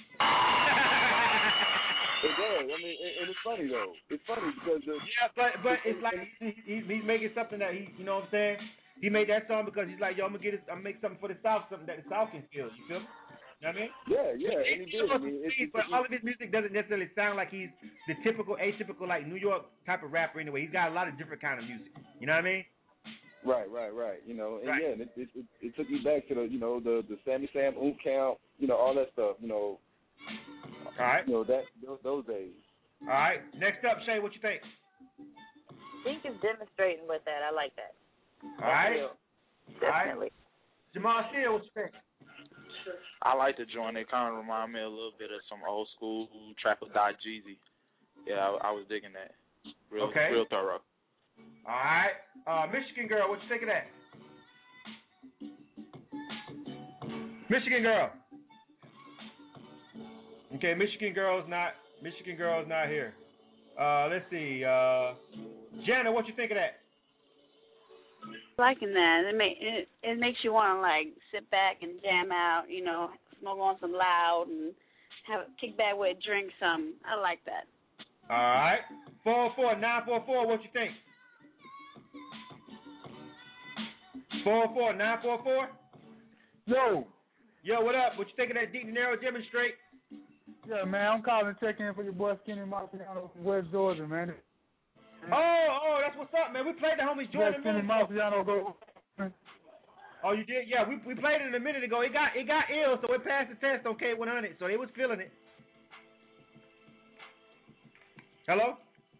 It does. I mean, and, and it's funny though. It's funny because the, Yeah, but but it's like he, he, he's making something that he, you know what I'm saying? He made that song because he's like, yo, I'm gonna get it, I'm gonna make something for the South, something that the South can feel. You feel me? You know what I mean? yeah, yeah, and he did. I mean, it's, But all of his music doesn't necessarily sound like he's the typical, atypical, like New York type of rapper. Anyway, he's got a lot of different kind of music. You know what I mean? Right, right, right. You know, and Right. yeah, it, it, it, it took me back to the, you know, the the Sammy Sam Oom Count, you know, all that stuff. You know, all right. You know that those, those days. All right. Next up, Shay, what you think? Dink is demonstrating with that. I like that. All right. Definitely. All right. Jamal Shield, what you think? I like the joint. It kind of remind me a little bit of some old school Trap or Die Jeezy. Yeah, I, I was digging that. Real, Okay. real thorough. All right. Uh, Michigan girl, what you think of that? Michigan girl. Okay, Michigan girl's not. Michigan girl's not here. Uh, let's see. Uh, Jana, what you think of that? Liking that. It make it, it makes you want to like sit back and jam out. You know, smoke on some loud and have kick back with a drink. Some. I like that. All right. Four four nine four four. What you think? Four four nine four four. Yo. Yo, what up? What you think of that Deep De Niro demonstrate? Yeah, man, I'm calling to check in for your boy Skinny Marciano from West Georgia, man. Oh, oh, that's what's up, man. We played the homies Jordan. Skinny Marciano go. Oh, you did? Yeah, we we played it a minute ago. It got it got ill, so it passed the test on K one hundred. So they was feeling it. Hello?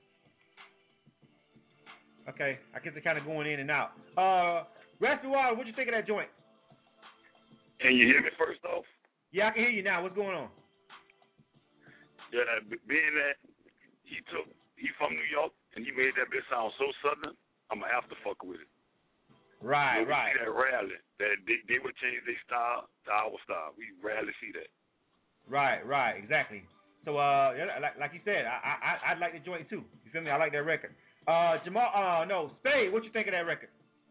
Okay, I guess they're kind of going in and out. Uh, Raspy Wild, what you think of that joint? Can you hear me first off? Yeah, I can hear you now. What's going on? Yeah, being that he took, he from New York, and he made that bitch sound so southern, I'm going to have to fuck with it. Right, you know, we right. see that rarely, that they, they would change their style to our style. We rarely see that. Right, right, exactly. So, uh, like, like you said, I, I, I'd like the joint too. You feel me? I like that record. Uh, Jamal, uh, no, Spade, what you think of that record?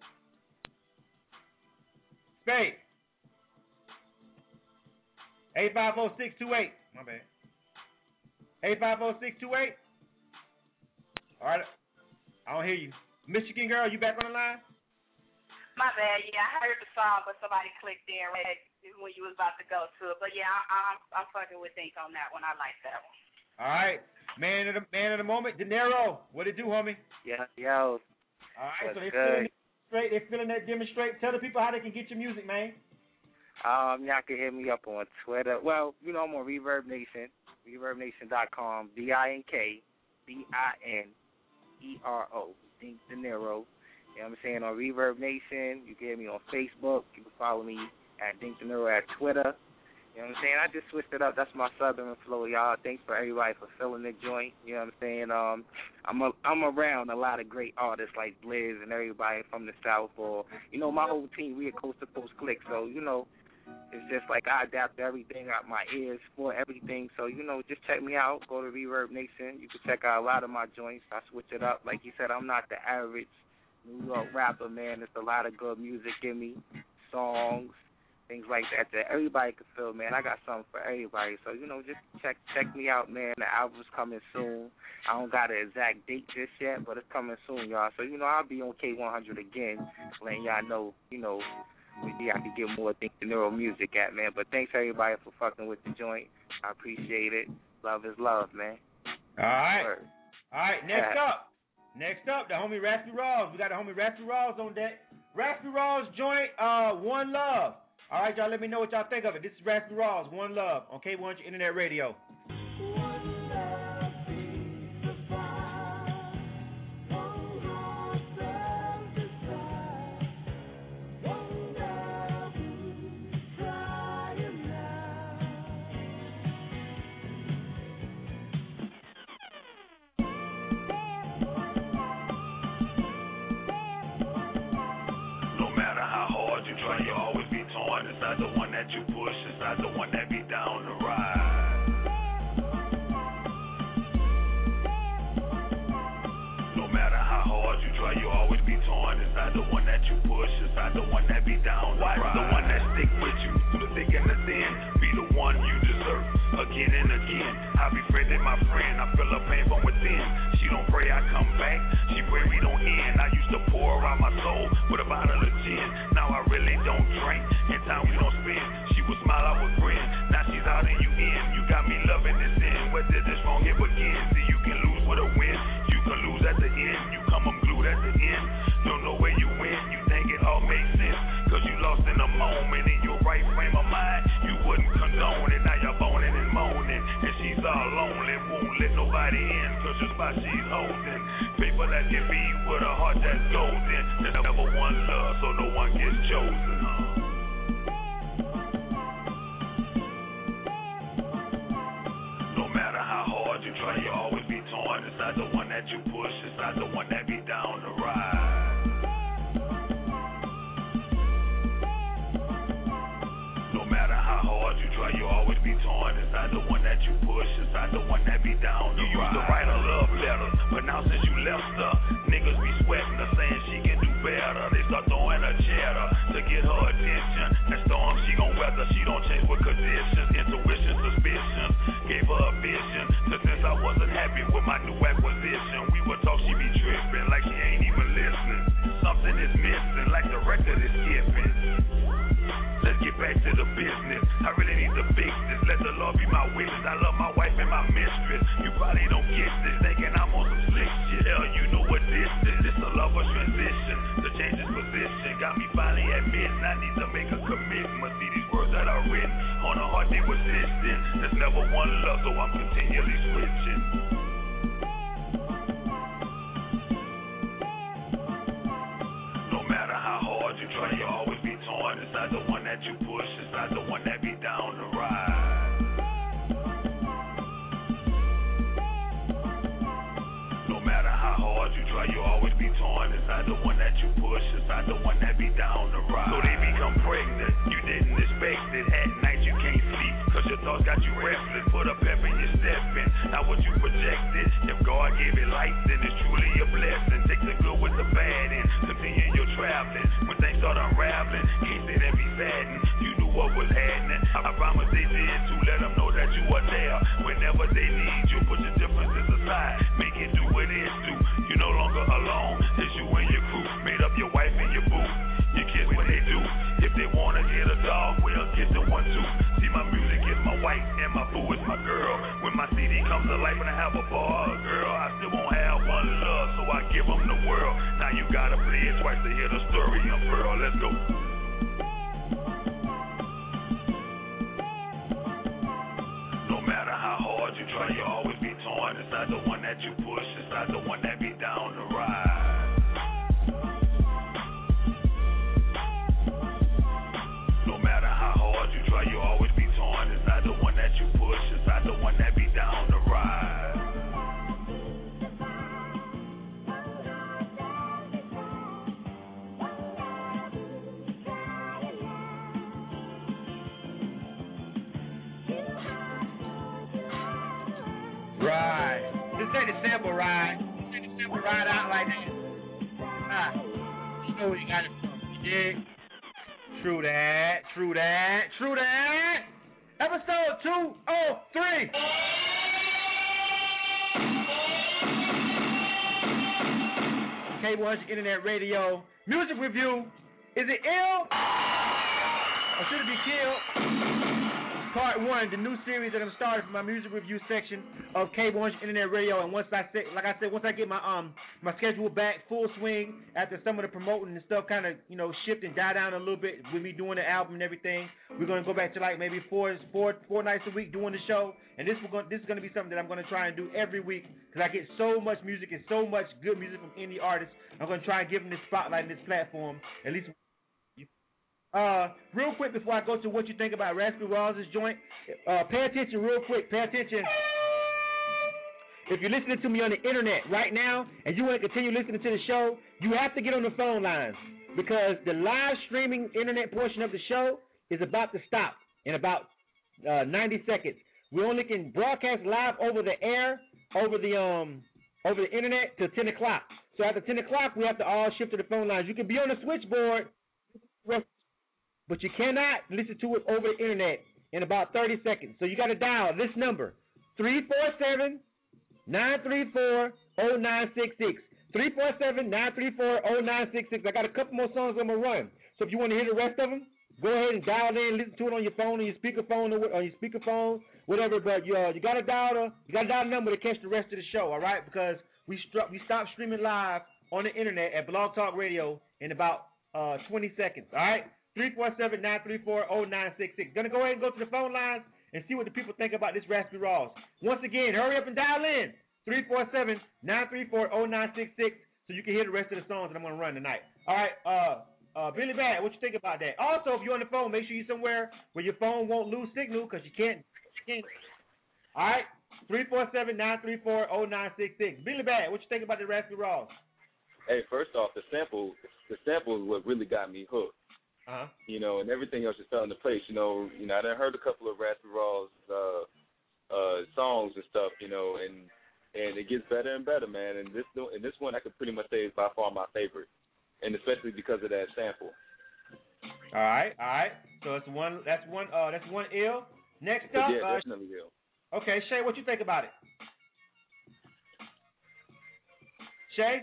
Spade. eight five zero six two eight. My bad. eight five zero six two eight. All right. I don't hear you. Michigan girl, you back on the line? My bad. Yeah, I heard the song, but somebody clicked in right when you was about to go to it. But yeah, I, I'm I'm fucking with Think on that one. I like that one. All right. Man of the man of the moment, De Niro. What it do, homie? Yeah, yo. All right. What's so they good? feeling straight. They feeling that demonstrate. Tell the people how they can get your music, man. Um, y'all can hit me up on Twitter. Well, you know, I'm on Reverb Nation, reverb nation dot com, D I N K, D I N E R O, Dink De Niro. You know what I'm saying? On Reverb Nation, you can hit me on Facebook. You can follow me at Dink De Niro at Twitter. You know what I'm saying? I just switched it up. That's my southern flow, y'all. Thanks for everybody for filling the joint. You know what I'm saying? Um, I'm a, I'm around a lot of great artists like Blizz and everybody from the South. Or, you know, my whole team, we a coast-to-coast clique. So, you know, it's just like I adapt everything out my ears for everything. So, you know, just check me out. Go to Reverb Nation. You can check out a lot of my joints. I switch it up. Like you said, I'm not the average New York rapper, man. There's a lot of good music in me, songs, things like that that everybody can feel, man. I got something for everybody. So, you know, just check check me out, man. The album's coming soon. I don't got an exact date just yet, but it's coming soon, y'all. So, you know, I'll be on K one hundred again, letting y'all know, you know, maybe I could get more Think De Niro music at, man. But thanks, everybody, for fucking with the joint. I appreciate it. Love is love, man. All right. Word. All right, next Yeah. up. Next up, the homie Raspy Rawls. We got the homie Raspy Rawls on deck. Raspy Rawls joint, uh, One Love. All right, y'all, let me know what y'all think of it. This is Raspy Rawls, One Love, on K one hundred Internet Radio. It's not the one that you push, it's not the one that be down the ride. No matter how hard you try, you always be torn. It's not the one that you push, it's not the one that be down the ride. The one that stick with you through the thick and the thin, be the one you deserve again and again. I befriended my friend, I feel her pain from within. She don't pray I come back, she pray we don't end. I used to pour around my soul with a bottle of gin. Now I really don't drink, and time we don't spend. She would smile, I would grin. Now she's out and you in. You got me loving this end. Where did this wrong here begin? See, you can lose with a win. You can lose at the end. You come unglued at the end. Don't know where you win. You think it all makes sense. Cause you lost in a moment. In your right frame of mind, you wouldn't condone it. Now you're moaning and moaning. And she's all lonely. Won't let nobody in. Cause the spot she's holding. People that can be with a heart that's golden. There's never one love, so no one gets chosen. No matter how hard you try, you always be torn. It's not the one that you push, it's not the one that be down the ride. No matter the one that be down. You used to write her love letters, but now since you left her, niggas be sweating her, saying she can do better. They start throwing her cheddar to get her attention. That storm she gon' weather, she don't change with conditions. Intuition, suspicion, gave her a vision. So since I wasn't happy with my new acquisition, we would talk, she be tripping like she ain't even listening. Something is missing, like the record is skipping. Let's get back to the business. I really need to fix this. Let the Lord be my witness. I love my wife and my mistress. You probably don't get this, thinking I'm on some slick shit. Hell, you know what this is. It's a lover's transition. The change is position got me finally admitting I need to make a commitment. See these words that are written on a heart they were distant. There's never one love, so I'm continually switching. No matter how hard you try, you always be torn. It's not the one that you push, it's not the one that be down the ride. No matter how hard you try, you always be torn. It's not the one that you push, it's not the one that be down the ride. So they become pregnant, you didn't expect it. At night you can't sleep, cause your thoughts got you restless. Put a pep in your step in, not what you projected. If God gave it life, then it's truly a blessing. Take the good with the bad and continue your traveling. When things start unraveling, can't sit and be saddened. You knew what was happening, I promise they did too. Let them know that you are there whenever they need you. Put your differences aside, make it do what it do. You're no longer alone, it's you and your crew. Made up your wife and your boo. You kiss when they do. If they wanna get a dog, well, kiss them one too. See, my music is my wife and my boo is my girl. When my C D comes to life and I have a bar, girl, I still won't have one love, so I give them the world. Now you gotta play it twice to hear the story unfurl. Let's go. No matter how hard you try, you always be torn. It's not the one that you push, it's not the one that be down the ride. No matter how hard you try, you always be torn. It's not the one that you push, it's not the one that be down the ride. Right. Just take the sample ride. Take the sample ride out like this. Ah. You know where you got it from. You dig? True that. True that. True that. Episode two oh three. K one hundred Internet Radio. Music review. Is it ill? Or should it be killed? Part one, the new series that I'm starting for my music review section of K one hundred Internet Radio. And once I say, like I said, once I get my um my schedule back full swing after some of the promoting and stuff kind of you know shift and die down a little bit with me doing the album and everything, we're gonna go back to like maybe four four four nights a week doing the show. And this will this is gonna be something that I'm gonna try and do every week because I get so much music and so much good music from indie artists. I'm gonna try and give them this spotlight and this platform at least. Uh, real quick before I go to what you think about Raspberry Rawls' joint, uh, pay attention real quick, pay attention. If you're listening to me on the internet right now and you want to continue listening to the show, you have to get on the phone lines because the live streaming internet portion of the show is about to stop in about uh, ninety seconds. We only can broadcast live over the air, over the um, over the internet till ten o'clock. So after ten o'clock, we have to all shift to the phone lines. You can be on the switchboard, but you cannot listen to it over the internet in about thirty seconds. So you got to dial this number, three four seven, nine three four, zero nine six six. three four seven, nine three four, zero nine six six. I got a couple more songs I'm going to run. So if you want to hear the rest of them, go ahead and dial in, listen to it on your phone, on your speakerphone, or on your speakerphone, whatever. But you, uh, you got to dial the, you got to dial the number to catch the rest of the show, all right? Because we, stru- we stopped streaming live on the internet at Blog Talk Radio in about uh, twenty seconds, all right? three four seven, nine three four, zero nine six six. Gonna go ahead and go to the phone lines and see what the people think about this Raspberry Rawls. Once again, hurry up and dial in. three four seven, nine three four, zero nine six six so you can hear the rest of the songs that I'm gonna run tonight. All right, uh, uh, Billy Bad, what you think about that? Also, if you're on the phone, make sure you're somewhere where your phone won't lose signal because you can't, you can't. All right, three four seven, nine three four, zero nine six six. Billy Bad, what you think about the Raspberry Rawls? Hey, first off, the sample, the sample is what really got me hooked. Uh-huh. You know, and everything else just fell into place. You know, you know, I done heard a couple of Raspberry Rawls uh, uh, songs and stuff, you know, and and it gets better and better, man. And this and this one I could pretty much say is by far my favorite, and especially because of that sample. All right, all right. So it's one. That's one. Uh, that's one ill. Next up, yeah, uh, definitely ill. Okay, Shay, what you think about it? Shay?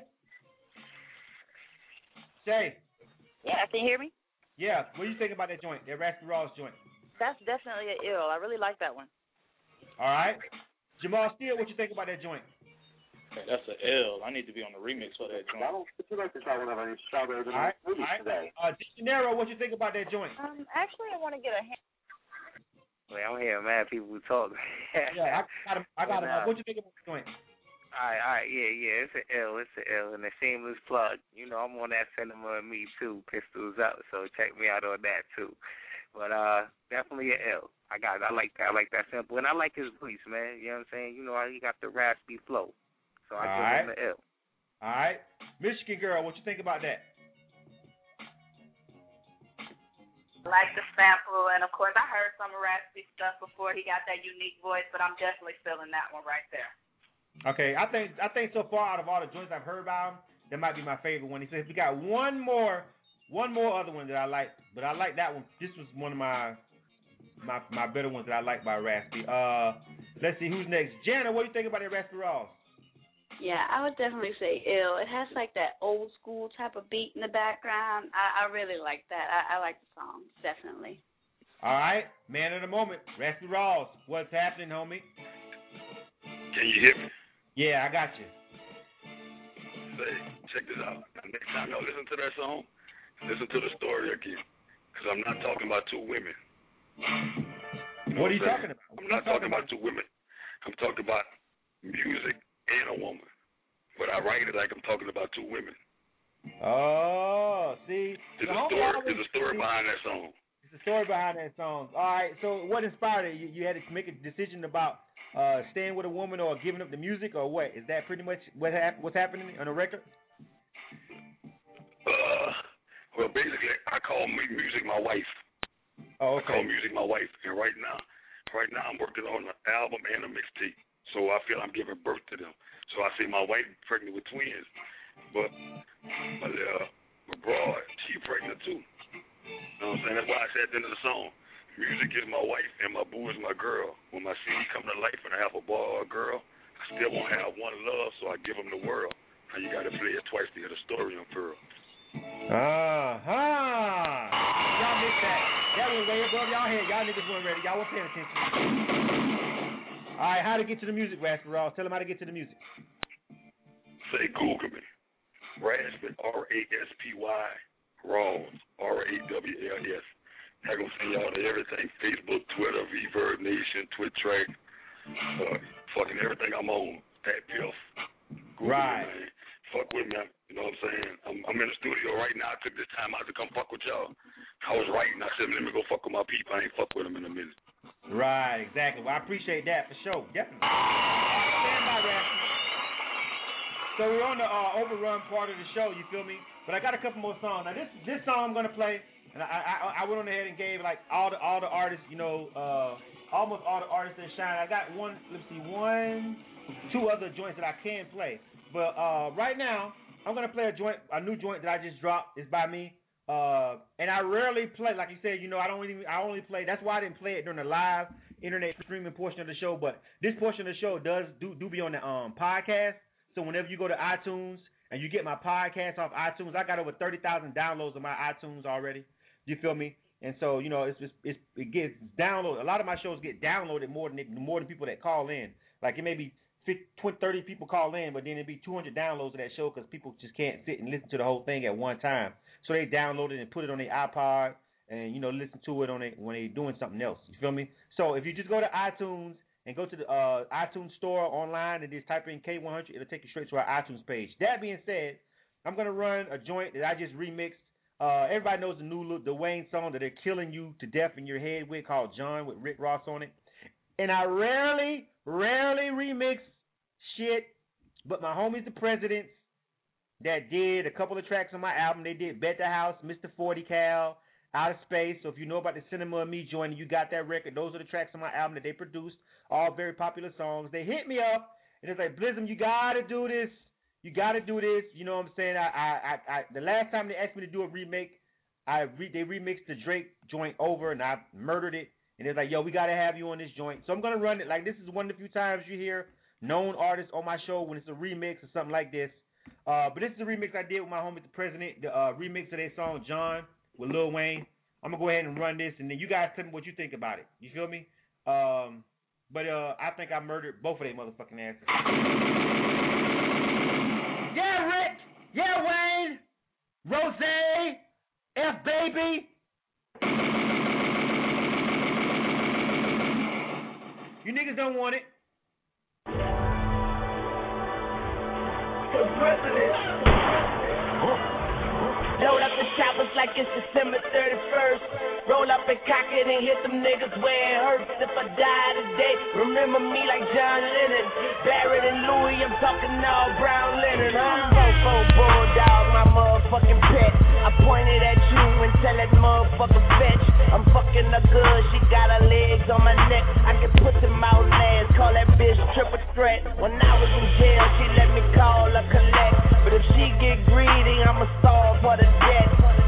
Shay? Yeah, can you hear me? Yeah, what do you think about that joint, that Raspy Rawls joint? That's definitely an ill. I really like that one. All right. Jamal Steele, what you think about that joint? That's an L. I need to be on the remix for that joint. All right, all right. Uh, Dinero, what you think about that joint? Um, actually, I want to get a hand. Wait, I'm hearing mad people who talk. yeah, I got him. I got him. Nah. What you think about the joint? All right, all right, yeah, yeah, it's an L, it's an L, and a shameless plug. You know, I'm on that cinema and me too, Pistols Up, so check me out on that too. But uh, definitely an L. I got, I like that, I like that simple, and I like his voice, man. You know what I'm saying? You know, he got the raspy flow, so I All give right. him an L. All right, Michigan girl, what you think about that? Like the sample, and of course I heard some raspy stuff before he got that unique voice, but I'm definitely feeling that one right there. Okay, I think I think so far out of all the joints I've heard about him, that might be my favorite one. He says we got one more, one more other one that I like, but I like that one. This was one of my my my better ones that I like by Raspy. Uh, let's see who's next. Jana, what do you think about that Raspy Rawls? Yeah, I would definitely say ill. It has like that old school type of beat in the background. I, I really like that. I, I like the song, definitely. All right, man of the moment, Raspy Rawls. What's happening, homie? Can you hear me? Yeah, I got you. Say, check this out. Now, next time y'all listen to that song, listen to the story again, because I'm not talking about two women. You know what are you what talking about? I'm not talking about two women. I'm talking about music and a woman. But I write it like I'm talking about two women. Oh, see. There's the a story. always, There's a story behind that song. There's a story behind that song. All right. So what inspired it? You, you had to make a decision about uh, staying with a woman or giving up the music, or what? Is that pretty much what hap- what's happening on the record? Uh, well, basically, I call mu- music my wife. Oh, I okay. call music my wife, and right now, right now I'm working on an album and a mixtape. So I feel I'm giving birth to them. So I see my wife pregnant with twins, but my uh, my broad, she pregnant too. You know what I'm saying? That's why I said at the end of the song, music is my wife and my boo is my girl. When my C D come to life and I have a boy or a girl, I still won't have one love, so I give them the world. Now you got to play it twice to hear the story unfurl. Uh-huh. Y'all missed that. That was way above y'all head. Y'all niggas weren't ready. Y'all weren't paying attention. All right, how to get to the music, Raspy Rawls. Tell them how to get to the music. Say Google me. Raspy, R A S P Y, Rawls, R A W L S. I'm going to send y'all to everything. Facebook, Twitter, Reverb Nation, TwitTrack, uh, fucking everything I'm on. Pat Piff. Google right. me, man. Fuck with me. You know what I'm saying? I'm, I'm in the studio right now. I took this time out to come fuck with y'all. I was writing. I said, let me go fuck with my people. I ain't fuck with them in a minute. Right, exactly. Well, I appreciate that for sure. Definitely. Stand by, Raspy. So we're on the uh, overrun part of the show, you feel me? But I got a couple more songs. Now, this this song I'm going to play, and I, I I went on ahead and gave, like, all the all the artists, you know, uh, almost all the artists that shine. I got one, let's see, one, two other joints that I can play. But uh, right now, I'm going to play a joint, a new joint that I just dropped. It's by me. Uh, and I rarely play, like you said, you know, I don't even, I only play, that's why I didn't play it during the live internet streaming portion of the show, but this portion of the show does do, do be on the um podcast. So whenever you go to iTunes and you get my podcast off iTunes, I got over thirty thousand downloads on my iTunes already. You feel me? And so, you know, it's just, it's, it gets downloaded. A lot of my shows get downloaded more than more than people that call in. Like it may be twenty, thirty people call in, but then it'd be two hundred downloads of that show because people just can't sit and listen to the whole thing at one time. So they download it and put it on their iPod and, you know, listen to it on it when they're doing something else. You feel me? So if you just go to iTunes and go to the uh, iTunes store online and just type in K one hundred, it'll take you straight to our iTunes page. That being said, I'm going to run a joint that I just remixed. Uh, everybody knows the new the Wayne song that they're killing you to death in your head with called John with Rick Ross on it. And I rarely, rarely remix shit, but my homies, the Presidents, that did a couple of tracks on my album. They did Bet the House, Mister forty Cal, Out of Space. So if you know about the Cinema of Me joint, you got that record. Those are the tracks on my album that they produced. All very popular songs. They hit me up and it's like, Blizzum, you gotta do this. You gotta do this. You know what I'm saying? I, I, I, I the last time they asked me to do a remake, I re, they remixed the Drake joint over and I murdered it. And it's like, yo, we gotta have you on this joint. So I'm gonna run it. Like, this is one of the few times you hear known artists on my show when it's a remix or something like this. Uh, but this is a remix I did with my homie, the President. The uh, remix of their song John with Lil Wayne. I'm gonna go ahead and run this, and then you guys tell me what you think about it. You feel me? Um, but uh, I think I murdered both of their motherfucking asses. Yeah, Rick. Yeah, Wayne. Rose. F Baby. You niggas don't want it. The president. Load up the choppers like it's December thirty-first. Roll up and cock it and hit them niggas where it hurts. If I die today, remember me like John Lennon. Barrett and Louis, I'm talking all brown linen. I'm Fofo Bulldog, my motherfucking pet. I pointed at you and tell that motherfucker fetch. I'm fucking her good, she got her legs on my neck. I can put them out last, call that bitch triple threat. When I was in jail, she let me call her collect. But if she get greedy, I'ma solve for the debt.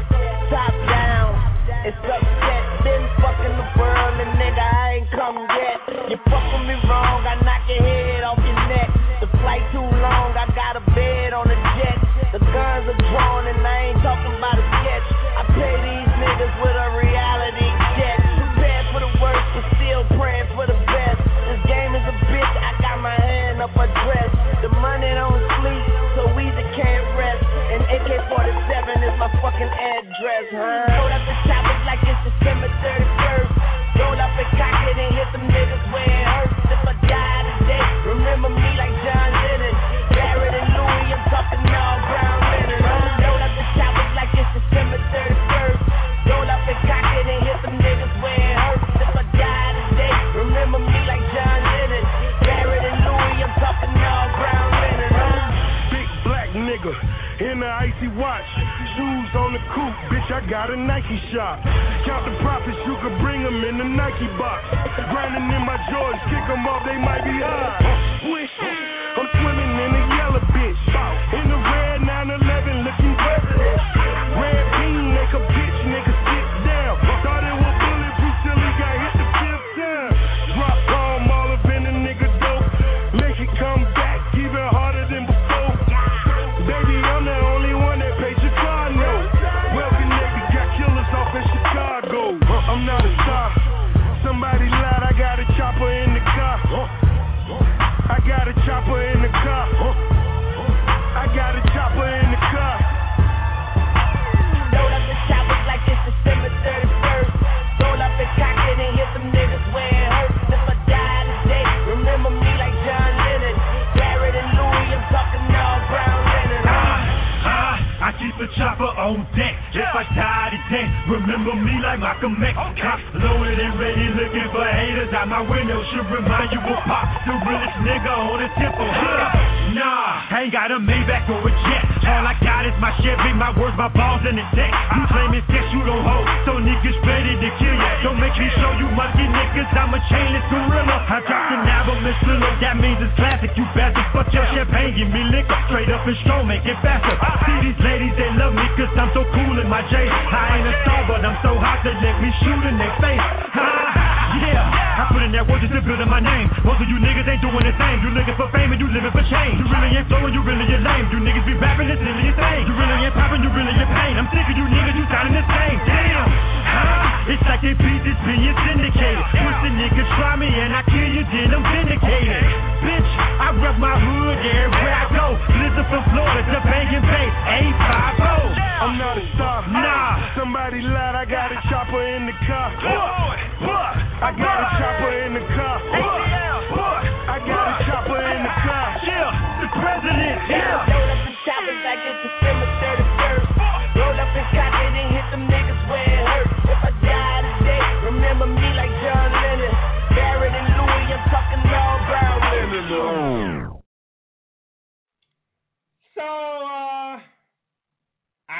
Top down, it's upset. Been fucking the world and nigga, I ain't come yet. You fuck with me wrong, I knock your head off your neck. The flight too long, I got a bed on the jet. The guns are drawn and I ain't talking about a sketch. I pay these niggas with a reality check. Prepared for the worst, but still praying for the best. This game is a bitch, I got my hand up her dress. The money don't sleep, so Weezy can't rest. And A K forty-seven is my fucking address, huh? Load up the choppers like it's December thirty-first. Roll up and cock it and hit them niggas where it hurts. If I die today, remember me like John Lennon. Barrett and Louis, I'm talking all brown linen. Load up the choppers like it's December thirty-first. Roll up and cock it and hit them niggas where it hurts. If I die today, remember me like John Lennon. Barrett and Louis, I'm talking all brown linen. Big black nigga in the icy watch, shoes on the coupe, bitch, I got a Nike shop. Count the profits, you could bring them in the Nike box. Grinding in my Jordans, kick them off, they might be high. Swish, I'm swimming in the yellow bitch. In the red nine eleven, looking president. Red bean, make a bitch, nigga sit down. Thought it was bulletproof till he got hit the fifth time. Drop palm all up in the nigga dope. Make it come back, keep it harder than before. Baby, I'm the only one that paid your car note. Well connected, got killers off in Chicago. I'm not a star. Somebody lied, I got a chopper in the car. I got a chopper in the car. I got a chopper in the car. Load up the choppers like it's December thirty-first. Roll up and cock it and hit them niggas where it hurts. If I die today, remember me like John Lennon. Barrett and Louis, I'm talking all brown linen. I keep the chopper on deck. If I die today, remember me like Malcolm X. Cops loaded and ready, looking for haters out my window. Should remind you of Pop, the realest nigga on the temple. Nah, I ain't got a Maybach or a jet. All I got is my Chevy, my words, my balls, and the deck. You claim it's sex, you don't hold, so niggas ready to kill ya. Don't make me show you monkey niggas, I'm a chainless gorilla. I dropped an album and still up, that means it's classic. You bastard, fuck your champagne, give me liquor. Straight up and strong, make it faster. See these ladies, they love me cause I'm so cool in my J. I ain't a star, but I'm so hot they let me shoot in their face. Yeah, I put in that work just to build up my name. Most of you niggas ain't doing the same. You looking for fame and you living for change. You really ain't flowing, you really ain't lame. You niggas be rapping the silliest thing. You really ain't popping, you really ain't pain. I'm sick of you niggas, you sounding the same. Damn, ah, it's like they beat this being syndicated. Pussy niggas try me and I kill you, then I'm vindicated. Bitch, I rep my hood everywhere I go. Listen from Florida to Bangin' Bay, eight five oh. I'm not a star. Nah. Somebody lied, I got a chopper in the car. I got a chopper in the car. I got a chopper in the car. Yeah, the president. Yeah. Load up the choppers like it's December thirty-first. Roll up and cock it and hit them niggas where it hurts. If I die today, remember me like John Lennon. Barrett and Louis, I'm talking all brown linen. So, uh, I just think I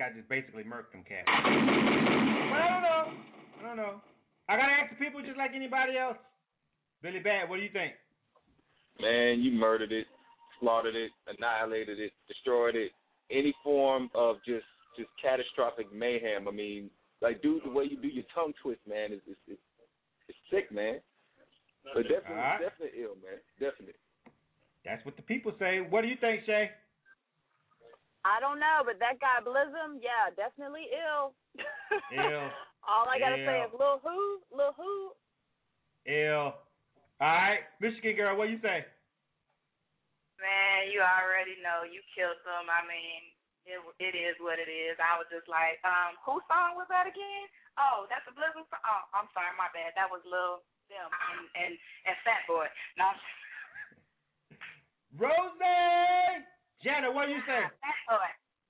I just basically murked them cats. But I don't know. I don't know. I gotta ask the people just like anybody else. Billy Bad, what do you think? Man, you murdered it, slaughtered it, annihilated it, destroyed it. Any form of just just catastrophic mayhem. I mean, like, dude, the way you do your tongue twist, man, is is is, is sick, man. But definitely, right. definitely ill, man. Definitely. That's what the people say. What do you think, Shay? I don't know, but that guy Blizzum, yeah, definitely ill. Ill. All I gotta Ill. say is Lil Who, Lil Who. Ill. All right, Michigan girl, what do you say? Man, you already know you killed them. I mean, it it is what it is. I was just like, um, whose song was that again? Oh, that's a Blizzum song. Oh, I'm sorry, my bad. That was Lil Them and and, and Fat Boy. No. Rosie! Jana, what do you say? Fat Boy.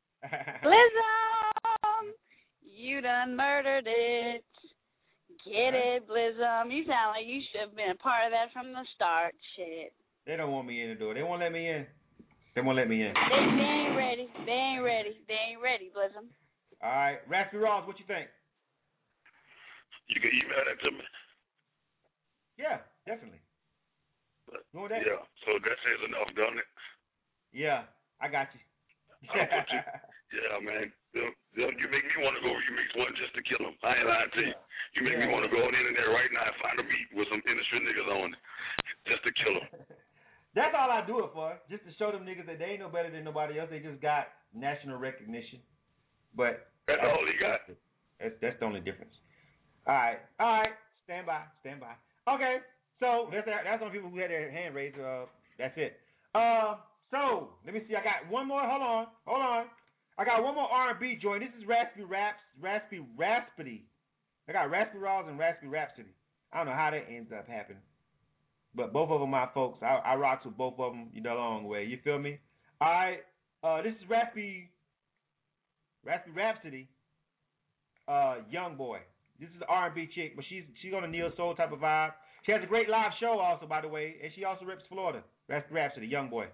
Blizzum! You done murdered it. Get it, Blizzum. You sound like you should have been a part of that from the start. Shit. They don't want me in the door. They won't let me in. They won't let me in. They, they ain't ready. They ain't ready. They ain't ready, Blizzum. All right. Raspy Ross, what you think? You can email that to me. Yeah, definitely. But, you that? Yeah, so that says enough, doesn't it? Yeah, I got you. I'll put you. Yeah, man. You make me want to go remix one just to kill him. I ain't lying to you. You make yeah. me want to go on in there right now and find a beat with some industry niggas on it just to kill them. That's all I do it for, just to show them niggas that they ain't no better than nobody else. They just got national recognition. But that's all he got. That's, that's the only difference. All right. All right. Stand by. Stand by. Okay. So that's that's on people who had their hand raised. Uh, that's it. Uh, so let me see. I got one more. Hold on. Hold on. I got one more R and B joint. This is Raspy Raps, Raspy Rapsody. I got Raspy Raws and Raspy Rapsody. I don't know how that ends up happening, but both of them my folks. I, I rock with both of them, you know, the long way. You feel me? All right. Uh, this is Raspy, Raspy Rapsody, uh, Young Boy. This is an R and B chick, but she's she's on a neo soul type of vibe. She has a great live show also, by the way, and she also reps Florida. Raspy Rapsody, Young Boy.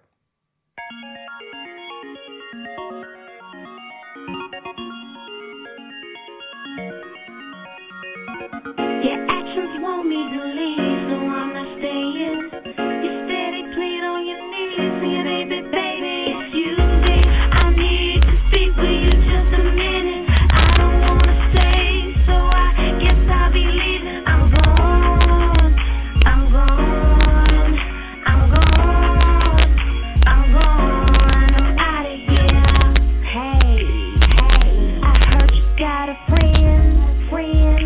Your actions want me to leave, so I'm not staying. You steady plead on your knees, saying, baby, baby, excuse me. I need to speak with you just a minute. I don't wanna stay, so I guess I'll be leaving. I'm gone, I'm gone, I'm gone, I'm gone, I'm out of here. Hey, hey, I heard you got a friend, friend.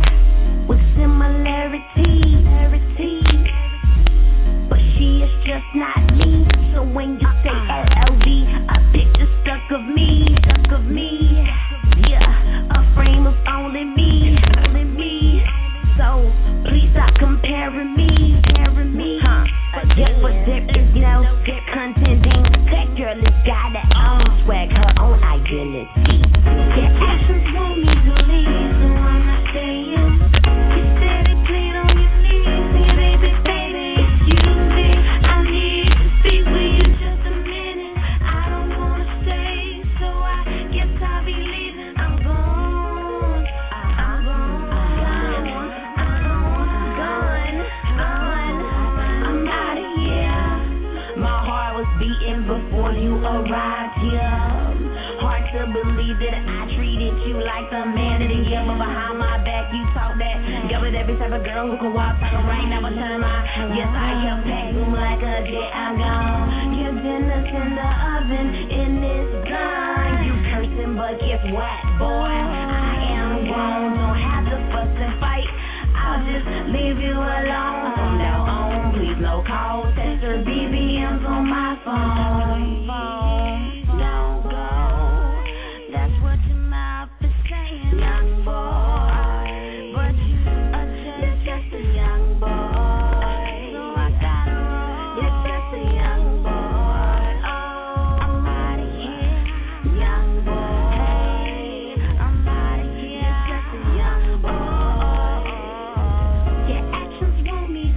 Similarity, but she is just not me. So when you say L L V, a picture stuck of me, stuck of me. Yeah, a frame of only me, only me. So please stop comparing me, comparing me. Huh? A dip for dip is no dip contending. That girl has got her own swag, her own identity. Your actions want me to leave, so I'm not staying. Before you arrived here, hard to believe that I treated you like the man of the year, but behind my back you talk that. Yeah, with every type of girl who can walk like a rain, never turn my. Yes, I help pack boom like a jet. I'm gone. Your dinner's in the oven and it's gone. You cursing, but guess what, boy? I am grown. Don't have to fuss and fight. I'll just leave you alone from now on. Please no calls, text or B B Ms on my phone. Don't go. That's what your mouth is saying, young boy. But you're just a young boy. So I gotta roll. You're just a young boy. Oh, I'm out of here, young boy. I'm out of here, you're just a young boy. Your actions want me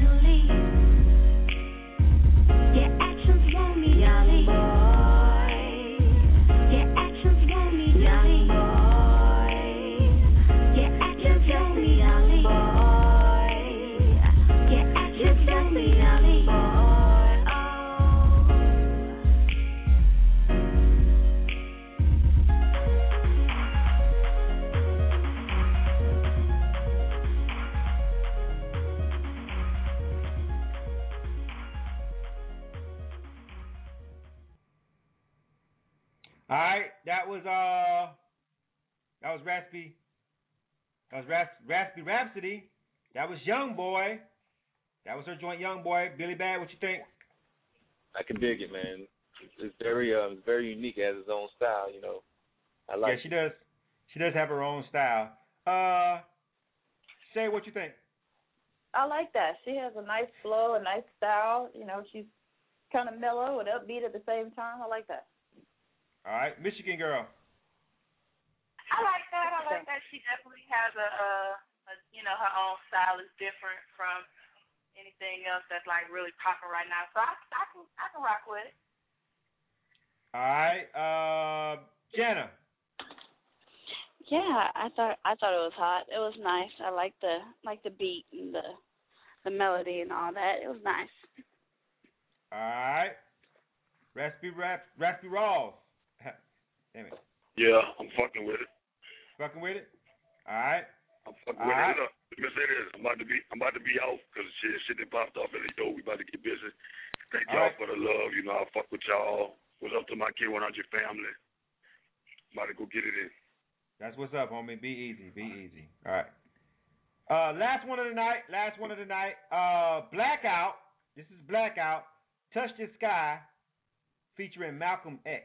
All right, that was uh, that was Raspy. That was Ras- Raspy Rhapsody. That was Young Boy. That was her joint, Young Boy. Billy Bad, what you think? I can dig it, man. It's, it's very, um, it's very unique. It has its own style, you know. I like. Yeah, she does. She does have her own style. Uh, Shay, what you think? I like that. She has a nice flow, a nice style. You know, she's kind of mellow and upbeat at the same time. I like that. All right, Michigan girl. I like that. I like that. She definitely has a, a, a, you know, her own style is different from anything else that's like really popping right now. So I, I can, I can rock with it. All right, uh, Jana. Yeah, I thought I thought it was hot. It was nice. I like the like the beat and the the melody and all that. It was nice. All right, Raspy Rap, Raspy Rawls. Damn it. Yeah, I'm fucking with it. Fucking with it. All right. I'm fucking all with right. it. Look, let me say this. I'm about to be I'm about to be out because shit shit that popped off in the door. We about to get busy. Thank All y'all right. for the love. You know, I fuck with y'all. What's up to my K one hundred family? I'm about to go get it in. That's what's up, homie. Be easy. Be easy. All right. Uh, last one of the night. Last one of the night. Uh, Blackout. This is Blackout. Touch the Sky, featuring Malcolm X.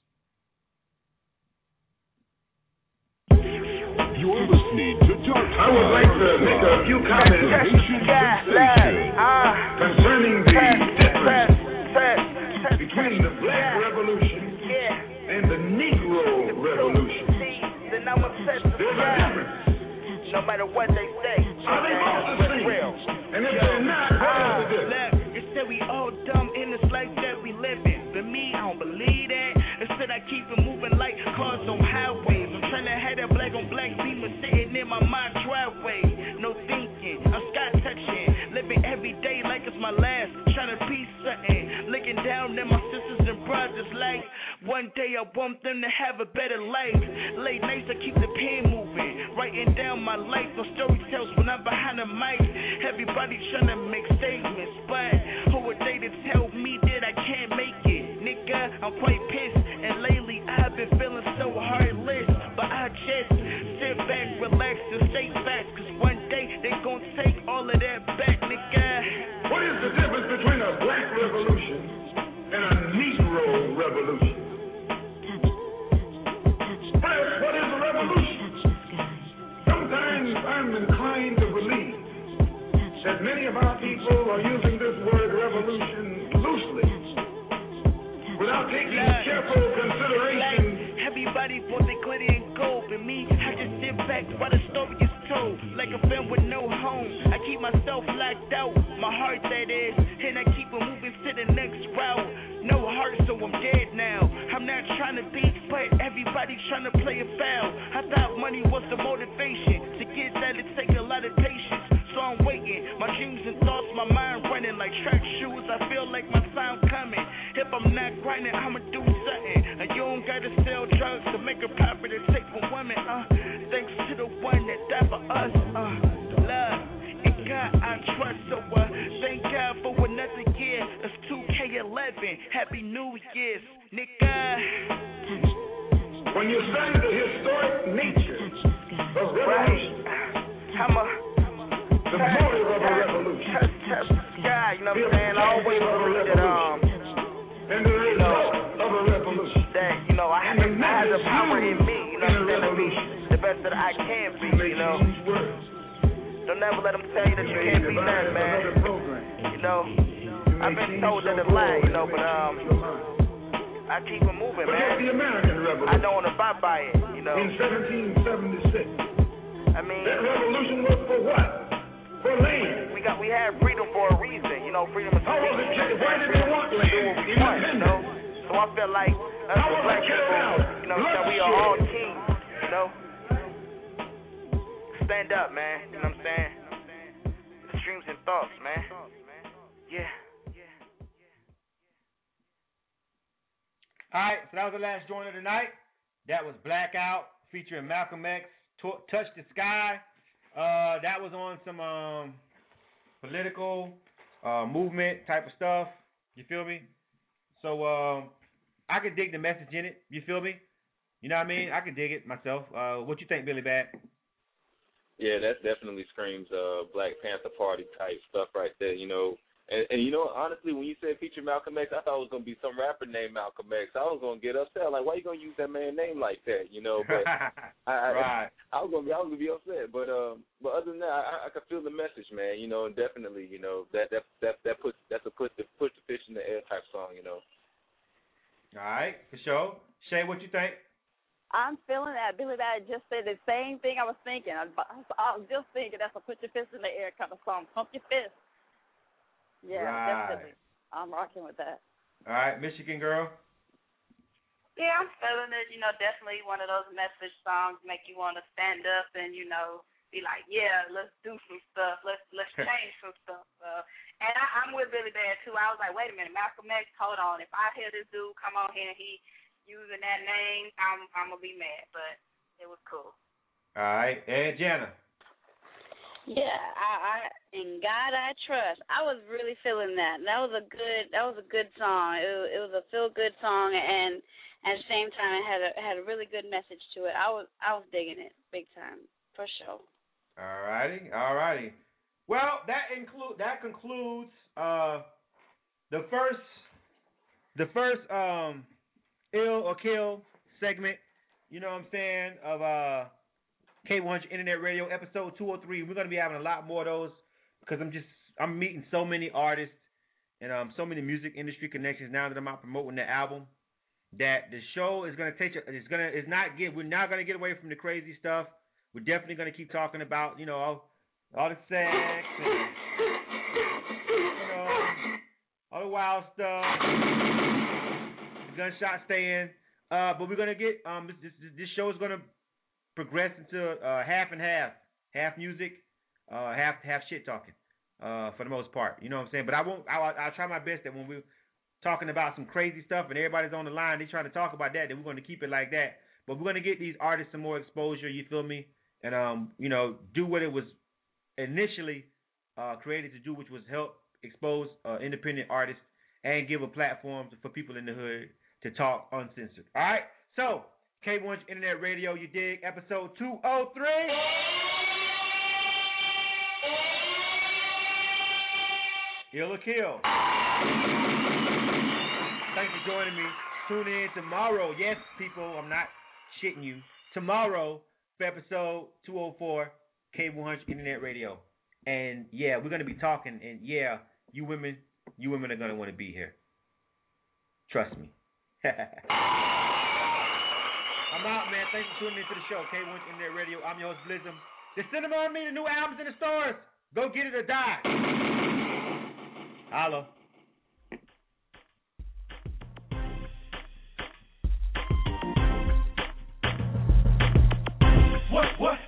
You're listening to Talk. I would like to make a few comments concerning the difference between the Black Revolution and the Negro Revolution. There's a difference. No matter what they say, are they both the same? And if they're not, what is the difference? Look, it said we all dumb in this life that we live in. But me, I don't believe that. Instead, I keep it moving like cars on highways. I'm trying to have that black on black beamer sitting in my mind driveway. No thinking, I'm sky touching, living every day like it's my last. Trying to be something, looking down at my sisters and brothers like one day I want them to have a better life. Late nights I keep the pen moving, writing down my life. No story tells when I'm behind the mic. Everybody trying to make statements, but who are they to tell me that I can't make it? Nigga, I'm quite pissed, and lately I've been feeling so heartless. But I just sit back, relax, and stay fast, cause one day they gon' take all of that back, nigga. What is the difference between a Black Revolution and a Negro Revolution? First, what is a revolution? Sometimes I'm inclined to believe that many of our people are using this word revolution loosely, without taking Look, careful consideration. Like, everybody wants their glitter and gold, but me, I just sit back while the story is told. Like a fan with no home, I keep myself locked out, my heart that is, and I keep it moving to the next route. No heart, so I'm dead now. I'm not trying to be, but everybody trying to play a foul. I thought money was the motivation. To get that, it takes a lot of patience. So I'm waiting, my dreams and thoughts, my mind running like track shoes. I feel like my time coming. If I'm not grinding, I'ma do something. And you don't gotta sell drugs to make a profit and take from women. Uh, thanks to the one that died for us. Uh, love and God I trust. So uh, thank God for another year. It's two K eleven. Happy New Year's, nigga. When you study the historic nature of revolution, I'm a the motive of a revolution, touch, touch the sky, you know what I'm saying? I always believe that, um, and the result of a revolution, that, you know, I have, I have the power in me, you know what I'm saying, to be the best that I can be, you know? Don't never let them tell you that you can't be nothing, man. You know, I've been told that it's lie, you know, but, um, I keep it moving, man. The American Revolution. I don't want to abide by it, you know? In seventeen seventy-six. I mean, that revolution was for what? For land. We got, we had freedom for a reason, you know, freedom of speech. How was it kept? Why did they want land? Do what we want, you know? So I feel like us as black people, you know, that we are all kings, you know? Stand up, man, you know what I'm saying? Dreams and thoughts, man. Yeah. All right, so that was the last joint of the night. That was Blackout featuring Malcolm X, to- Touch the Sky. Uh, that was on some um, political uh, movement type of stuff. You feel me? So um, I can dig the message in it. You feel me? You know what I mean? I can dig it myself. Uh, what you think, Billy Bad? Yeah, that definitely screams uh, Black Panther Party type stuff right there. You know. And, and you know, honestly, when you said feature Malcolm X, I thought it was gonna be some rapper named Malcolm X. I was gonna get upset, like, why you gonna use that man's name like that? You know, but I, right. I, I was gonna be, I was gonna be upset. But um, but other than that, I, I could feel the message, man. You know, and definitely, you know, that that that that puts that's a put the push the fish in the air type song. You know. All right, for sure. Shay, what you think? I'm feeling that. Billy Bad just said the same thing I was thinking. I, I was just thinking that's a put your fist in the air kind of song. Pump your fist. Yeah, right. Definitely. I'm rocking with that. All right, Michigan girl. Yeah, I'm feeling it. You know, definitely one of those message songs make you want to stand up and, you know, be like, yeah, let's do some stuff. Let's let's change some stuff. Uh, and I, I'm with Billy Bad, too. I was like, wait a minute, Malcolm X, hold on. If I hear this dude come on here and he using that name, I'm I'm going to be mad. But it was cool. All right. And Jana. Yeah, I, I in God I trust. I was really feeling that. That was a good. That was a good song. It, it was a feel good song, and at the same time, it had a had a really good message to it. I was I was digging it big time for sure. All righty, all righty. Well, that include that concludes uh the first the first um ill or kill segment. You know what I'm saying of uh. K one hundred Internet Radio, episode two oh three. We're going to be having a lot more of those because I'm just, I'm meeting so many artists and um so many music industry connections now that I'm out promoting the album that the show is going to take, it's going to, it's not get, we're not going to get away from the crazy stuff. We're definitely going to keep talking about, you know, all, all the sex and, you know, all the wild stuff, the gunshot stand. Uh, but we're going to get, um, this, this, this show is going to progress into uh, half and half, half music, uh, half half shit talking, uh, for the most part. You know what I'm saying? But I won't. I'll, I'll try my best that when we're talking about some crazy stuff and everybody's on the line, they trying to talk about that, that we're going to keep it like that. But we're going to get these artists some more exposure. You feel me? And um, you know, do what it was initially uh, created to do, which was help expose uh, independent artists and give a platform to, for people in the hood to talk uncensored. All right, so. K one hundred Internet Radio, you dig? Episode two oh three. Ill or Kill. Thanks for joining me. Tune in tomorrow. Yes, people, I'm not shitting you. Tomorrow for episode two oh four, K one hundred Internet Radio. And yeah, we're going to be talking. And yeah, you women, you women are going to want to be here. Trust me. I'm out, man. Thanks for tuning into the show. K one Internet Radio. I'm your host, Blizzum. The Cinema on Me, the new album's in the stores. Go get it or die. Holla. What, what?